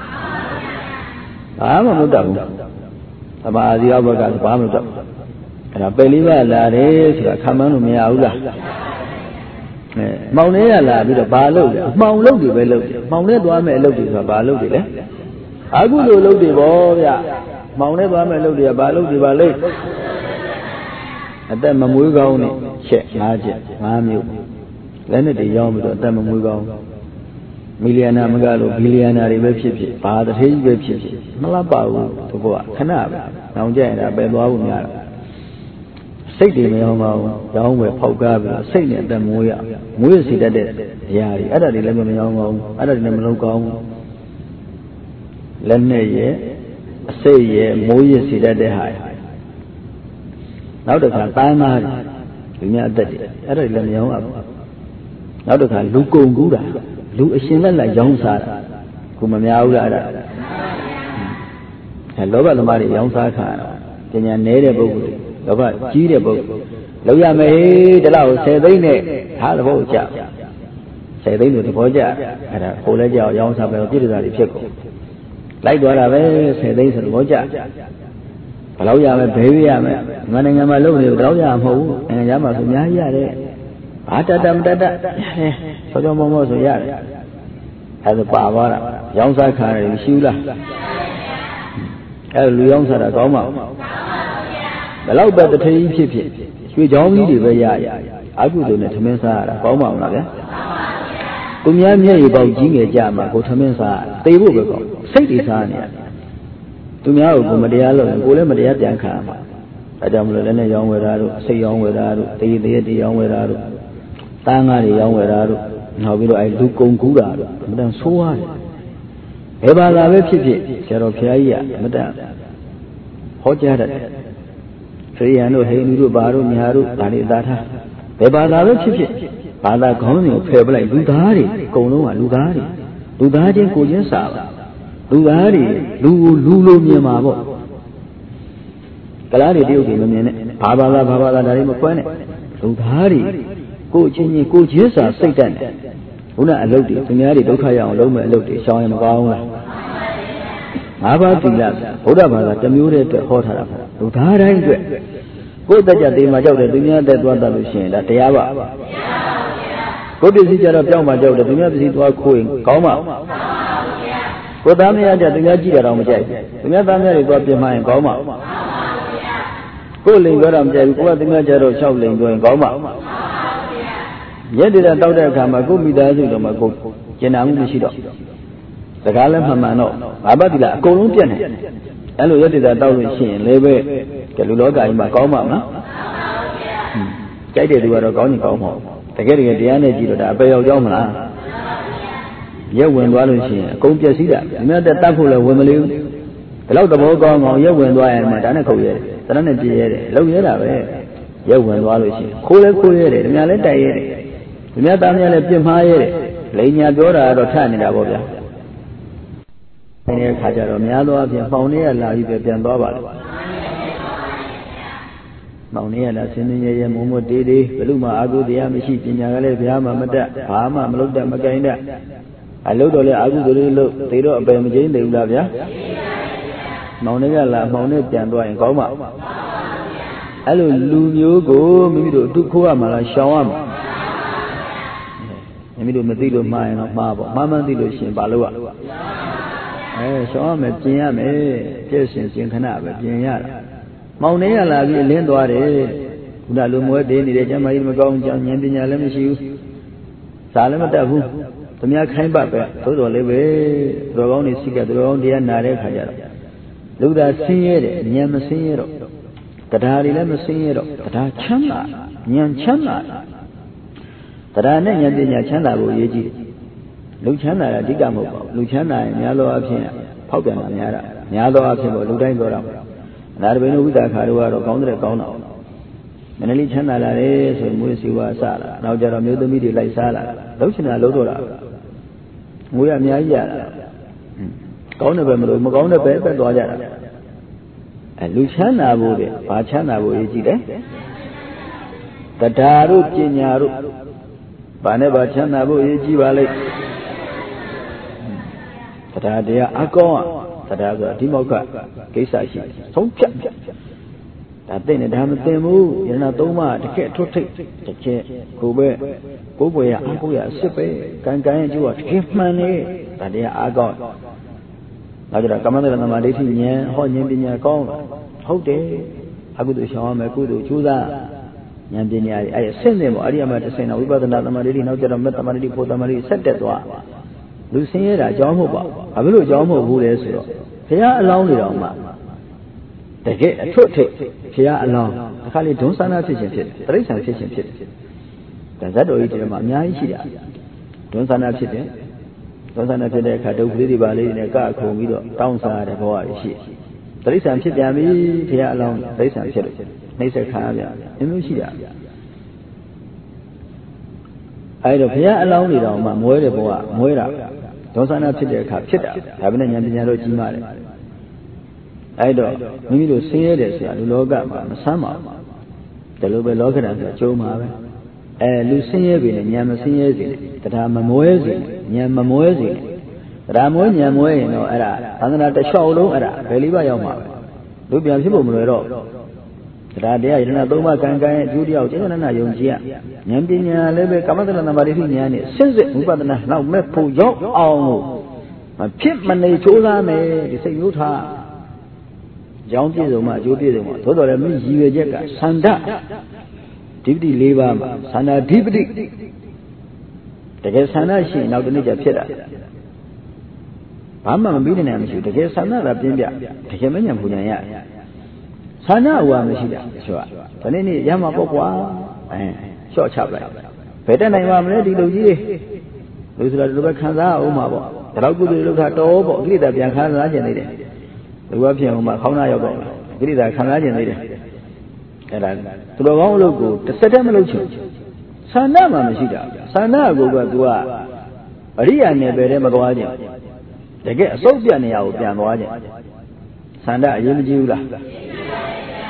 ဘာမှမလုပ်တတ်ဘူးသမာဓိအောက်ဘက်ကဘာမှမလုပ်တတ်ဘူးအဲ့ဒါပေလေးပါလာတယ်ဆိုတာခံမှန်းလို့မရဘူးလားမောင်လေးကလာပြီးတော့ဘာလုပ်လဲအမှောင်လုပ်တွေပဲလုပ်တယ်မောင်လေးသွားမဲ့အလုပ်တွေဆိုတာဘာလုပ်တယ်လဲအကုသိုလ်လုပ်တွေပေါ့ဗျမောင်လေးသွားမဲ့အလုပ်တွေကဘာလုပ်တွေပါလဲအသက်မမွေးကောင်းနဲ့ချက်၅ချက်၅မျိုးလက်နဲ့တည်းရောင်းပြီးတော့အသက်မမွေးကောင်းမီလီယံနာမကလို့ဘီလီယံနာတွေပဲဖြစ်ဖြစ်ဘာတထေးကြီးပဲဖြစ်ဖြစ်မလားပါဘူးသူကခဏပဲနောင်ကြရင်ဒါပဲသွားဖို့များတာစိတ်တွေမရောပါဘူးရောင်းဝယ်ဖောက်ကားပြီးစိတ်နဲ့အသက်မွေးရမွေးစီတတ်တဲ့အရာတွေအဲ့ဒါတွေလည်းမရောပါဘူးအဲ့ဒါတွေလည်းမလုပ်ကောင်းဘူးလက်နဲ့ရဲ့အစိတ်ရဲ့မိုးရစီတတ်တဲ့ဟာနောက်တစ်ခါသားသားလူများအသက်တွေအဲ့ဒါလည်းမရောဘူးနောက်တစ်ခါလူကုန်ကူးတာလူအရှင်လက်လက်ရောင်းစားတာကိုမများဘူးလားအဲ့ဒါအဲလောဘသမားတွေရောင်းစားခါပညာနည်းတဲ့ပုဂ္ဂိုလ်တွေလောဘကြီးတဲ့ပုဂ္ဂိုလ်လောက်ရမယ်တလောက်10သိန်းနဲ့ဒါသဘောကျ10သိန်းလို့သဘောကျအဲ့ဒါကိုလည်းကြောက်ရောင်းစားပဲပြည့်စုံတာတွေဖြစ်ကုန်လိုက်သွားတာပဲ10သိန်းဆိုသဘောကျဘယ်လောက်ရမယ်ဘယ်ရမယ်ငါနိုင်ငံမှာလုပ်နေတော့တော့ရမှာမဟုတ်ဘူးနိုင်ငံခြားမှာဆိုအများကြီးရတယ်ဘာတတ်မတတ်ဆောကြောမောမောဆိုရတယ်အဲ့ဒါပါသွားတာရောင်းစားခံရတယ်မရှိဘူးလားအဲ့လူရောင်းစားတာကောင်းပါ့ဘယ်လောက်ပဲတထေးကြီးဖြစ်ရွှေချောင်းကြီးတွေပဲရအကုသိုလ်နဲ့ထမင်းစားရတာကောင်းပါ့မလားဗျာသူများမျက်ရည်ပေါက်ကြီးငယ်ကြမှာကိုထမင်းစားသေဖို့ပဲကောင်းစိတ်တွေစားနေရတယ်သူများကိုမတရားလုပ်ရင်ကိုလည်းမတရားပြန်ခံရမှာအဲကြောင့်မလို့လည်းနဲ့ရောင်းဝယ်တာတို့စိတ်ရောင်းဝယ်တာတို့တည်တည်တည်ရောင်းဝယ်တာတို့တန်းကားတွေရောင်းဝယ်တာတို့နောက်ပြီးတော့အဲလူကုန်ကူးတာတို့မတန်ဆိုးရတယ်ဘယ်ဘာသာပဲဖြစ်ဖြစ်ဆရာတော်ဘုရားကြီးကမတန်ဟောကြားတတ်တယ်ခရိယန်တို့ဟိန္ဒူတို့ဘာတို့ညာတို့ဒါတွေအသာထားဘယ်ဘာသာပဲဖြစ်ဖြစ်ဘာသာခေါင်းစဉ်ကိုဖယ်ပလိုက်လူသားတွေအကုန်လုံးကလူသားတွေလူသားချင်းကိုချင်းစာပါလူသားတွေလူကိုလူလိုမြင်မှာပေါ့ကလားတွေတရုတ်တွေမမြင်နဲ့ဘာသာဒါတွေမခွဲနဲ့လူသားတွေကိုချင်းကိုချင်းစာစိတ်တတ်တယ်ခုနအလုပ်တွေသူများတွေဒုက္ခရအောင်လုပ်မဲ့အလုပ်တွေရှောင်ရင်မကောင်းလားငါးပါးသီလဗုဒ္ဓဘာသာတစ်မျိုးတည်းအတွက်ဟောထားတာပေါ့လူသားတိုင်းအတွက်ကိုယ်တက်ကြသေးမှကြောက်တယ်သူများတက်သွားတတ်လို့ရှိရင်ဒါတရားပါကိုယ်ပစ္စည်းကြတော့ပြောင်းမှကြောက်တယ်သူများပစ္စည်းသွားခိုးရင်ကောင်းမှာကိုယ်သားမရကြသူများကြည့်ရတော့မကြိုက်ဘူးသူများသားများတွေသွားပြင်မှရင်ကောင်းမှာကိုယ်လိန်ကြတော့မကြိုက်ဘူးကိုယ်ကသူများကြတော့ရှောက်လိန်ကြရင်ကောင်းမှာရက်တည်းတောက်တဲ့အခါမှာကိုယ်မိသားစုတော်မှာကိုယ်ကျင်နာမှုမရှိတော့စကားလည်းမှန်မှန်တော့ငါးပါးသီလအကုန်လုံးပြတ်နေအဲ့လိုရက်တည်းတောက်လို့ရှိရင်လည်းပဲလူလောကကြီးမှာကောင်းမှာမလားကြိုက်တဲ့သူကတော့ကောင်းရင်ကောင်းမှာတကယ်တရားနဲ့ကြည့်တော့ဒါအပေရောက်ကြောင်းမလားရက်ဝင်သွားလို့ရှိရင်အကုန်ပြည့်စည်တာဒီမဲ့တတ်ဖို့လည်းဝင်မလေးဘူးဒီလောက်သဘောကောင်းအောင်ရက်ဝင်သွားရင်မှဒါနဲ့ခုတ်ရဲတယ်သရနဲ့ပြည့်ရဲတယ်လုံရဲတာပဲရက်ဝင်သွားလို့ရှိရင်ခိုးလဲခိုးရဲတယ်ဒီများလဲတိုက်ရဲတယ်ဒီများသားများလဲပြစ်မှားရဲတယ်လိန်ညာပြောတာကတော့ထနေတာပေါ့ဗျာဒီအခါကျတော့များသောအားဖြင့်ပေါင်နေရလာပြီးပဲပြန်သွားပါလေမောင်နေရတာစင်းစင်းရဲရဲမုံမတေးတေးဘလို့မှအာဟုတရားမရှိပညာကလည်းဘုရားမှမတတ်ဘာမှမလုပ်တတ်မကိုင်းတတ်အလုပ်တော့လည်းအာဟုဆိုလေးလို့သေတော့အပယ်မကျင်းသေးဘူးလားဗျာမောင်နေရလာမောင်နေပြန်သွားရင်ကောင်းမှာအဲ့လိုလူမျိုးကိုမိမိတို့အတုခိုးရမှာလားရှောင်ရမှာမိမိတို့မသိလို့မှားရင်တော့မှားပေါ့မှားမှန်းသိလို့ရှင်ဘာလို့ရှောင်ရမယ်ပြင်ရမယ်ပြည့်စင်စင်ခဏပဲပြင်ရတာမောင်နေရလာပြီးအလင်းသွားတယ်ခုနလူမွဲတေးနေတဲ့ကျမ်းမာကြီးမကောင်းကြောင်ဉာဏ်ပညာလည်းမရှိဘူးစာလည်းမတတ်ဘူးသူများခိုင်းပတ်ပဲသို့တော်လည်းပဲသူတော်ကောင်းတွေစိတ်ကသူတော်ကောင်းတရားနာတဲ့ခါကျတော့လူသားဆင်းရဲတယ်ဉာဏ်မဆင်းရဲတော့တရားတွေလည်းမဆင်းရဲတော့တရားချမ်းသာဉာဏ်ချမ်းသာတရားနဲ့ဉာဏ်ပညာချမ်းသာဖို့အရေးကြီးတယ်လူချမ်းသာတာအဓိကမဟုတ်ပါဘူးလူချမ်းသာရင်များသောအားဖြင့်ဖောက်ပြန်တာများတာများသောအားဖြင့်လူတိုင်းပြောတာဒါတပင်းဝိသခါတို့ကတော့ကောင်းတဲ့ကောင်းတော့မနလေးချမ်းသာလာတယ်ဆိုရင်မွေးစီဝါစလာနောက်ကြတော့မျိုးသမီးတွေလိုက်စားလာလှုပ်ချင်တာလှုပ်တော့တာငွေရအများကြီးရတာကောင်းတယ်ပဲမလို့မကောင်းတဲ့ပဲပဲသွားကြတာလူချမ်းသာဖို့တဲ့ဘာချမ်းသာဖို့ရေးကြည့်တယ်တရားတို့ပညာတို့ဘာနဲ့ဘာချမ်းသာဖို့ရေးကြည့်ပါလိမ့်တရားတရားအကောင်းတရားဆိုတာဒီမောက်ကကိစ္စရှိဆုံးဖြတ်ဒါသိနေဒါမသိဘူးယန္နာသုံးပါးတကယ်ထွတ်ထိတ်တကယ်ကိုပဲကိုယ်ပွေရအကိုရအစ်စ်ပဲကံကံရဲ့ကျိုးကတကယ်မှန်နေဒါတရားအကောင်းနောက်ကြတော့ကမ္မန္တရသမာဓိဋ္ဌိဉာဏ်ဟောဉာဏ်ပညာကောင်းဟုတ်တယ်အကုသိုလ်ရှောင်ရမယ်ကုသိုလ်ကျိုးစားဉာဏ်ပညာတွေအဲ့ဆင့်နေပေါ့အရိယာမတဆင့်တော့ဝိပဿနာသမာဓိဋ္ဌိနောက်ကြတော့မေတ္တာသမာဓိဋ္ဌိဖို့သမာဓိဆက်တက်သွားလူဆင်းရဲတာအကြောင်းမဟုတ်ပါဘူးဘာဖြစ်လို့အကြောင်းမဟုတ်ဘူးလဲဆိုတော့ဘုရားအလောင်းတွေတော့မှတကယ်အထွတ်ထိပ်ဘုရားအလောင်းအခါလေးဒုံသနာဖြစ်ခြင်းဖြစ်တယ်တိရစ္ဆာန်ဖြစ်ခြင်းဖြစ်တယ်ဒါဇတ်တော်ကြီးတွေမှာအများကြီးရှိတာဒုံသနာဖြစ်တယ်ဒုံသနာဖြစ်တဲ့အခါဒုက္ခလေးတွေပါလေးနဲ့ကခုံပြီးတော့တောင်းစားတဲ့ဘဝကြီးရှိတိရစ္ဆာန်ဖြစ်ပြန်ပြီဘုရားအလောင်းတိရစ္ဆာန်ဖြစ်လို့နှိမ့်ဆက်ခါရအမျိုးရှိတာအဲ့တော့ဘုရားအလောင်းတွေတော့မှမွဲတဲ့ဘဝမွဲတာဒေါသနာဖြစ်တဲ့အခါဖြစ်တာဒါပဲနဲ့ဉာဏ်ပညာတော့ကြီးမားတယ်အဲ့တော့မိမိတို့ဆင်းရဲတယ်ဆိုတာလူလောကမှာမဆမ်းပါဘူးဒါလိုပဲလောကဓာတ်ဆိုကျုံးမှာပဲလူဆင်းရဲပြီနဲ့ဉာဏ်မဆင်းရဲစေတရားမမွဲစေဉာဏ်မမွဲစေတရားမွဲဉာဏ်မွဲရင်တော့အဲ့ဒါသန္တနာတစ်လျှောက်လုံးအဲ့ဒါဘယ်လေးပါရောက်မှာပဲလူပြန်ဖြစ်ဖို့မလွယ်တော့တရားတရားယတနာသုံးပါးကံကံရဲ့အကျိုးတရားကိုကျင့်ကြံနာယုံကြည်ရဉာဏ်ပညာလည်းပဲကမ္မတရဏမာရိဋ္ဌိဉာဏ်နဲ့စစ်စစ်ဝိပဿနာနောက်မဲ့ဖို့ရောက်အောင်လို့မဖြစ်မနေကြိုးစားမယ်ဒီစိတ်မျိုးထားကြောင်းပြည့်စုံမှအကျိုးပြည့်စုံမှသို့တော်လည်းမိရည်ရွယ်ချက်ကသန္တာဓိပတိ၄ပါးမှာသန္တာဓိပတိတကယ်သန္တာရှိရင်နောက်တစ်နေ့ကျဖြစ်တာဘာမှမပြီးနိုင်မရှိဘူးတကယ်သန္တာသာပြင်းပြတကယ်မဉဏ်ပူဉဏ်ရသန္တာဝါမရှိတာဆိုတော့ဒီနေ့ရမှာပေါ့ကွာလျှော့ချပလိုက်ဘယ်တက်နိုင်မှာမလဲဒီလူကြီးလူဆိုတာဒီလိုပဲခံစားအောင်မှာပေါ့ဒါတော့ကုသိုလ်လုပ်တာတော်ပေါ့ကိလေသာပြန်ခံစားခြင်းနေတယ်လူကဖြစ်အောင်မှခေါင်းသားရောက်တော့ကိလေသာခံစားခြင်းနေတယ်အဲ့ဒါသူတော်ကောင်းအလုပ်ကိုတစ်စက်တည်းမလုပ်ချင်သန္တာမှမရှိတာသန္တာကိုကသူကအရိယာနယ်ပယ်ထဲမသွားခြင်းတကယ်အစုပ်ပြတ်နေရကိုပြန်သွားခြင်းသန္တာအရေးမကြီးဘူးလား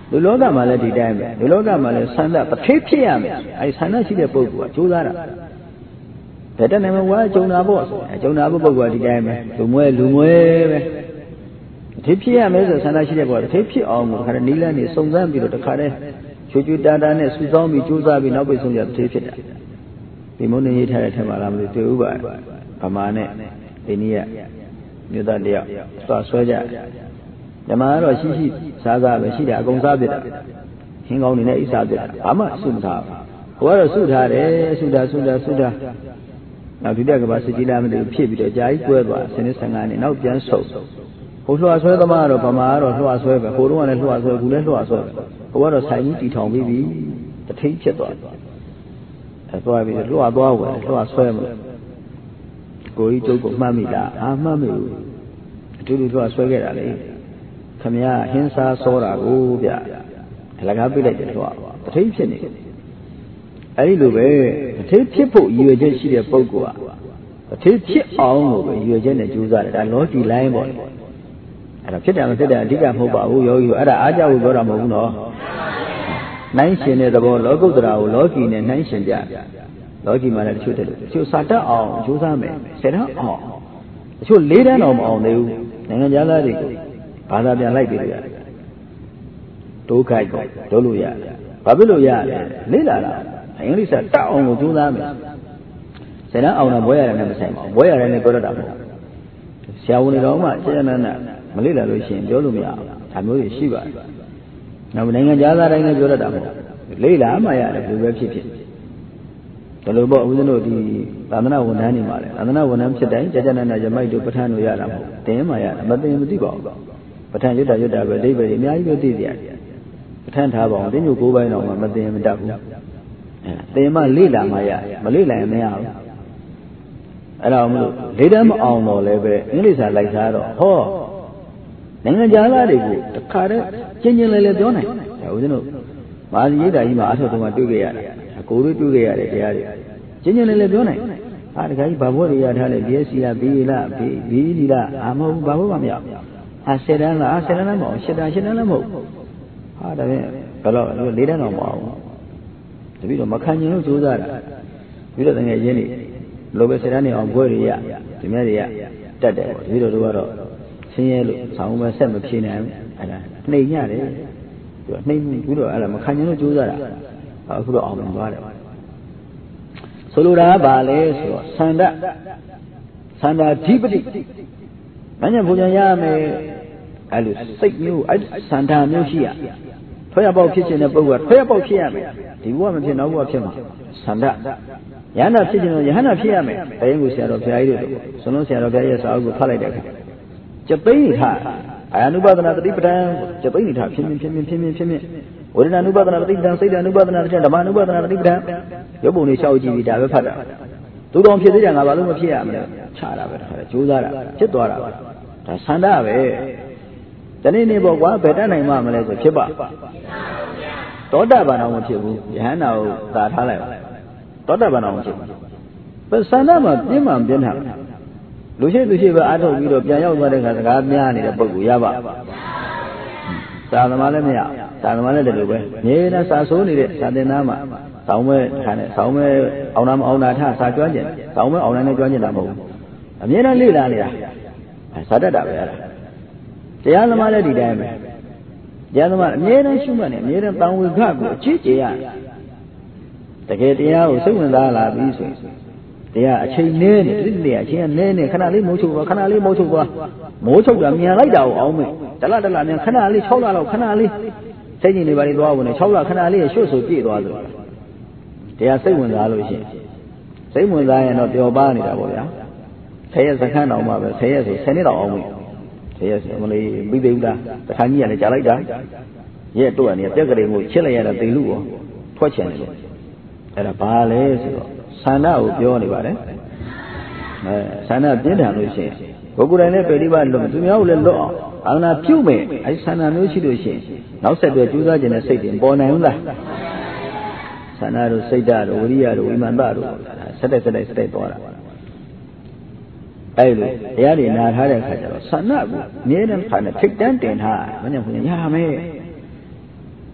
လူလောကမှာလည်းဒီတိုင်းပဲလူလောကမှာလည်းဆန္ဒတစ်ထေးဖြစ်ရမယ်အဲဒီဆန္ဒရှိတဲ့ပုဂ္ဂိုလ်ကကြိုးစားတာဘယ်တနေ့မှဝါကြုံတာပေါ့ကြုံတာပုဂ္ဂိုလ်ကဒီတိုင်းပဲလူမွဲပဲတစ်ထေးဖြစ်ရမယ်ဆိုဆန္ဒရှိတဲ့ပုဂ္ဂိုလ်တစ်ထေးဖြစ်အောင်ကိုခါနီးလန်းနေစုံစမ်းပြီးတော့တခါတည်းချွတ်တာနဲ့စူဆောင်းပြီးကြိုးစားပြီးနောက်ပိတ်ဆုံးရတစ်ထေးဖြစ်တာဒီမုန်းနေရေးထားတဲ့ထက်မှလားမသိတွေ့ဥပါဗမာနဲ့ဒီနည်းကမြို့သားတယောက်သွားဆွဲကြဓမ္မကတော့ရှိစားပဲရှိတယ်အကုန်စားပြတာဟင်းကောင်းနေနဲ့ဣစားပြတာဘာမှစုမထားဘူးကိုကတော့စုထားတယ်စုထားနောက်ဒုတိယကဘာစစ်ကြီးလာမသိဘူးဖြစ်ပြီးတော့ကြာကြီးကွဲသွားစနေ15နှစ်နောက်ပြန်ဆုပ်ဟိုလွှတ်ဆွဲသမားကတော့ဗမာကတော့လွှတ်ဆွဲပဲဟိုတုန်းကလည်းလွှတ်ဆွဲအခုလည်းလွှတ်ဆွဲကိုကတော့ဆိုင်ကြီးတီထောင်ပြီးပြီတထိတ်ဖြစ်သွားသွားပြီးလွှတ်သွားဝယ်လွှတ်ဆွဲမလို့ကိုကြီးကျုပ်ကိုမှတ်မိလားမှတ်မိဘူးအတူတူလွှတ်ဆွဲခဲ့တာလေခမရဟင်းစားစောတာကိုဗျအလကားပြလိုက်တယ်လွှတ်တထိတ်ဖြစ်နေအဲဒီလိုပဲတထိတ်ဖြစ်ဖို့ရည်ရွယ်ချက်ရှိတဲ့ပုဂ္ဂိုလ်ကတထိတ်ဖြစ်အောင်လို့ပဲရည်ရွယ်ချက်နဲ့ကြိုးစားတယ်ဒါလောကီလိုင်းပေါ့အဲ့ဒါဖြစ်တယ်မဖြစ်တယ်အဓိကမဟုတ်ပါဘူးယောဂီအဲ့ဒါအားကြောက်လို့ပြောတာမဟုတ်ဘူးနော်နှိုင်းရှင်တဲ့သဘောလောကုတ္တရာကိုလောကီနဲ့နှိုင်းရှင်ကြလောကီမှာလည်းတချို့တယ်တချို့စာတတ်အောင်ကြိုးစားမယ်ဆယ်တန်းအောင်တချို့၄တန်းအောင်မအောင်သေးဘူးနိုင်ငံသားတွေကိုဘာသာပြန်လိုက်ပြီးရတယ်ဒုက္ခကိုဒုလို့ရတယ်ဘာဖြစ်လို့ရလဲလေ့လာတာအင်္ဂလိပ်စာတတ်အောင်ကိုကြိုးစားမယ်ဆယ်တန်းအောင်တာဘွဲရတယ်နဲ့မဆိုင်ပါဘူးဘွဲရတယ်နဲ့ပြောတတ်တာမဟုတ်ဆရာဝန်တွေတော့မှစေတနာနဲ့မလေ့လာလို့ရှိရင်ပြောလို့မရဘူးဒါမျိုးတွေရှိပါတယ်နောက်နိုင်ငံသားတိုင်းလည်းပြောတတ်တာမဟုတ်လေ့လာမှရတယ်ဘယ်လိုပဲဖြစ်ဒါလိုပေါ့ဦးဇင်းတို့ဒီသာသနာဝန်ထမ်းတွေမှာလဲသာသနာဝန်ထမ်းဖြစ်တိုင်းကြာနာရမိုက်တို့ပဋ္ဌာန်းတို့ရတာမဟုတ်တင်မှရတယ်မတင်မသိပါဘူးပဋ္ဌာန်းရွတ်တာပဲအိဗယ်အများကြီးပဲသိကြတယ်ပဋ္ဌာန်းထားပါအောင်တင်းညို9ပိုင်းတော့မတင်မတတ်ဘူးတင်မှလေ့လာမှရမလေ့လာရင်မရဘူးအဲ့ဒါမလို့လေးတန်းမအောင်တော့လည်းပဲအင်္ဂလိပ်စာလိုက်စားတော့ဟောနိုင်ငံသားတွေကိုတခါတည်းချင်းလဲပြောနိုင်တယ်ဦးဇင်းတို့မာဇီရိတ်တာကြီးမှာအထောက်အကူတွေ့ခဲ့ရတယ်ကိုတို့တွေ့ခဲ့ရတယ်တရားတွေချင်းလဲပြောနိုင်ဟာတခါကြီးဘာဘွဲ့တွေရထားလဲ BSc လား BA လား BE လားမဟုတ်ဘူးဘာဘွဲ့မှမရဟာ10တန်းလား10တန်းလည်းမဟုတ်10တန်းလည်းမဟုတ်ဟာဒါပြန်ဘယ်တော့၄တန်းတော့မအောင်တပည့်တော့မခံကျင်လို့ကြိုးစားတာပြီးတော့တကယ်ရင်းနေလိုပဲ10တန်းနေအောင်ဘွဲ့တွေရဒီမြတ်တွေကတတ်တယ်ပေါ့တပည့်တို့ကတော့ဆင်းရဲလို့ဆောင်းမဆက်မဖြေနိုင်ဘူးအဲ့ဒါနှိမ်ရတယ်ပြီးတော့နှိမ်ပြီးတော့အဲ့ဒါမခံကျင်လို့ကြိုးစားတာအခုတော့အောင်မြင်သွားတယ်ဆိုလိုတာကဘာလဲဆိုတော့သန္တာဓိပတိမဉ္ဇဉ်ဘုရားရမယ်အဲ့လိုစိတ်မျိုးအဲ့သန္တာမျိုးရှိရထွေးပေါက်ဖြစ်ခြင်းတဲ့ပုဂ္ဂိုလ်ကထွေးပေါက်ဖြစ်ရမယ်ဒီဘဝမဖြစ်နောက်ဘဝဖြစ်မှာသန္တာယန္တာဖြစ်ခြင်းတော့ယဟန္တာဖြစ်ရမယ်ဘယင်းကိုဆရာတော်ဘုရားကြီးတို့ဆွလုံးဆရာတော်ဘုရားရဲ့စာအုပ်ကိုဖတ်လိုက်တဲ့အခါကျပိဋိထအာနုပါဒနာတတိပဒံကျပိဋိထဖြင်းဝေဒနာနုပါဒနာတတိပဒံစိတ်ဓာနုပါဒနာတတိဓမ္မနုပါဒနာတတိပဒံရုပ်ပုံလေးရှောက်ကြည့်ပြီးဒါပဲဖတ်တာသူတော်ဖြစ်သေးတယ်ငါဘာလို့မဖြစ်ရမလဲခြားတာပဲဒါကြိုးစားတာဖြစ်သွားတာဒါဆန္ဒပဲဒီနေ့ပေါ့ကွာဘယ်တတ်နိုင်မှမလဲဆိုဖြစ်ပါသောတာပန်အောင်မဖြစ်ဘူးယဟန္တာကိုသာထားလိုက်ပါသောတာပန်အောင်မဖြစ်ဘူးဆန္ဒမှာပြင်းမှန်ပြင်းထန်လူရှိပဲအားထုတ်ပြီးတော့ပြန်ရောက်သွားတဲ့ခါစကားများနေတဲ့ပုဂ္ဂိုလ်ရပါသာသမားလည်းမရသာသမားလည်းတလူပဲနေနဲ့စာဆိုးနေတဲ့သာသနာမှာဆောင်းမဲခါနဲ့ဆောင်းမဲအောင်နာမအောင်နာထစာကျွမ်းကျင်ဆောင်းမဲအောင်နာနဲ့ကျွမ်းကျင်တာမဟုတ်ဘူးအမြဲတမ်းလေ့လာနေတာစာတတ်တာပဲအဲ့ဒါတရားသမားလည်းဒီတိုင်းပဲတရားသမားအမြဲတမ်းရှုမှတ်နေအမြဲတမ်းတန်ဝေခကိုအချစ်ကြရတကယ်တရားကိုစိတ်ဝင်စားလာပြီးဆိုရင်တရားအချိန်နဲနေတိတိအချိန်ကနဲနေခဏလေးမိုးချုပ်သွားခဏလေးမိုးချုပ်သွားမိုးချုပ်တာမြန်လိုက်တာကိုအောင်မဲ့တလမြန်ခဏလေး6လလောက်ခဏလေးစိတ်ကြီးနေပါလေသွားဝင်နေ6လခဏလေးရွှတ်ဆိုပြည့်သွားသလိုတရားစိတ်ဝင်စားလို့ရှိရင်စိတ်ဝင်စားရင်တော့ပျော်ပါနေတာပေါ့ဗျာ10ရက်စခန်းတောင်မှပဲ10ရက်ဆို10နှစ်တောင်အောင်မဲ့10ရက်ဆိုမလေးပြီးသေးဘူးလားတခါကြီးကလည်းကြာလိုက်တာရက်တော့နေပြက်ကလေးကိုချစ်လိုက်ရတာတိမ်လူရောထွက်ချင်တယ်လို့အဲ့ဒါဘာလဲဆိုတော့ဆန္ဒကိုပြောနေပါတယ်ဆန္ဒပြင်းထန်လို့ရှိရင်ဘုက္ခုတိုင်းလည်းပယ်တိပါလွတ်သူများကိုလည်းလွတ်အောင်အာနာပြုတ်မယ်အဲဆန္ဒမျိုးရှိလို့ရှိရင်နောက်ဆက်တွဲကြိုးစားခြင်းနဲ့စိတ်တင်ပေါ်နိုင်ဘူးလားဆန္ဒတို့စိတ်ဓာတ်တို့ဝိရိယတို့ဝိမာန်တတို့ဆက်တိုက်သွားတာအဲ့လိုတရားတွေနာထားတဲ့အခါကျတော့ဆန္ဒကိုအမြဲတမ်းခါနဲ့ထိတ်တန်းတင်ထားမင်းကဘုရားရမယ်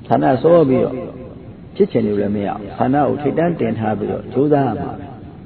Sana so be kitchen you let me out. Sana will take down 10 habit. Joda.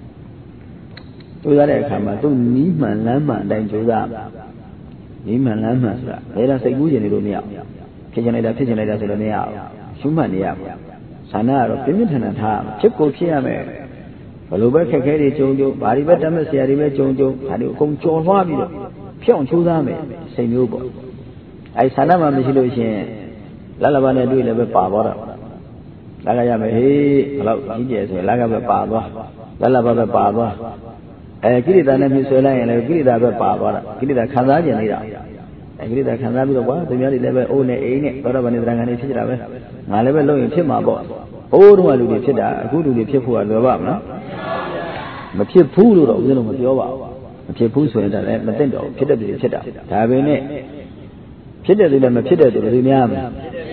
Joda come to Niman Lama, then Joda. Niman Lama, let us say good in the meal. Kitchen at the meal. Shumania. Sana of Pimitan and Ham, Chico Chiame. Baluba Kakari Jojo, Bari Betamas, Yaribe Jojo, and you come to Wabio. Pion Chudame, say Nubo. I Sanama Michilucian, Lalabana do never power. Lagayame, he, Lagaba Pava, Lalababa Pava. A Kirita Namisula and a Kirita Pava, Kirita Kazania. I agree that can have the one, the very level own a Doravan Drangani Chidave. I never know in Timabo. Old one will be Chida, good to be people at the Vama. Matia Pulu of Zenomatioa. Matia Pusu and Matendo, Chida de Chida. Tabine Chida de Machida de Rimiam.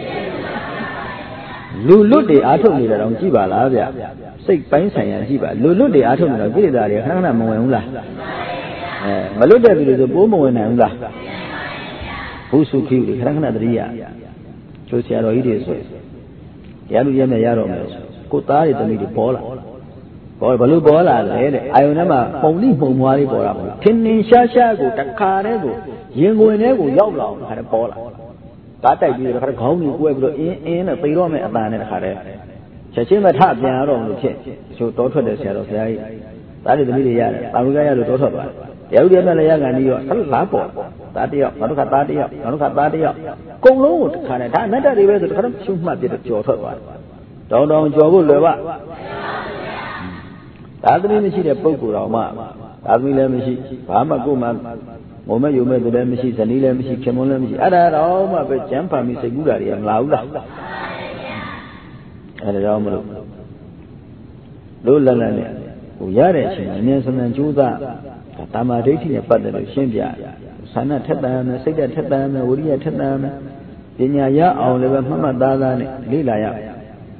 Lulu de Atom on Jiba Lavia. Say Pines and Jiba. Lulu de Atom of Gilida, Hana Mola. Maluda is a Bomo and Amla. Whosu killed the Kranadria. Chosiaro Idis. Yamu Yaro, Kota is a little Pola. Or Balu Bola, I remember only Mumari Bora. Tinning Shashago, Takarego, Yango, Yawla had a Pola. That I did a Koni Pueblo in a Pirome Aban and Hare. Chachima Tap Yaro, so daughter the shadow. That is the media. Amugaya to daughter. Every Malayan and you are Lapo. Tatia, Manuka Tatia, go low, Canada, not a river to come to my bit of Jota. Don't know Joe Leva. That's the machine of Poku, that's me, Lemishi, Pama Guma, Moma, you made the Lemishi, and Lemishi, Chamolemishi, Ada, all my bed jump on me, say Gudari and Lauda. And it almost Lola, Uyare, Nelson and Judah. Tama dating a father of Shimbia, Sana Tadam, Sega Tadam, Uria Tadam, Dinya, Oliver Mama Dala, Lilaya.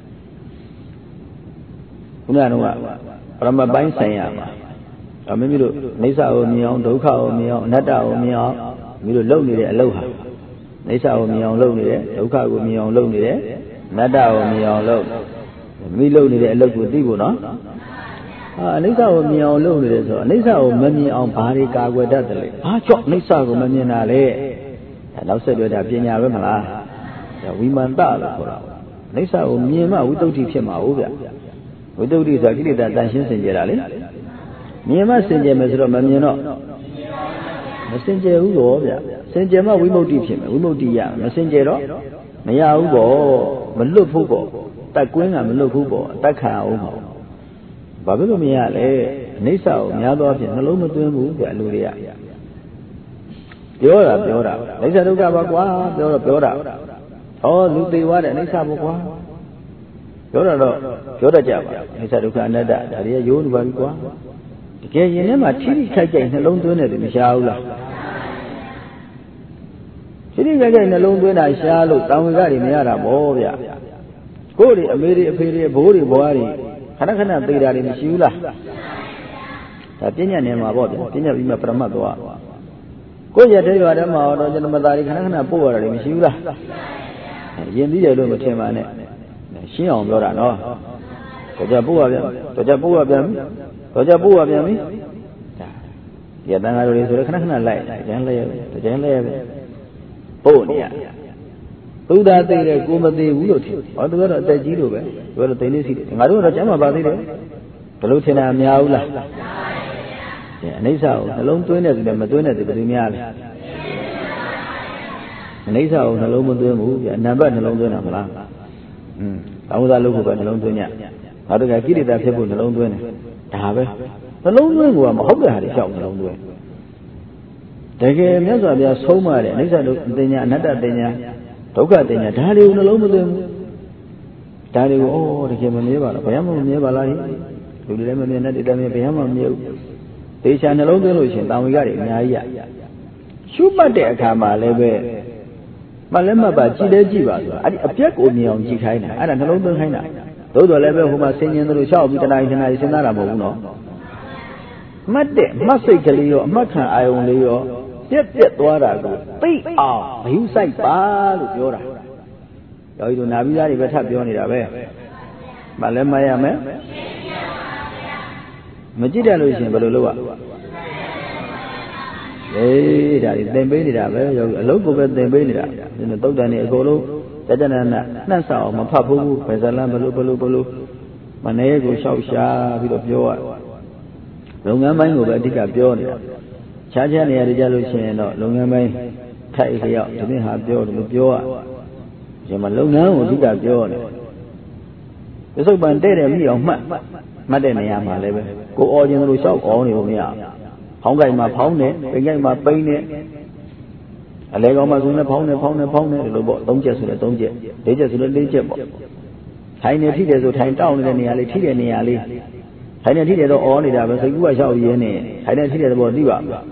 Unanua, from a bind Sayama. A Mimilu, Nisa Omion, Doka Omion, Nada Omion, Milu Lonely Aloha. Nisa Omion Lonely, Doka Omion Lonely, Nada Omion Low. Milo Nili Aloku Dibu, Nisa will be all over this. Nisa will many on Parika with that. I chop Nisa will many in Ale. And also with a Pinya Ramala. The women Dala. Nisa will Mima, we don't teach him over. We do this actually that Danshin Senjerali. Mima Senjer Mesro Mamino. Messenger Ugo, Senjema, we will teach him. We will teach Messenger. Maya Ugo, Malupugo, Taquina Malupugo, Taka Ugo. Babylomia, Nisa, Yado, Naloma to move, Luria. Yora, Nisa Lugabaqua, Yora. Oh, Luti, what, and Nisa Baqua. Yora Java, Nisa Lucanada, Daria, Yun Bagua. The Kayanema, Chili Kaka, alone doing it in Shaula. Chili Kaka in alone doing I shall look down with Miara, Bovia. Gori, a very body, body. Kanakana Bida in Shula. Tapinia Nema Body, Tina Vima Pramadoa. Goya de Adama or Madari Kanakana Poor in Shula. Yendi Lumatemane. She on Lorano. Tojabu of Yami. Yadana is a Kanakana light, Janlay, Bonia. Who that they go the wood, or the other Jiro, where the Tennessee, I don't know about it. The Lieutenant Miaula. Nisa, alone to another, Madonna, the Miala. Nisa, alone to move, and never alone to Namala. I was a local alone to Nia. How do I get it that people alone to it? Have it? The lone way, I hope they had a shop alone to it. They gave me so much, Nisa, another Denia. Toka Denia, Tali will alone with them. Tali, oh, the came near Payama near Balai. You remember the Nadi Payama near. They shall alone the ocean, down we got it, Naya. Shuma de Kama Lebe. Malema Bachi Jiva, I appear only on China, and alone the Hina. Those are level who must sing in the shop with an eye in Arabo. Mate, Masically, Maka, I only. Yet, what I go. Pay off, you say, Bal, Yora. ယောဂီတို့နာပြီးသားတွေပဲထပ်ပြောနေတာပဲမလဲမရမယ်မကြည့်တယ်လို့ရှိရင်ဘယ်လိုလုပ်ရဒါတွေသင်ပေးနေတာပဲယောဂီအလုပ်ကိုပဲသင်ပေးနေတာသုတ်တန်နေအကုန်လုံးတကြနနာနှံ့ဆောက်အောင်မဖတ်ဖို့ဘယ်ဇလန်းဘယ်လိုမနေကိုလျှောက်ရှားပြီးတော့ပြောရလုပ်ငန်းပိုင်းကိုပဲအဓိကပြောနေတာခြားနေရာတွေကြလို့ရှိရင်တော့လုပ်ငန်းပိုင်းထိုက်လျောက်ဒီနေ့ဟာပြောတယ်လို့ပြောရဒီမှာလုပ်ငန်းကိုအဓိကပြောတယ်ပစ္စုပန်တဲ့တယ်မိအောင်မှတ်တဲ့နေရာမှာလည်းပဲကိုအော်ခြင်းလို့လျှောက်အော်နေလို့မရဖောင်းကြိုင်မှာဖောင်းတယ်ပိန်ကြိုင်မှာပိန်တယ်အလဲကောင်းမှာဆိုရင်ဖောင်းတယ်ဒီလိုပေါ့၃ချက်ဆိုရင်၃ချက်၄ချက်ဆိုရင်၄ချက်ပေါ့ထိုင်နေထိတယ်ဆိုထိုင်တောင်းနေတဲ့နေရာလေးထိတဲ့နေရာလေးထိုင်နေထိတယ်တော့အော်နေတာပဲစိတ်ကူးကလျှောက်ရင်းနေထိုင်နေထိတဲ့ဘောသိပါမလား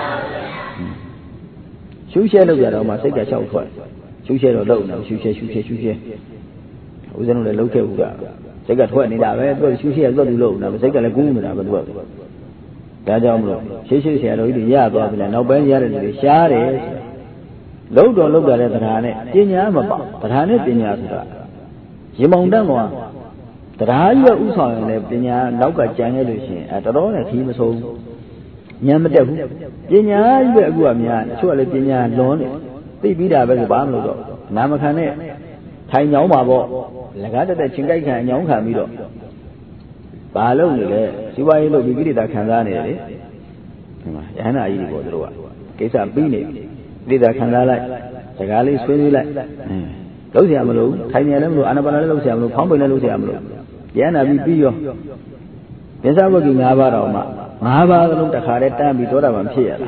ရှူးရှဲလို့ကြတော့မှစိတ်ကလျှောက်ထွက်ရှူးရှဲတော့လုံနေရှူးရှဲဦးဇင်းတို့လည်းလုံခဲ့ဘူးကစိတ်ကထွက်နေတာပဲသူရှူးရှဲတော့သူလုံနေတာစိတ်ကလည်းကူးနေတာပဲသူကဒါကြောင့်မလို့ရှေးဆရာတော်ကြီးတွေရသွားပြီလားနောက်ပိုင်းရတဲ့လူတွေရှားတယ်လုံတော့လုံကြတဲ့တရားနဲ့ပညာမပေါ့တရားနဲ့ပညာဆိုတာရေမောင်တန်းကတရားကြီးကဥဆောင်ရင်လည်းပညာနောက်ကကြံခဲ့လို့ရှိရင်တော်တော်နဲ့ခီးမဆုံးဉာဏ်မတက်ဘူးပညာကြီးပဲအခုကများတချို့ကလည်းပညာလွန်နေသိပြီးတာပဲဆိုဘာမှမလုပ်တော့နာမခံနဲ့ထိုင်ညောင်းပါပေါ့လကားတက်ချင်းကြိုက်ခံညောင်းခံပြီးတော့ဘာလုပ်နေလဲစီဝါရေးလုပ်ပြီးကိရိတာခံစားနေတယ်လေဒီမှာယဟန္တာကြီးတွေပေါ့သူတို့ကကိစ္စပြီးနေကိရိတာခံစားလိုက်စကားလေးဆွေးနွေးလိုက်လုပ်เสียမလို့ထိုင်နေလည်းမလို့အာနာပါနလည်းလုပ်เสียမလို့ဖောင်းပိန်လည်းလုပ်เสียမလို့ယဟန္တာပြီးရောပစ္စဝဂ္ဂီ၅ပါးတော့မှ၅ပါးလုံးတစ်ခါတည်းတန်းပြီးသောတာပန်ဖြစ်ရတာ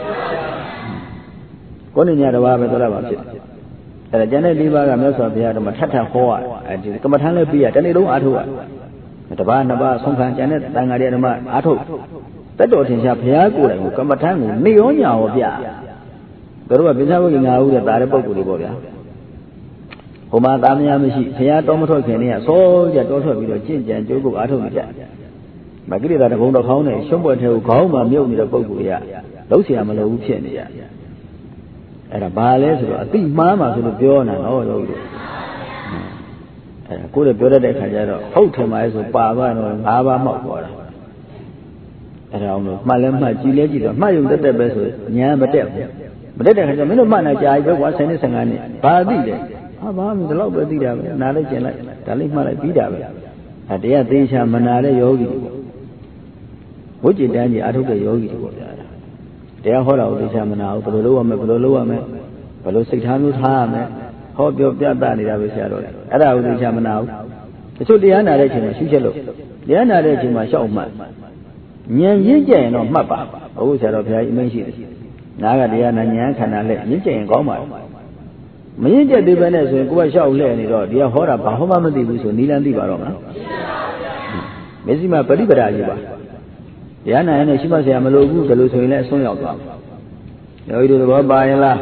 ကိုယ်ညတစ်ပါးပဲသောတာပန်ဖြစ်အဲ့ဒါကျန်တဲ့၄ပါးကမြတ်စွာဘုရားတော်မှာထပ်ဟောဒီကမ္မထမ်းလည်းပြီးရတနေ့လုံးအားထုတ်ရတစ်ပါးနှစ်ပါးဆုံးခံကျန်တဲ့တန်ဃာတွေဓမ္မအားထုတ်တက်တော်ထင်ရှားဘုရားကိုယ်တိုင်ကိုကမ္မထမ်းကိုနေရောညာရောပြတို့ကပစ္စဝဂ္ဂီ၅ဦးတဲ့တာတဲ့ပုဂ္ဂိုလ်တွေပေါ့ဗျာဟိုမှာသားမယားမရှိဘုရားတော်မထွက်ခင်တည်းကစောကြတော်ထွက်ပြီးတော့ကျင့်ကြံကြိုးကုပ်အားထုတ်နေကြမကိရိတာတကုံတော်ခေါင်းနဲ့ရှုံးပွက်ထဲကိုခေါင်းမှာမြုပ်နေတဲ့ပုဂ္ဂိုလ်တွေကလုံးเสียမလို့ဖြစ်နေရအဲ့ဒါဘာလဲဆိုတော့အတိမှားမှဆိုလို့ပြောနေတာနော်ယောဂီတို့အဲ့ဒါကိုယ်လည်းပြောတတ်တဲ့အခါကျတော့ဟုတ်ထင်ပါရဲ့ဆိုပါပါတော့၅ပါးမှောက်သွားတာအဲ့ဒါအောင်လို့မှတ်လဲမှတ်ကြည့်လဲကြည့်တော့မှတ်ရုံတက်ပဲဆိုညာမတက်ဘူးမတက်တဲ့အခါကျမင်းတို့မှတ်နေကြာပြီပဲကွာ10နှစ်15နှစ်ဘာသိလဲဟာဘာမှဒီလောက်ပဲသိတာပဲနားလိုက်ကျင်လိုက်ဒါလေးမှတ်လိုက်ပြီးတာပဲအဲ့တရားသိချာမနာတဲ့ယောဂီတွေဝိจิตတန်းကြီးအထုတ်တဲ့ယောဂီတွေပေါ့ဗျာတရားဟောတာကိုသိချာမနာဘူးဘယ်လိုလုပ်ရမလဲဘယ်လိုစိတ်ထားမျိုးထားရမလဲဟောပြောပြသနေတာပဲဆရာတော်အဲ့ဒါကိုသိချာမနာဘူးတချို့တရားနာတဲ့အချိန်မှာရှုချက်လို့တရားနာတဲ့အချိန်မှာရှောက်မှတ်ဉာဏ်ရင့်ကျက်ရင်တော့မှတ်ပါအခုဆရာတော်ဘုရားကြီးအမိန့်ရှိတယ်နားကတရားနာဉာဏ်ခန္ဓာလက်ရင့်ကျက်ရင်ကောင်းပါမရင့်ကျက်သေးပဲနဲ့ဆိုရင်ကိုယ်ကရှောက်လှဲ့နေတော့တရားဟောတာဘာဟောမှမသိဘူးဆိုနီးလန်းသိပါတော့မလားမျက်စိမှာပရိပဒါကြီးပါတရားနာရင်လည်းရှိမဆရာမလိုဘူးဒါလို့ဆိုရင်လည်းအဆုံးရောက်သွားယောဂီတို့သဘောပါရင်လား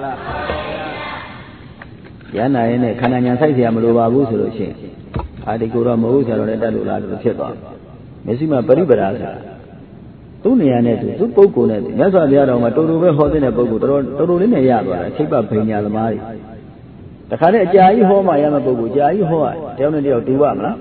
တရားနာရင်လည်းခန္ဓာညာဆိုင်ဆရာမလိုပါဘူးဆိုလို့ရှိရင်အာဒီကိုတော့မဟုတ်ဆရာတော်လည်းတတ်လို့လားလို့ဖြစ်သွားမျက်စိမှာပရိပဒါဆိုတာသူ့နေရာနဲ့သူပုဂ္ဂိုလ်နဲ့မြတ်စွာဘုရားတော်မှာတူတူပဲဟောတဲ့ပုဂ္ဂိုလ်တော်လေးနဲ့ရသွားတာခိပ္ပဗိညာသမားတွေတခါတည်းအကြာကြီးဟောမှရမယ့်ပုဂ္ဂိုလ်ကြာကြီးဟောတယောက်နဲ့တယောက်တူပါမလား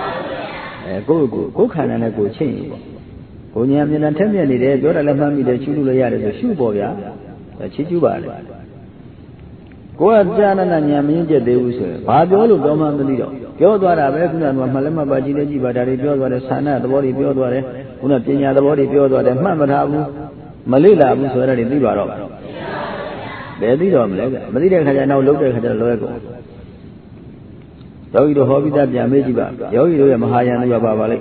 ကိုယ်ခန္ဓာနဲ့ကိုယ်ချင်းရင်ပေါ့ကိုညာမျက်နှာထက်မြက်နေတယ်ပြောတာလည်းမှတ်မိတယ်ရှုလို့လည်းရတယ်ဆိုရှုပေါ့ဗျာချီးကျူးပါလေကိုယ်ကကြာနာညာမင်းကျက်သေးဘူးဆိုရင်ဘာပြောလို့ပြောမှမသိတော့ပြောသွားတာပဲခုနကမှလည်းမှတ်ပါကြည့်လည်းကြည့်ပါဒါတွေပြောသွားတယ်ဆန္ဒသဘောတွေပြောသွားတယ်ခုနပညာသဘောတွေပြောသွားတယ်မှတ်မထားဘူးမလေ့လာဘူးဆိုရတဲ့သိပါတော့ဘယ်သိတော့မလဲမသိတဲ့ခါကျနောက်လုံးတဲ့ခါကျတော့လွဲကုန်ယောဂီတို့ဟောပြီးသားပြန်မေးကြည့်ပါယောဂီတို့ရဲ့မဟာယန္တုပါလိမ့်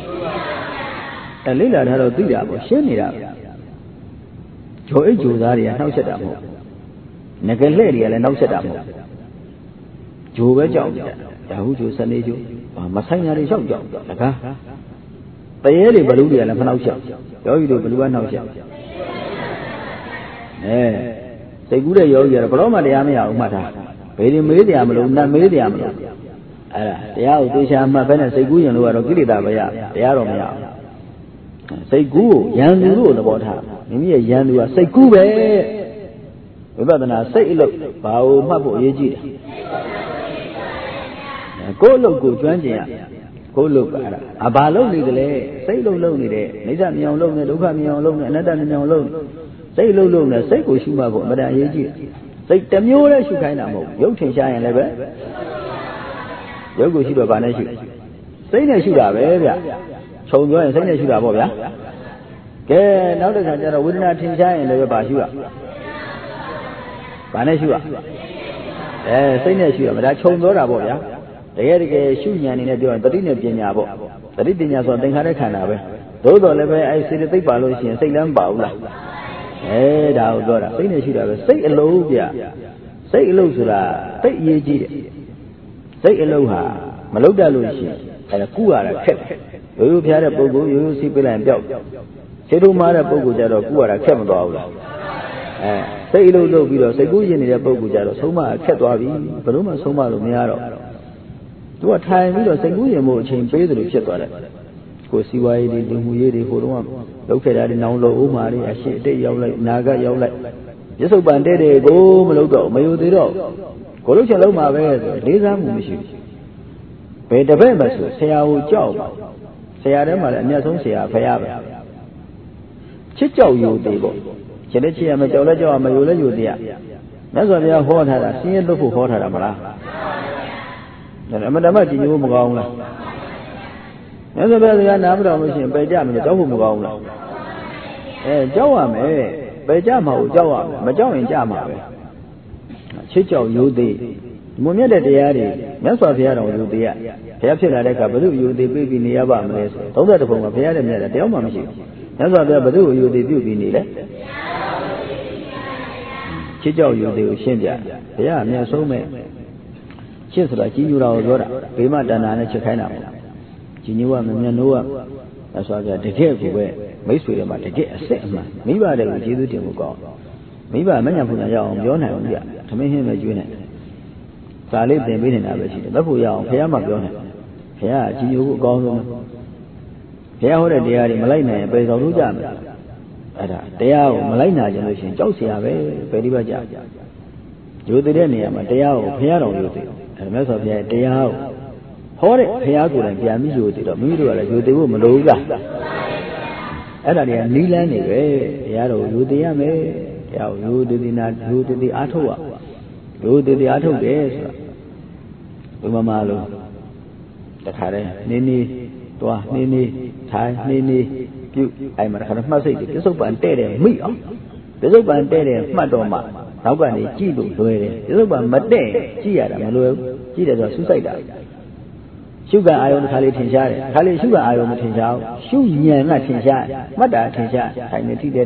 လေ့လာထားတော့သိတာပေါ့ရှင်းနေတာဂျိုအိတ်ဂျိုသားတွေကနှောက်ဆက်တာမဟုတ်ငကလှဲ့တွေကလည်းနှောက်ဆက်တာမဟုတ်ဂျိုပဲကြောက်ကြဒါဟုဂျိုစနေဂျိုမဆိုင်တာတွေလျှောက်ကြောက်လကားတရေတွေဘလူတွေကလည်းမနှောက်ဆက်ယောဂီတို့ဘလူကနှောက်ဆက်စိတ်ကူးတဲ့ယောဂီကတော့ဘလို့မှတရားမရဘူးမှတ်ထားဘယ်ဒီမေးတရားမလို့နတ်မေးတရားမလို့အဲ့ဒါတရားကိုသေချာမှတ်ပဲနဲ့စိတ်ကူးရင်လို့ကတော့ကိလေသာပဲရတရားတော့မရဘူးစိတ်ကူးကိုယန္တုလို့သဘောထားမိမိရဲ့ယန္တုကစိတ်ကူးပဲဝိပဿနာစိတ်အလုပ်ဘာလို့မှတ်ဖို့အရေးကြီးတယ်ကိုလုတ်ကိုကျွမ်းကျင်ရကိုလုတ်ကအဲ့ဒါဘာလုတ်နေတယ်လဲစိတ်လုံနေတဲ့အိဋ္ဌမြောင်လုံနေဒုက္ခမြောင်လုံနေအနတ္တမြောင်လုံစိတ်လုံနေစိတ်ကိုရှုမှတ်ဖို့အမှန်တန်အရေးကြီးစိတ်တစ်မျိုးနဲ့ရှုခိုင်းတာမဟုတ်ရုပ်ထင်ရှားရင်လည်းပဲရုပ်ကိုရှုတော့ဘာနဲ့ရှုစိတ်နဲ့ရှုတာပဲဗျခြုံပြောရင်စိတ်နဲ့ရှုတာပေါ့ဗျာကဲနောက်တစ်ခါကျတော့ဝေဒနာထင်ရှားရင်လည်းပဲဘာရှုရဘာနဲ့ရှုရစိတ်နဲ့ရှုရမဒါခြုံပြောတာပေါ့ဗျာတကယ်ရှုဉာဏ်နေနဲ့ပြောရင်တတိနဲ့ပညာပေါ့တတိပညာဆိုသင်္ခါရခန္ဓာပဲသို့တော်လည်းပဲအဲစေတသိက်ပါလို့ရှိရင်စိတ်လည်းမပါဘူးလားဒါကိုပြောတာစိတ်နဲ့ရှုတာပဲစိတ်အလုံးဗျစိတ်အလုံးဆိုတာသိအရေးကြီးတယ်စိတ်အလုံးဟာမလုတ်တတ်လို့ရှိရင်အဲဒါကုရတာခက်တယ်ရိုးရိုးဖျားတဲ့ပုဂ္ဂိုလ်ရိုးရိုးစီးပေးလိုက်ရင်ပျောက်ခြေထုံးမားတဲ့ပုဂ္ဂိုလ်ကြတော့ကုရတာခက်မသွားဘူးလားစိတ်အလုံးလုပ်ပြီးတော့စိတ်ကူးရင်နေတဲ့ပုဂ္ဂိုလ်ကြတော့ဆုံးမခက်သွားပြီဘယ်လို့မှဆုံးမလို့မရတော့သူကထိုင်ပြီးတော့စိတ်ကူးရင်မို့အချိန်ပေးသလိုဖြစ်သွားတယ်ကိုစီဝါရေးတွေလူမှုရေးတွေဟိုတုန်းကလုပ်ခဲ့တာတွေနောင်လို့ဥမာတွေအရှိအတိတ်ရောက်လိုက်နာဂတ်ရောက်လိုက်ပြစ္ဆုတ်ပန်တဲ့ကိုမလုပ်တော့မယိုသေးတော့ကိုလုပ်ချင်လုံးမှာပဲဆိုလေးစားမှုမရှိဘူးဘယ်တစ်ဖက်မှဆိုဆရာကိုကြောက်ပါဆရာထဲမှာလည်းအမျက်ဆုံးဆရာဖရာပဲချစ်ကြောက်ယူသေးပေါ့ချစ်တဲ့ချစ်ရမကြောက်လဲကြောက်ရမယိုလဲယိုသေးရမြတ်စွာဘုရားဟောထားတာဆင်းရဲလွတ်ဖို့ဟောထားတာမလားအမှန်တမ်းကြည်ညိုမကောင်းလားမြတ်စွာဘုရားနားမတော်လို့ရှိရင်ပယ်ကြမယ်ကြောက်ဖို့မကောင်းလားကြောက်ရမယ်ပယ်ကြမှာကိုကြောက်ရမယ်မကြောက်ရင်ကြမှာပဲချစ်ကြောက်ယူသေးမွန်မြတ်တဲ့တရားတွေမြတ်စွာဘုရားတော်ယူသေးရဘုရားဖြစ်လာတဲ့အခါဘု து ယူသေးပြီးနေရပါမလဲဆို30ဘုံကဘုရားတဲ့မြတ်တဲ့တယောက်မှမရှိဘူးမြတ်စွာဘုရားဘု து ယူသေးပြုပြီးနေလဲချစ်ကြောက်ယူသေးကိုရှင်းပြဘုရားအမြတ်ဆုံးမဲ့ချစ်ဆိုတာကြီးညိုတာကိုပြောတာဘေးမတဏ္ဍာနဲ့ချစ်ခိုင်းတာမဟုတ်ကြီးညိုကမမြတ်နိုးကမြတ်စွာဘုရားတကယ်ကိုပဲမိတ်ဆွေတွေမှာတကယ်အစစ်အမှန်မိဘတွေကိုကျေးဇူးတင်ဖို့ကောင်းမိဘမညံ့ဖူညာရအောင်ပြောနိုင်အောင်ပြသမင်းဟင်းပဲကျွေးနိုင်စာလေးသင်ပေးနေတာပဲရှိတယ်ဘက်ဖို့ရအောင်ဘုရားမှပြောနိုင်ဘုရားကြီးညိုဖို့အကောင်းဆုံးဘုရားဟောတဲ့တရားတွေမလိုက်နိုင်ရင်ပယ်ဆောင်လို့ကြမယ်အဲ့ဒါတရားကိုမလိုက်နာကြလို့ရှိရင်ကြောက်เสียပဲပယ်ဒီဘကြယူသေးတဲ့နေရာမှာတရားကိုဘုရားတော်ယူသေးတယ်မြတ်စွာဘုရားတရားကိုဟောတဲ့ဘုရားကိုယ်တိုင်ပြန်ပြီးယူသေးတော့မိမိတို့ကလည်းယူသေးဖို့မလိုဘူးလားအဲ့ဒါတွေကနီးလန်းနေပဲတရားတော်ယူသေးရမယ်တရားကိုယူသေးနာယူသေးအားထုတ်ရယူသေးအားထုတ်တယ်ဆိုတာဘုမမလို့တခါတည်းနေသွားနေထိုင်နေပြုအဲ့မှာတခါတော့မှတ်စိတ်တွေပြစ္ဆုတ်ပန်တဲ့တယ်မိအောင်ပြစ္ဆုတ်ပန်တဲ့တယ်မှတ်တော့မှနောက်ကနေကြည့်လို့လွယ်တယ်ပြစ္ဆုတ်ပန်မတဲ့ကြည့်ရတာမလွယ်ဘူးကြည့်တယ်ဆိုဆူဆိုင်တာရှုကအာယုံတစ်ခါလေးထင်ရှားတယ်ခါလေးရှုကအာယုံမထင်ရှားဘူးရှုဉာဏ်ကထင်ရှားမှတ်တာထင်ရှားထိုင်နေထိတယ်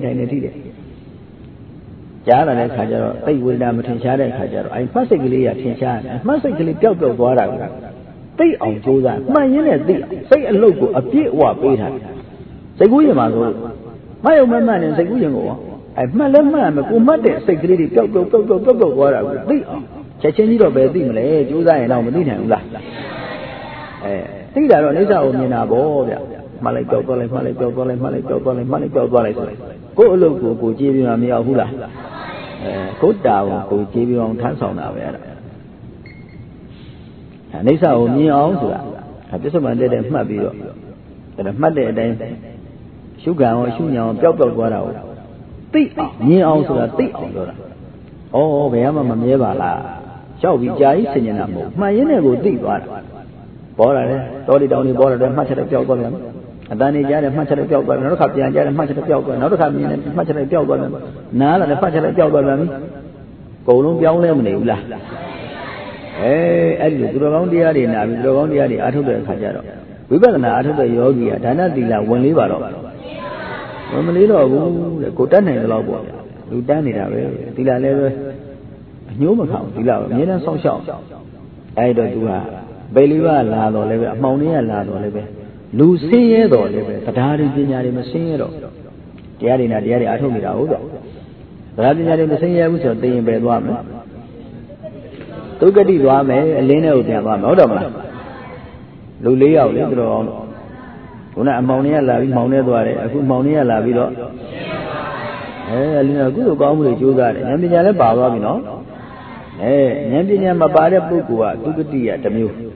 ကြားလာတဲ့ခါကျတော့သိဝေဒနာမထင်ရှားတဲ့ခါကျတော့အဲ့မှတ်စိတ်ကလေးကထင်ရှားတယ်မှတ်စိတ်ကလေးပျောက်သွားတာကိုသိအောင်ကြိုးစားမှန်ရင်းနဲ့သိစိတ်အလုပ်ကိုအပြည့်အဝပေးထားတယ်စိတ်ကူးရင်မှာဆိုမယုံမမှန်နဲ့စိတ်ကူးရင်ကိုအဲ့မှတ်လဲမှတ်မယ်ကိုမှတ်တဲ့စိတ်ကလေးတွေပျောက်သွားတာကိုသိအောင်ချက်ချင်းကြီးတော့ပဲသိမလဲကြိုးစားရင်တော့မသိနိုင်ဘူးလားသိတာတော့အိဋ္ဌကိုမြင်တာပေါ့ဗျမှတ်လိုက်ပျောက်သွားလိုက်မှတ်လိုက်ပျောက်သွားလိုက်မှတ်လိုက်ပျောက်သွားလိုက်မှတ်လိုက်ပျောက်သွားလိုက်ဆိုကိုယ့်အလုပ်ကိုကြည်ပြီးမှမရောက်ဘူးလားကိုတာကိုကြည်ပြီးအောင်ထမ်းဆောင်တာပဲအဲ့ဒါအိဋ္ဌကိုမြင်အောင်ဆိုတာပြစ္ဆုတ်ပန်တဲ့မှတ်ပြီးတော့အဲ့မှတ်တဲ့အတိုင်းရှုကံရောရှုညာရောပျောက်သွားတာကိုသိအောင်မြင်အောင်ဆိုတာသိအောင်ပြောတာဩဘယ်မှမမြဲပါလားလျှောက်ပြီးကြာကြီးဆင်ញင်တာမဟုတ်မှန်ရင်းနဲ့ကိုသိသွားတာပေါ်လာတယ်တောလီတောင်လေးပေါ်လာတယ်မှတ်ချက်တော့ပျောက်သွားပြန်အတန်နေကြားတယ်မှတ်ချက်တော့ပျောက်သွားပြန်နောက်တစ်ခါပြန်ကြားတယ်မှတ်ချက်တော့ပျောက်သွားနောက်တစ်ခါမြင်တယ်မှတ်ချက်တော့ပျောက်သွားပြန်နားလာတယ်မှတ်ချက်တော့ပျောက်သွားပြန်ပြီအကုန်လုံးပြောင်းလဲမနေဘူးလားအဲ့ဒီသူတော်ကောင်းတရားတွေနာပြီးသူတော်ကောင်းတရားတွေအားထုတ်တဲ့အခါကျတော့ဝိပဿနာအားထုတ်တဲ့ယောဂီကဒါနသီလဝင်လေးပါတော့ဝင်မလေးတော့ဘူးတဲ့ကိုတတ်နိုင်တယ်လို့ပေါ့လူတန်းနေတာပဲသီလလည်းပဲအညှိုးမခံဘူးသီလအမြဲတမ်းစောင့်ရှောက်အဲ့တော့သူကပေလေးပါလာတော့လည်းပဲအမှောင်တွေကလာတော့လည်းပဲလူဆင်းရဲတော့လည်းပဲတရားတွေပညာတွေမဆင်းရဲတော့တရားတွေနဲ့တရားတွေအားထုတ်နေတာဟုတ်တော့တရားပညာတွေမဆင်းရဲဘူးဆိုတော့သိရင်ပဲသွားမယ်ဒုက္ခတိသွားမယ်အလင်းထဲကိုပြန်သွားမယ်ဟုတ်တော့မလားလူ၄ယောက်လေသူတော်အောင်ခုနအမှောင်တွေကလာပြီးမှောင်နေသွားတယ်အခုမှောင်တွေကလာပြီးတော့အလင်းကကုသိုလ်ကောင်းမှုတွေကြိုးစားတယ်ဉာဏ်ပညာလည်းပါသွားပြီနော်ဉာဏ်ပညာမပါတဲ့ပုဂ္ဂိုလ်ကဒုက္ခတိကတစ်မျိုး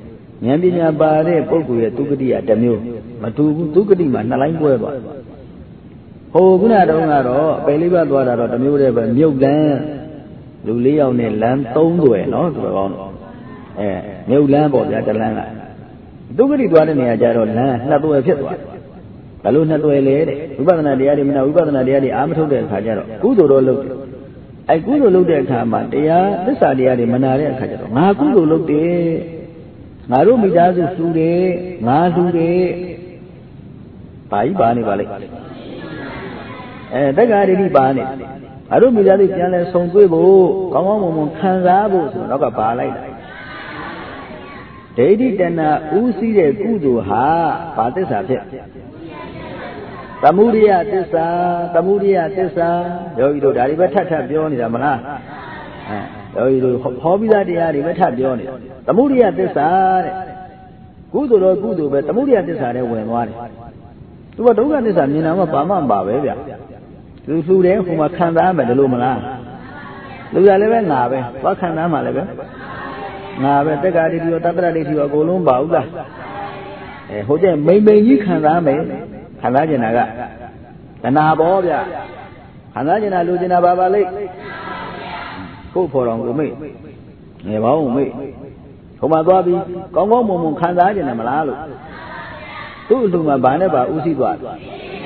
ဉာဏ်ပညာပါတဲ့ပုဂ္ဂိုလ်ရဲ့ဒုက္ခတိကတစ်မျိုးမတူဘူးဒုက္ခတိမှာနှစ်လိုင်းပွဲသွားဟိုခုနတုန်းကတော့ပယ်လေးပါးသွားတာတော့တစ်မျိုးတည်းပဲမြုပ်လန်းလူ၄ယောက်နဲ့လမ်း၃တွယ်နော်သူတော်ကောင်းတော့မြုပ်လန်းပေါ့ဗျာတလန်းကဒုက္ခတိသွားတဲ့နေရာကျတော့လမ်းနှစ်တွယ်ဖြစ်သွားဘယ်လိုနှစ်တွယ်လဲတဲ့ဝိပဿနာတရားတွေမနာဝိပဿနာတရားတွေအာမထုတ်တဲ့အခါကျတော့ကုသိုလ်တော့လုပ်တယ်ကုသိုလ်လုပ်တဲ့အခါမှာတရားသစ္စာတရားတွေမနာတဲ့အခါကျတော့ငါကုသိုလ်လုပ်တယ်ငါတို့မိသားစုလှူတယ်ငါလှူတယ်ဘာကြီးပါနေပါလိမ့်တက္ကရာတိပါနေငါတို့မိသားစုပြန်လဲဆုံတွေ့ဖို့ကောင်းကောင်းမွန်မွန်ခံစားဖို့ဆိုတော့ကပါလိုက်တာဒိဋ္ဌိတဏဥသိတဲ့ကုသိုလ်ဟာဘာသစ္စာဖြစ်သမုဒိယသစ္စာသမုဒိယသစ္စာယောဂီတို့ဒါတွေပဲထပ်ထပ်ပြောနေတာမလားယောဂီတို့ဟောပြီးသားတရားတွေပဲထပ်ပြောနေတာသမုဒိယသစ္စာတဲ့ကုသိုလ်တော့ကုသိုလ်ပဲသမုဒိယသစ္စာနဲ့ဝင်သွားတယ်သူကဒုက္ခသစ္စာမြင်တာမှပါမှပါပဲဗျသူလှူတယ်ဟိုမှာခံစားမယ်လို့မလားလူရလည်းပဲငါပဲသွားခံစားမှလည်းပဲငါပဲတက္ကရာတိရောတတ္တရတိရောအကုန်လုံးပါဥလားဟိုကျမိန်ကြီးခံစားမယ်ခံစားကျင်တာကတဏှာဘောဗျခံစားကျင်တာလူကျင်တာပါလိမ့်ကို့ဖော်တော်ကိုမိတ်ငယ်ပေါင်းမိတ်ဟိုမှာသွားပြီးကောင်းကောင်းမွန်မွန်ခံစားကျင်တယ်မလားလို့သူ့အလှမှာဘာနဲ့ပါဥသိသွားတယ်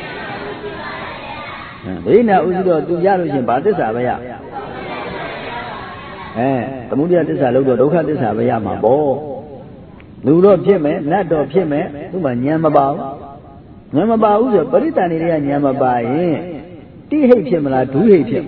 ဒိဋ္ဌိဥသိတော့သူရလို့ရှင်ဘာသစ္စာပဲရသမုဒိယသစ္စာလို့တော့ဒုက္ခသစ္စာပဲရမှာပေါ့လူတော့ဖြစ်မယ်နတ်တော့ဖြစ်မယ်သူ့မှာဉာဏ်မပါဘူးဉာဏ်မပါဘူးဆိုပရိသန္တိတွေကဉာဏ်မပါရင်တိဟိတ်ဖြစ်မလားဒုဟိတ်ဖြစ်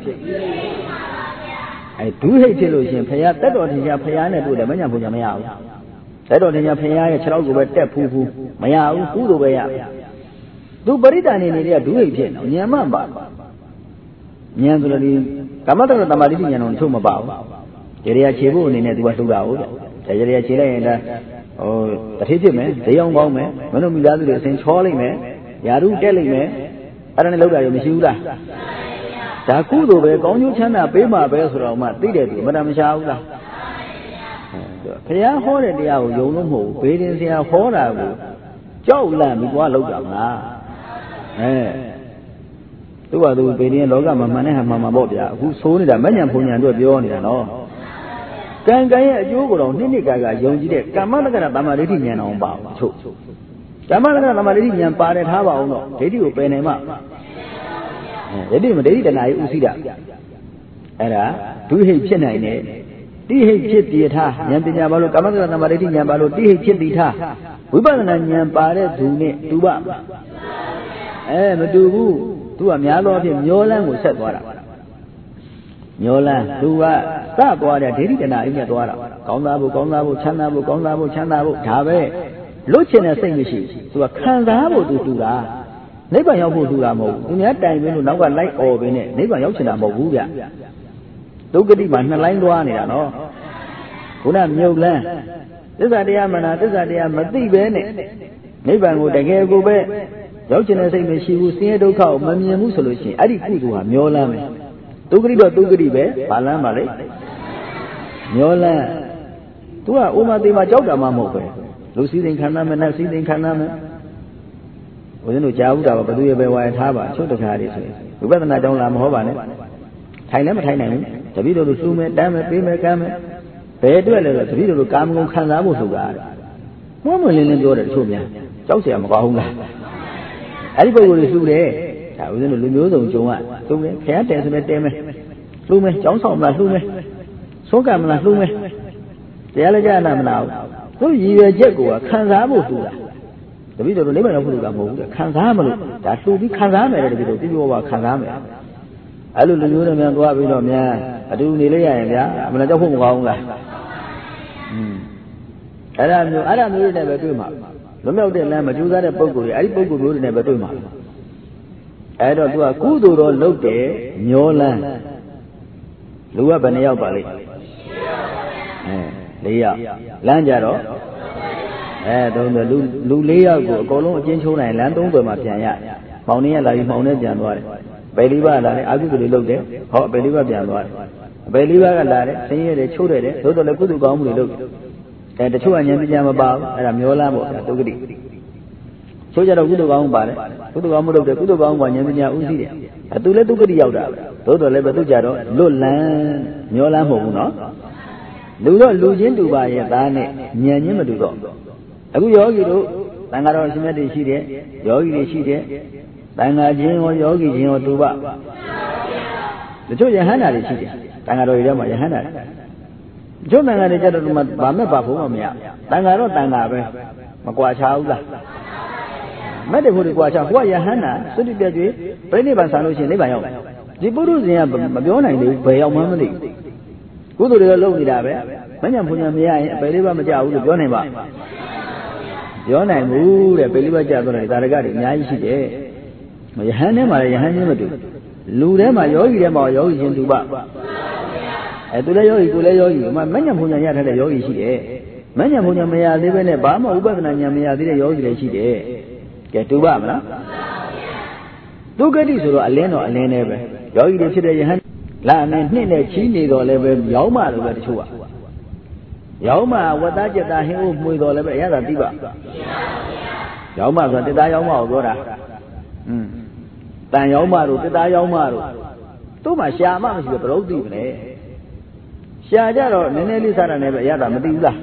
ဒုဟိတ်ဖြစ်လို့ရှင်ဖရာတက်တော်ထင်ရှားဖရာနဲ့တွေ့တယ်မညာဘုံညာမရဘူးတက်တော်ထင်ရှားဖရာရဲ့ခြေထောက်ကိုပဲတက်ဖူးမရဘူးကုသိုလ်ပဲရသူပရိသန္တိတွေကဒုဟိတ်ဖြစ်တော့ဉာဏ်မပါဉာဏ်ဆိုလို့ဒီကမ္မတ္တရတမာတိဉာဏ်တော့ထုတ်မပါဘူးရေရခြေဖို့အနေနဲ့သူကလှူတာဟုတ်တယ်ရေရခြေလိုက်ရင်ဒါတထေးဖြစ်မယ်ဈေးအောင်ကောင်းမယ်မင်းတို့မိသားစုတွေအစဉ်ချောလိုက်မယ်ယာရုတက်လိုက်မယ်အဲ့ဒါနဲ့လောက်တာရောမရှိဘူးလားဒါကုသိုလ်ပဲကောင်းကျိုးချမ်းသာပေးမှာပဲဆိုတော့မှသိတယ်သူမတမရှာဘူးလားဘုရားဟောတဲ့တရားကိုယုံလို့မဟုတ်ဘူးဘေးရင်ဆရာဟောတာကိုကြောက်လန့်ပြီးသွားလောက်တာမလားသူကသူဘေးရင်လောကမှာမှန်တဲ့ဟာမှန်မှာပေါ့ဗျာအခုဆိုးနေတာမညံဖုန်ညံတို့ပြောနေတာနော်ကံကံရဲ့အကျိုးကိုတော့နှစ်ကယုံကြည်တဲ့ကမ္မတက္ကရာတမ္မာဒိဋ္ဌိဉာဏ်အောင်ပါဘူးချုပ်ကမ္မတက္ကရာတမ္မာဒိဋ္ဌိဉာဏ်ပါတယ်ထားပါအောင်တော့ဒိဋ္ဌိကိုပယ်နိုင်မှဒိဋ္ဌိမဒိဋ္ဌိတဏှာရဲ့ဥသိတာအဲ့ဒါဒုဟိတ်ဖြစ်နိုင်တယ်တိဟိတ်ဖြစ်တည်ထားဉာဏ်ပညာပါလို့ကမ္မတက္ကရာတမ္မာဒိဋ္ဌိဉာဏ်ပါလို့တိဟိတ်ဖြစ်တည်ထားဝိပဿနာဉာဏ်ပါတဲ့သူနဲ့တူပါမတူဘူးသူကများသောအားဖြင့်မျောလန်းကိုဆက်သွားတာမျောလန်းသူကစသွားတဲ့ဒိဋ္ဌိတဏှာအိမ်နဲ့သွားတာကောင်းသားဖို့ကောင်းသားဖို့ချမ်းသာဖို့ကောင်းသားဖို့ချမ်းသာဖို့ဒါပဲလွတ်ချင်တဲ့စိတ်မရှိသူကခံစားဖို့သူတူတာနိဗ္ဗာန်ရောက်ဖို့တူတာမဟုတ်ဘူးသူများတိုင်ပင်လို့နောက်ကလိုက်អော်ပင်နဲ့နိဗ္ဗာန်ရောက်ချင်တာမဟုတ်ဘူးဗျဒုက္ခတိမှာနှစ်လိုင်းသွားနေတာနော်ခုနမြုပ်လန်းသစ္စာတရားမနာသစ္စာတရားမသိပဲနဲ့နိဗ္ဗာန်ကိုတကယ်ကိုပဲရောက်ချင်တဲ့စိတ်မရှိဘူးဆင်းရဲဒုက္ခကိုမမြင်ဘူးဆိုလို့ရှိရင်အဲ့ဒီကုသိုလ်ဟာမျောလန်းမယ်ဒုက္ခတိတော့ဒုက္ခတိပဲဘာလန်းပါလဲမျောလန်းသူကဥမာသေးမှာကြောက်တာမှမဟုတ်ပဲလူစည်းစိမ်ခန္ဓာမနဲ့စည်းစိမ်ခန္ဓာမဘုရင်တို့ကြားဘူးတာပါဘသူရဲ့ပဲဝါရထားပါချုပ်တခါလေးဆိုရင်ဝိပဿနာကြောင်းလာမဟောပါနဲ့ထိုင်လည်းမထိုင်နိုင်ဘူးတပည့်တို့လူလှူမယ်တမ်းမယ်ပေးမယ်ကမ်းမယ်ဘယ်အတွက်လဲဆိုတပည့်တို့လူကာမဂုဏ်ခံစားဖို့ဆိုတာမွန်းမွန်းလင်းလင်းပြောတယ်တချို့များကြောက်เสียမကောင်းဘူးလားအဲ့ဒီပုဂ္ဂိုလ်တွေလှူတယ်ဒါဦးဇင်းတို့လူမျိုးစုံကြုံလှူတယ်ခရတဲဆိုလည်းတဲမယ်လှူမယ်ကျောင်းဆောင်မလားလှူမယ်သုံးကံမလားလှူမယ်တရားလည်းကြားနာမလားသူရည်ရွယ်ချက်ကိုခံစားဖို့လှူတာတပည့်တော်နိဗ္ဗာန်ရောက်ဖို့လှူတာမဟုတ်ဘူးခံစားမလို့ဒါလှူပြီးခံစားမယ်တဲ့တပည့်တော်ပြပြောပါခံစားမယ်အဲ့လိုလူမျိုးတွေများသွားပြီးတော့များအတူနေလိုက်ရရင်ဗျာအမှန်ကြောက်ဖို့မကောင်းဘူးလားအဲ့ဒါမျိုးတွေနဲ့ပဲတွေ့မှာလွတ်မြောက်တဲ့လမ်းမကြိုးစားတဲ့ပုဂ္ဂိုလ်တွေအဲ့ဒီပုဂ္ဂိုလ်မျိုးတွေနဲ့ပဲတွေ့မှာအဲ့တော့သူကကုသိုလ်တော်လုပ်တယ်မျောလန်းလူကဘယ်နှယောက်ပါလိမ့်၄ယောက်လမ်းကြတော့လူ၄ယောက်ကိုအကုန်လုံးအချင်းချိုးနိုင်လမ်း၃ွယ်မှာပြန်ရမောင်နေရလာပြီးမောင်နဲ့ပြန်သွားတယ်ပယ်လေးပါးလာတယ်အာကုသိုလ်တွေလုပ်တယ်ဟောပယ်လေးပါးပြန်သွားတယ်ပယ်လေးပါးကလာတယ်ဆင်းရဲတယ်ချိုးတယ်သို့တော်လည်းကုသိုလ်ကောင်းမှုတွေလုပ်တယ်ကတချို့ကဉာဏ်ပညာမပါဘူးအဲ့ဒါမျောလန်းပေါ့ဒုက္ခတိဆိုကြတော့ကုသိုလ်ကောင်းပါတယ်ကုသိုလ်ကောင်းမလုပ်တဲ့ကုသိုလ်ကောင်းကဉာဏ်ပညာဥသိတယ်သူလည်းဒုက္ခတိရောက်တာသို့တော်လည်းပဲသူကြတော့လွတ်လန်းမျောလန်းမဟုတ်ဘူးနော်လူတော့လူချင်းတူပါရဲ့သားနဲ့ဉာဏ်ချင်းမတူတော့အခုယောဂီတို့တန်ဃာတော်ရှင်မြတ်တွေရှိတယ်ယောဂီတွေရှိတယ်တန်ဃာချင်းရောယောဂီချင်းရောတူပါတချို့ယဟန္တာတွေရှိတယ်တန်ဃာတော်တွေထဲမှာယဟန္တာတွေကျုံတန်ဃာတွေကြတော့ဘာမဲ့ပါဖို့မရတန်ဃာတော့တန်ဃာပဲမကွာချဘူးလားမဲ့တဲ့ဖို့ကွာချဟိုကယဟန္တာသုတိပြည့်ကျွေးပြိဋိဘံဆန်လို့ရှိရင်နိဗ္ဗာန်ရောက်ဒီပုရုဇဉ်ကမပြောနိုင်ဘူးဘယ်ရောက်မှမသိကုသိုလ်တွေကလုပ်နေတာပဲမညံဖုန်ညံမရရင်အပယ်လေးပါမကြဘူးလို့ပြောနိုင်ပါပြောနိုင်ဘူးတဲ့ပယ်လေးပါကြတော့တယ်ဒါရကတွေအများကြီးရှိတယ်ယဟန်ထဲမှာလည်းယဟန်ချင်းမတူလူထဲမှာယောဂီထဲမှာယောဂီချင်းတူပါသူလည်းယောဂီကိုလည်းယောဂီမညံဖုန်ညံရထားတဲ့ယောဂီရှိတယ်မညံဖုန်ညံမရသေးပဲနဲ့ဘာမှဥပဒနာဉာဏ်မရသေးတဲ့ယောဂီလည်းရှိတယ်ကဲတူပါမလားဒုက္ခတိဆိုတော့အလင်းတော့အလင်းနဲ့ပဲယောဂီတွေဖြစ်တဲ့ယဟန်လာနဲ့နှစ်နဲ့ချီးနေတော့လည်းပဲရောင်းမလို့ပဲတချို့ကရောင်းမဝတ္တကျက်တာဟင်းဦးမှွေတော်လည်းပဲအရသာသိပါရောင်းမဆိုတာတစ်သားရောင်းမကိုပြောတာတန်ရောင်းမတို့တစ်သားရောင်းမတို့သူ့မှာရှာမမရှိဘူးဘယ်လိုသိမလဲရှာကြတော့နည်းနည်းလေးစားတာနဲ့ပဲအရသာမသိဘူးလား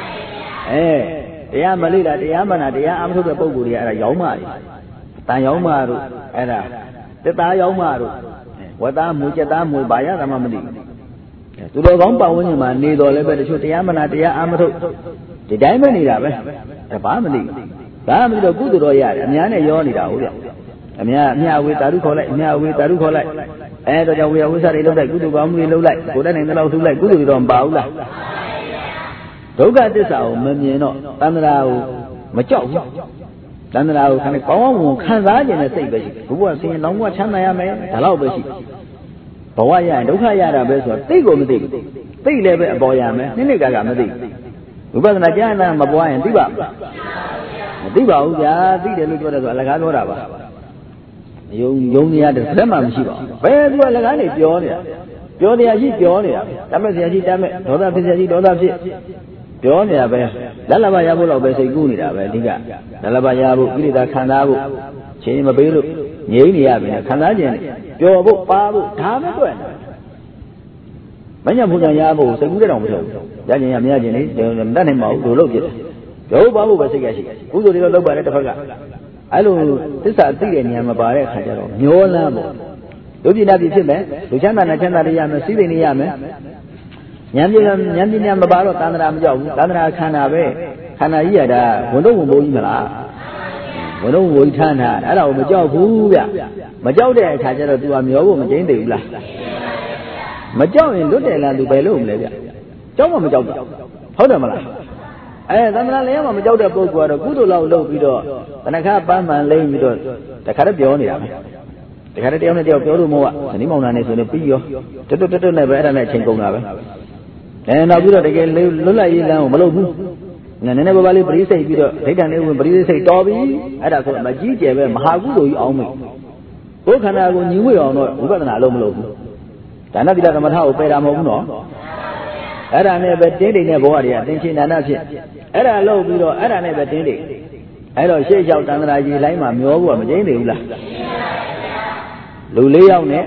တရားမလေးလားတရားမနာတရားအမထုတ်တဲ့ပုံကိုယ်တွေအဲ့ဒါရောင်းမတွေတန်ရောင်းမတို့အဲ့ဒါတစ်သားရောင်းမတို့ဝတ္တမူကျက်သားမူဘာရတာမှမသိဘူးသူတော်ကောင်းပတ်ဝန်းကျင်မှာနေတော်လည်းပဲတချို့တရားမနာတရားအမထုတ်ဒီတိုင်းပဲနေတာပဲဘာမှမသိဒါမှမသိတော့ကုသိုလ်တော်ရတယ်အများနဲ့ရောနေတာဟုတ်ဗျအများဝေတာရုခေါ်လိုက်အများဝေတာရုခေါ်လိုက်အဲ့တော့ကြောင့်ဝေယဝိသတွေလုပ်လိုက်ကုသိုလ်ကောင်းမှုတွေလုပ်လိုက်ကိုယ်တိုင်နိုင်တဲ့လောက်ထူလိုက်ကုသိုလ်တွေတော့မပါဘူးလားဒုက္ခသစ္စာကိုမမြင်တော့တဏ္ဍာကိုမကြောက်ဘူးတဏ္ဍာကိုကောင်းကောင်းခံစားခြင်းနဲ့စိတ်ပဲရှိဘုရားဆင်းရဲလောင်းဘဝချမ်းသာရမယ်ဒါတော့ပဲရှိဘဝရရင်ဒုက္ခရတာပဲဆိုတော့သိကိုမသိဘူးသိလည်းပဲအပေါ်ရမယ်နိမ့်ကမသိဘူးဝိပဿနာကြားနာမပွားရင်သိပါမသိပါဘူးဗျာသိတယ်လို့ပြောတယ်ဆိုအလကားပြောတာပါယုံနေရတဲ့စက်မှမရှိပါဘူးဘယ်သူကအလကားနေပြောနေတာပြောတရားရှိပြောနေတာတတ်မဲ့ဆရာရှိတတ်မဲ့ဒေါသဖြစ်ဆရာရှိဒေါသဖြစ်ပြောနေတာပဲလက်လဘရဖို့တော့ပဲစိတ်ကူးနေတာပဲအဓိကလက်လဘရဖို့ကိလေသာခံစားဖို့ချိန်မပေးလို့ငြိမ်းနေရပြီခံစားခြင်းပျော်ဖို့ပါဖို့ဒါပဲတွေ့တယ်မညံဖူညာရဖို့စိတ်ကူးတဲ့တော်မဟုတ်ဘူးရခြင်းရမရခြင်းလေမတတ်နိုင်ပါဘူးလို့လုပ်ပြတယ်ပျော်ဖို့ပါဖို့ပဲစိတ်ကရှိကုသိုလ်တွေတော့လုပ်ပါတယ်တစ်ဖက်ကအဲ့လိုသစ္စာသိတဲ့ဉာဏ်မပါတဲ့အခါကျတော့မျောလန်းပေါ့ဒုတိယပြည်ဖြစ်မယ်လူချမ်းသာနဲ့ချမ်းသာတွေရမယ်စီးစိမ်တွေရမယ်ဉာဏ်ပညာမပါတော့သန္တရာမကြောက်ဘူးသန္တရာခန္ဓာပဲခန္ဓာကြီးရတာဝန်တော့ဝန်ဘိုးကြီးမလားဝန်တော့ဝန်ဘိုးကြီးထမ်းတာအဲ့ဒါကိုမကြောက်ဘူးဗျမကြောက်တဲ့အခါကျတော့ तू ကမျောဖို့မကျင်းသေးဘူးလားမကြောက်ရင်လွတ်တယ်လား तू ဘယ်လို့မလဲဗျကြောက်မှမကြောက်ဘူးဟုတ်တယ်မလားသန္တရာလည်းမကြောက်တဲ့ပုဂ္ဂိုလ်ကတော့ကုသိုလ်လောက်လုပ်ပြီးတော့တဏှာပန်းမှန်လိမ့်ပြီးတော့တခါတည်းပြောနေတာပဲတခါတည်းတယောက်နဲ့တယောက်ပြောလို့မဟုတ်ဇနီးမောင်နှံနေဆိုရင်ပြီးရောတွတ်နဲ့ပဲအဲ့ဒါနဲ့အချိန်ကုန်တာပဲနောက်ပြီးတော့တကယ်လွတ်လပ်ရေးလမ်းကိုမလုပ်ဘူးနည်းနည်းပါးလေးပရိစိတ်ပြီးတော့ဒိဋ္ဌံလေးဝင်ပရိစိတ်တော်ပြီအဲ့ဒါဆိုမကြီးကျယ်ပဲမဟာကုသိုလ်ကြီးအောင်မယ်ကိုယ်ခန္ဓာကိုညီဝေအောင်တော့ဝိပဿနာအလုံးမလုပ်ဘူးဒါနတိလသမထကိုပယ်တာမဟုတ်ဘူးနော်အဲ့ဒါနဲ့ပဲတင်းတိမ်တဲ့ဘဝတွေကအတင်းချင်းဒါနဖြစ်အဲ့ဒါလုပ်ပြီးတော့အဲ့ဒါနဲ့ပဲတင်းတိမ်အဲ့တော့ရှေ့လျှောက်တန်ត្រာကြီးလိုင်းမှာမျောဖို့ကမကျင်းသေးဘူးလားလူ၄ယောက်နဲ့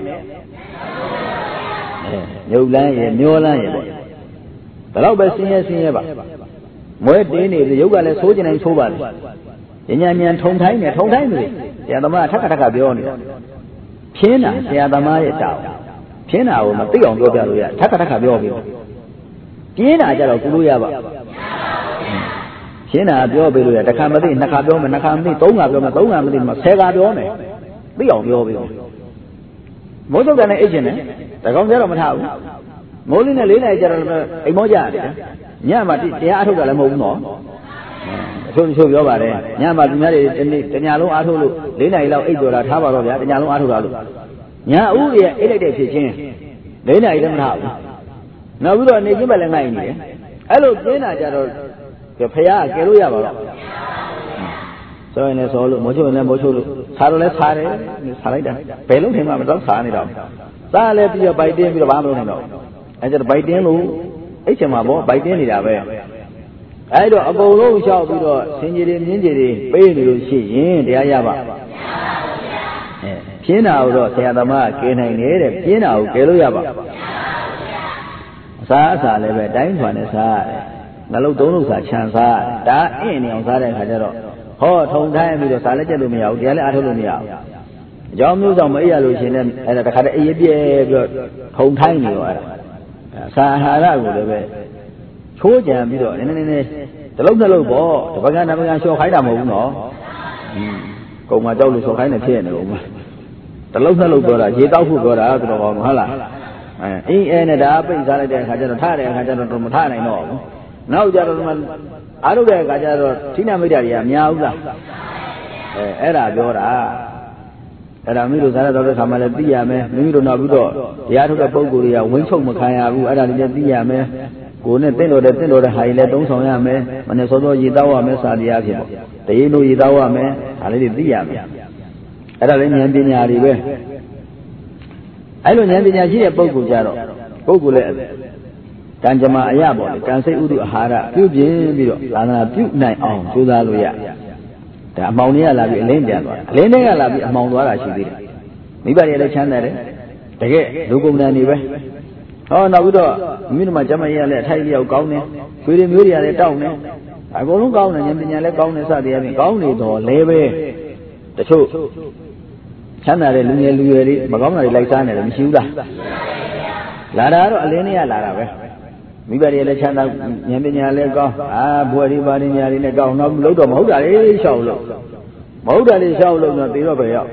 ညုတ်လန်းရဲ့မျောလန်းရဲ့ပေါ့ဒါတော့ပဲဆင်းရဲပါမွဲတင်းနေပြီရုပ်ကလည်းသိုးကျင်တိုင်းသိုးပါလေဉာဏ်ဉာဏ်ထုံထိုင်းနေထုံထိုင်းနေဆရာသမားထက်ခါပြောနေတာဖြင်းတာဆရာသမားရဲ့တောင်းဖြင်းတာကိုမသိအောင်ပြောပြလို့ရထက်ခါပြောပြီးပြင်းတာကြတော့ကုလို့ရပါရှင်းတာပြောပေးလို့ရတစ်ခါမသိနှစ်ခါပြောမယ်နှစ်ခါမသိသုံးခါပြောမယ်သုံးခါမသိမှ10ခါပြောမယ်သိအောင်ပြောပေးမိုးစုပ်တယ်နဲ့အိတ်ချင်တယ်တကောင်ကျတော့မထဘူးမိုးလေးနဲ့4 နာရီကျတော့အိမ်မောကြရတယ်ညမှာတရားအထုတ်တာလည်းမဟုတ်ဘူးနော်အချို့ပြောပါတယ်ညမှာသူများတွေတညလုံးအားထုတ်လို့4 နာရီလောက်အိတ်တော်တာထားပါတော့ဗျာတညလုံးအားထုတ်တာလို့ညဥရဲ့အိတ်လိုက်တဲ့ဖြစ်ချင်း4 နာရီလည်းမထဘူးနောက်ပြီးတော့နေချင်းပဲလည်းငိုက်နေတယ်အဲ့လိုပြင်းတာကြတော့ဖရာကယ်လို့ရပါတော့ဆိုရင်လည်းဆိုလို့မိုးချိုရင်လည်းမိုးချိုလို့ဆာတော့လည်းဆာတယ်ဆာလိုက်တာဘယ်လုံးထင်မှမတော့ဆာနေတော့စားလည်းပြီးတော့ဗိုက်တင်းပြီးတော့ဘာမှမလုပ်နိုင်တော့အဲ့ကျတော့ဗိုက်တင်းလို့အိတ်ချင်မှာပေါ့ဗိုက်တင်းနေတာပဲအဲ့တော့အကုန်လုံးလျှောက်ပြီးတော့ဆင်ကြီးတွေမြင်းကြီးတွေပေးနေလို့ရှိရင်တရားရပါပြင်းတာကိုတော့ဆရာသမားကကဲနိုင်တယ်တဲ့ပြင်းတာကိုကဲလို့ရပါအစားလည်းပဲတိုင်းထွာနဲ့စားရတယ်နှလုံးသုံးလုံးစားခြံစားရတယ်ဒါအင်းနေအောင်စားတဲ့အခါကျတော့ဟောထုံထိုင်းပြီးတော့စားလက်ကျက်လို့မရဘူးတရားလည်းအားထုတ်လို့မရဘူးအကြောင်းမျိုးကြောင့်မအိပ်ရလို့ရှင်လည်းအဲ့ဒါတခါတည်းအေးပြဲပြီးတော့ထုံထိုင်းနေတော့အဲ့ဒါစာအာဟာရကိုလည်းပဲချိုးကြံပြီးတော့နည်းတလုံးနှလုံးပေါ့တပကံလျှော့ခိုင်းတာမဟုတ်ဘူးနော်ကုံမကြောက်လို့လျှော့ခိုင်းနေဖြစ်နေဦးမှာတလုံးနှလုံးပြောတာရေတောက်ဖို့ပြောတာတော်တော်ဟုတ်လားအေးနဲ့ဒါပိတ်စားလိုက်တဲ့အခါကျတော့ထတဲ့အခါကျတော့မထနိုင်တော့ဘူးနောက်ကြတော့မှအားထုတ်တဲ့အခါကျတော့ဌိနမိတ်တွေကများဘူးလားအဲ့ဒါပြောတာအဲ့ဒါမိတို့စားရတော့တဲ့ခါမှလည်းသိရမယ်မိမိတို့နောက်ပြီးတော့တရားထုတ်တဲ့ပုဂ္ဂိုလ်တွေကဝင်းချုပ်မခံရဘူးအဲ့ဒါလည်းသိရမယ်ကိုယ်နဲ့တင့်တော်တဲ့ဟာကြီးလည်းသုံးဆောင်ရမယ်မနေ့စောစောရေတောက်ရမယ်စာတရားဖြစ်ပေါ့တရေတို့ရေတောက်ရမယ်ဒါလေးတွေသိရမယ်အဲ့ဒါလည်းဉာဏ်ပညာတွေပဲအဲ့လိုဉာဏ်ပညာရှိတဲ့ပုဂ္ဂိုလ်ကြတော့ပုဂ္ဂိုလ်လည်းကံကြမ္မာအရပေါ့လေကံစိတ်ဥဒုအာဟာရပြုပြင်ပြီးတော့သာသနာပြုနိုင်အောင်ကြိုးစားလို့ရဒါအမောင်တွေကလာပြီးအလင်းပြန်သွားအလင်းတွေကလာပြီးအမောင်သွားတာရှိသေးတယ်မိဘတွေလည်းချမ်းသာတယ်တကယ်လူကုန်တန်တွေပဲဟောနောက်ပြီးတော့မိမိတို့မှာကျမကြီးကလည်းအထိုက်လျောက်ကောင်းတယ်ခွေတွေမျိုးတွေကလည်းတောက်နေအကုန်လုံးကောင်းတယ်ဉာဏ်ပညာလည်းကောင်းတယ်စသည်အပြင်ကောင်းနေတော့လည်းပဲတချို့ချမ်းသာတဲ့လူငယ်လူရွယ်တွေမကောင်းတာတွေလိုက်စားနေတယ်မရှိဘူးလားလာတာတော့အလင်းတွေကလာတာပဲမိဘတွေလည်းချမ်းသာဉာဏ်ပညာလည်းကောင်းဘွယ်တွေပါနေညာတွေနဲ့ကောင်းတော့လို့တော့မဟုတ်တာလေရှောက်လို့မဟုတ်တာလေရှောက်လို့တော့တေတော့ပဲရောက်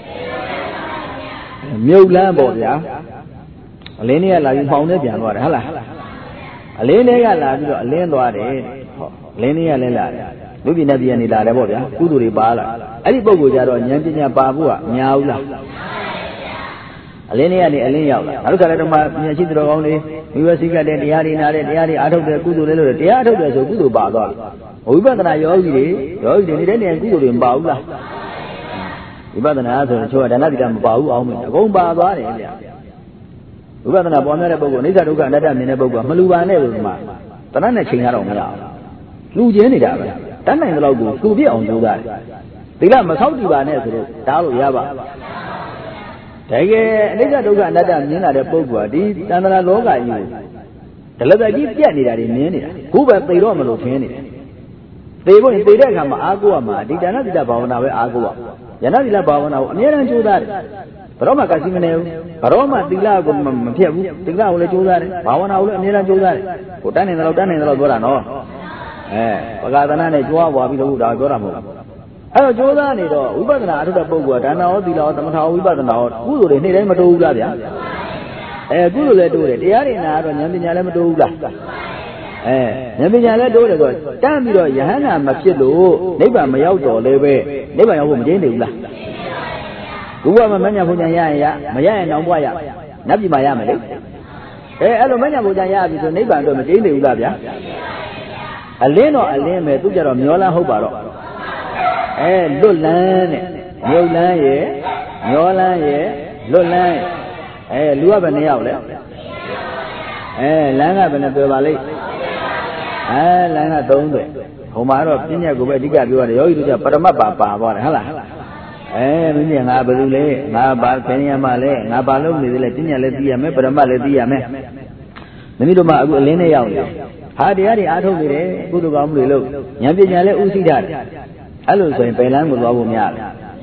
မြုပ်လန်းပေါ့ဗျာအလင်းတွေကလာပြီးပေါင်နဲ့ပြန်သွားတယ်ဟုတ်လားအလင်းတွေကလာပြီးတော့အလင်းသွားတယ်ဟောအလင်းတွေကလည်းလာတယ်လူပြည်နဲ့ပြည်နေလာတယ်ပေါ့ဗျာကုသိုလ်တွေပါလာအဲ့ဒီပုဂ္ဂိုလ်ကြတော့ဉာဏ်ပညာပါဖို့ကများဘူးလားအလင်းတွေကနေအလင်းရောက်လာနောက်တစ်ခါလည်းတော့မှဉာဏ်ရှိတော်ကောင်းလေးဝိပဿနာတဲ့တရားတွေနာတဲ့တရားတွေအားထုတ်တဲ့ကုသိုလ်တွေလို့တရားထုတ်တယ်ဆိုကုသိုလ်ပါသွားပြီဝိပဿနာယောဂီတွေနေတဲ့နေရာကုသိုလ်တွေမပါဘူးလားဝိပဿနာဆိုရင်ချိုးကဒါနတိကမပါဘူးအောင်မယ်အကုန်ပါသွားတယ်ဗျာဝိပဿနာပေါ်များတဲ့ပုဂ္ဂိုလ်အိဋ္ဌဒုက္ခအနတ္တမြင်တဲ့ပုဂ္ဂိုလ်ကမလူပါနဲ့လို့ဒီမှာတဏှတ်နဲ့ချိန်ရတော့မရဘူးလူကျင်းနေတာပဲတတ်နိုင်တဲ့လောက်ကိုသူပြည့်အောင်ကြိုးစားတယ်ဒီကမဆောက်တည်ပါနဲ့ဆိုတော့တားလို့ရပါတကယ်အနိစ္စဒုက္ခအနတ္တမြင်လာတဲ့ပုဂ္ဂိုလ်ကဒီတဏှာလောကကြီးကိုဒလဘကြီးပြတ်နေတာတွေမြင်နေတာခုပဲသိတော့မလို့ထင်နေတယ်သိဖို့ရင်သိတဲ့အခါမှာအာကိုရမှာဒီတဏှာတိတဘာဝနာပဲအာကိုရယနာတိလဘာဝနာကိုအမြဲတမ်းကြိုးစားတယ်ဘရောမှကစီမနေဘူးဘရောမှသီလကိုမဖြတ်ဘူးသီလကိုလည်းကြိုးစားတယ်ဘာဝနာကိုလည်းအမြဲတမ်းကြိုးစားတယ်ကိုတန်းနေတယ်လို့ပြောတာနော်ပဂါသနာနဲ့ကြွားပွားပြီးတော့ဒါပြောတာမဟုတ်ဘူးအဲ့တော့ကြိုးစားနေတော့ဝိပဿနာအထုတဲ့ပုဂ္ဂိုလ်ကဒါနရောသီလရောသမထရောဝိပဿနာရောကုသိုလ်တွေနေ့တိုင်းမတိုးဘူးလားဗျာကုသိုလ်လည်းတိုးတယ်တရားတွေနာတော့ဉာဏ်ပညာလည်းမတိုးဘူးလားဉာဏ်ပညာလည်းတိုးတယ်ဆိုတော့တန်းပြီးတော့ယဟန္တာမဖြစ်လို့နိဗ္ဗာန်မရောက်တော့လည်းပဲနိဗ္ဗာန်ရောက်ဖို့မကျင်းနေဘူးလားဘုရားမဉဏ်ဘုံဉဏ်ရရင်ရမရရင်တော့ဘွားရနတ်ပြည်မှာရမယ်လေအဲ့လိုမဉဏ်ဘုံဉဏ်ရပြီဆိုနိဗ္ဗာန်တော့မကျင်းနေဘူးလားဗျာအလင်းတော့အလင်းပဲသူကြတော့မျောလန်းဟုတ်ပါတော့လွတ်လန်းတဲ့မြုပ်လန်းရဲ့မျောလန်းရဲ့လွတ်လန်းရဲ့လူကဘယ်နှစ်ယောက်လဲလမ်းကဘယ်နဲ့ပြောပါလိမ့်လမ်းက3တွေဟိုမှာတော့ပြည့်ညက်ကိုပဲအဓိကပြောရတယ်ယောဂီတို့ကပရမတ်ပါသွားတယ်ဟုတ်လားမင်းကြီးငါဘယ်လိုလဲငါဘာခင်ရမလဲငါဘာလုပ်နေသေးလဲပြည့်ညက်လည်းသိရမယ်ပရမတ်လည်းသိရမယ်မင်းတို့မှအခုအလင်းနဲ့ရောက်နေဟာတရားတွေအားထုတ်နေတယ်ကုသိုလ်ကောင်းမှုတွေလုပ်ဉာဏ်ပညာလည်းဥသိတာတယ်အဲ့လိုဆိုရင်ပယ်လန်းကိုသွားဖို့မရဘူး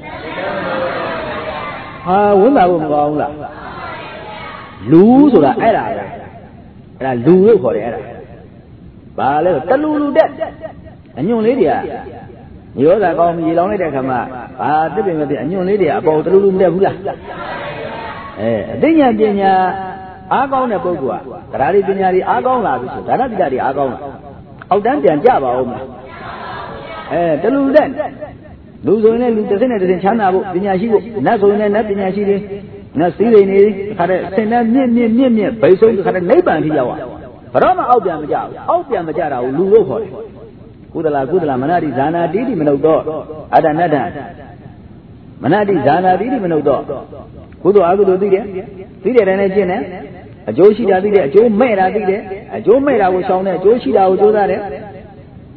ဟာဝန်တာဖို့မကောင်းဘူးလားလူဆိုတာအဲ့ဒါပဲအဲ့ဒါလူလို့ခေါ်တယ်အဲ့ဒါဘာလဲတလူလူတဲ့အညွန့်လေးတွေကရောသာကောင်းမြေလောင်းလိုက်တဲ့အခါမှာဘာတစ်ပင်မပြအညွန့်လေးတွေအပေါ်တလူလူမတက်ဘူးလားအသိဉာဏ်ပညာအားကောင်းတဲ့ပုဂ္ဂိုလ်ကတရားတွေပညာတွေအားကောင်းလာပြီဆိုဒါနတိတ္တတွေအားကောင်းလာအောက်တန်းပြန်ကြပါဦးမလားတလူတဲ့လူဆိုရင်လည်းလူတစ်စင်းနဲ့တစ်စင်းချမ်းသာဖို့ပညာရှိဖို့နတ်ဆိုရင်လည်းနတ်ပညာရှိတွေနတ်စည်းတွေနေခါတဲ့ဆင်နဲ့မြင့်ဘိဆုံးခါတဲ့နိဗ္ဗာန်ထိရောက်ဘရောမှအောက်ပြန်မကြဘူးအောက်ပြန်မကြတာကိုလူလို့ခေါ်တယ်ကုသလမနတိဇာနာတိတိမနုဿောအတ္တနတ္တမနတိဇာနာတိတိမနုဿောကုသိုလ်အကုသိုလ်သိတယ်တိုင်းနဲ့ကျင့်တယ်အကျိုးရှိတာသိတယ်အကျိုးမဲ့တာသိတယ်အကျိုးမဲ့တာကိုရှောင်တယ်အကျိုးရှိတာကိုကြိုးစားတယ်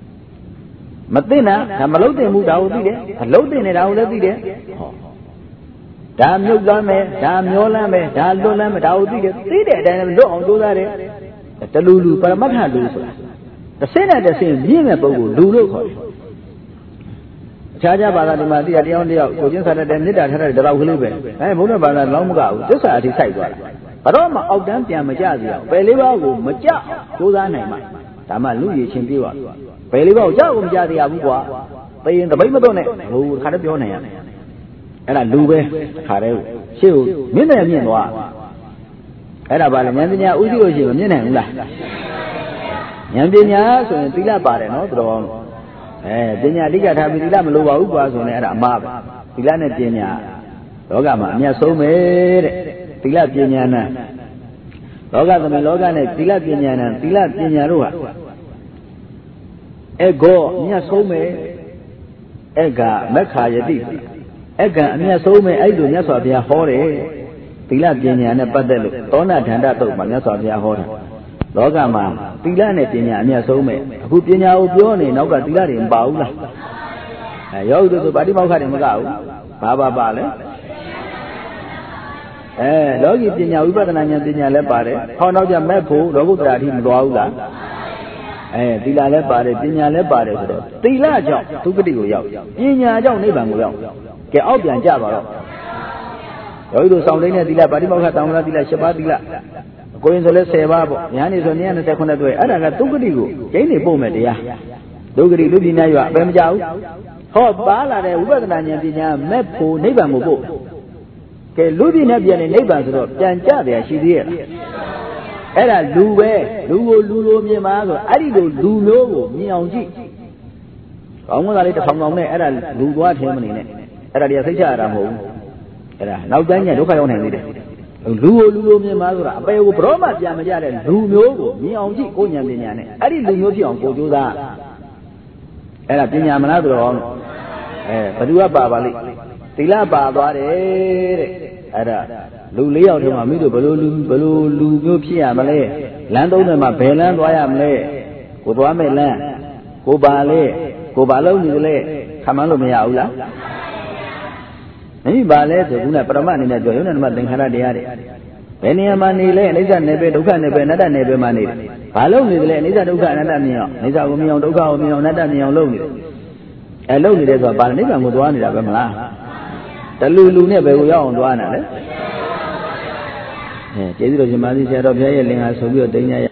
Matina, Hamalote Mudaudi, a loading it out of the day. Damn you, Lame, damn your lame, damn your lame, Daudi, see that and don't do that. The Lulu, Paramata Lulu. The Senate says, Yimabo, Lulu. Chaja Bala Madi, the only Kojin Sada Nida had the Rahulibe. I would have a long go, just as he said. But all my out damn Majazia, Peliva, Maja, Sudanema, Tama Louis Chimpiwa. Peliva, Jadi Abua, paying the Bimadone, who had a pioneer. And I do it, Hare, Shield, Mina, Era Balamania, Uzi, Mina, Yandinia, so in Tila Bare, no, drawn. Denya liga thabi tila maloba ubwa so ne ada ma ba tila ne penya loka ma amyaဆုံးပဲတဲ့tila penya na loka thame loka ne tila penya na tila penyaတို့ဟာego amyaဆုံးပဲega mekha yati ega amyaဆုံးပဲအဲ့လိုမြတ်စွာဘုရားဟောတယ်tila penyaနဲ့ပတ်သက်လို့သောဏဌန္တတုတ်မှာမြတ်စွာဘုရားဟောတာလောကမှာသီလနဲ့ပညာအမြတ်ဆုံးပဲအခုပညာကိုပြောနေနောက်ကသီလတွေမပါဘူးလားယောဂီတို့ဆိုပါဠိမောက္ခတွေမကဘူးဘာပါလဲလောကီပညာဝိပဿနာဉာဏ်ပညာလည်းပါတယ်ဟောနောက်ကြမဲ့ဖို့လောကုတ္တရာအထိမသွားဘူးလားသီလလည်းပါတယ်ပညာလည်းပါတယ်ဆိုတော့သီလကြောင့်ဒုက္ခတိကိုရောက်ပညာကြောင့်နိဗ္ဗာန်ကိုရောက်ကဲအောက်ပြန်ကြပါတော့ယောဂီတို့စောင့်နေတဲ့သီလပါဠိမောက္ခတောင်မလားသီလ7ပါးသီလကိုရင်ဆိုလဲ10ပါးပေါ့ညာနေဆို929တွေ့အဲ့ဒါကဒုက္ခတိကိုကျင်းနေပို့မယ်တရားဒုက္ခတိလူပညာရွာအပဲမကြောက်ဟောပါလာတဲ့ဝိပဿနာဉာဏ်ပညာမဲ့ဖို့နိဗ္ဗာန်ကိုပို့ကဲလူပညာပြန်နေနိဗ္ဗာန်ဆိုတော့ပြန်ကြတယ်ရှိသေးရဲ့အဲ့ဒါလူပဲလူကိုလူလိုမြင်ပါဆိုအဲ့ဒီလိုလူမျိုးကိုမြင်အောင်ကြည့်ကောင်းမသားလေးတစ်ထောင်ထောင်နဲ့အဲ့ဒါလူသွားထင်းမနေနဲ့အဲ့ဒါတွေကစိတ်ချရတာမဟုတ်ဘူးအဲ့ဒါနောက်တိုင်းညဒုက္ခရောက်နိုင်သေးတယ်လူကိုလူလိုမြင်ပါဆိုတာအပေကိုဘရောမှပြန်မကြတဲ့လူမျိုးကိုမြင်အောင်ကြည့်ကိုဉာဏ်ပညာနဲ့အဲ့ဒီလူမျိုးဖြစ်အောင်ကိုကြိုးစားအဲ့ဒါပညာမလားဆိုတော့ဘယ်သူကပါလိသီလပါသွားတယ်တဲ့အဲ့ဒါလူ၄ယောက်ထဲမှာမိတို့ဘယ်လိုလူမျိုးဖြစ်ရမလဲလမ်းသုံးတယ်မှာဘယ်လမ်းသွားရမလဲကိုသွားမဲ့လမ်းကိုပါလေကိုပါလုံးနေလေခမှန်းလို့မရဘူးလားနိဗ္ဗာန်လဲဆိုခုနပရမတ်အနေနဲ့ပြောရုံနဲ့ဓမ္မသင်္ခါရတရားတွေဘယ်နေရာမှာနေလဲအနိစ္စနယ်ပဲဒုက္ခနယ်ပဲအနတ္တနယ်ပဲမှာနေတယ်ဘာလို့နေလဲအနိစ္စဒုက္ခအနတ္တမြင်အောင်အနိစ္စကိုမြင်အောင်ဒုက္ခကိုမြင်အောင်အနတ္တမြင်အောင်လုပ်နေတယ်လုပ်နေတယ်ဆိုတာဘာလဲနိဗ္ဗာန်ကိုသွားနေတာပဲမလားတလူနဲ့ဘယ်ကိုရောက်အောင်သွားနေတာလဲကျေးဇူးတော်ရှင်မာသီဆရာတော်ဘုရားရဲ့လင်္ကာဆိုပြီးတော့တင်ညာ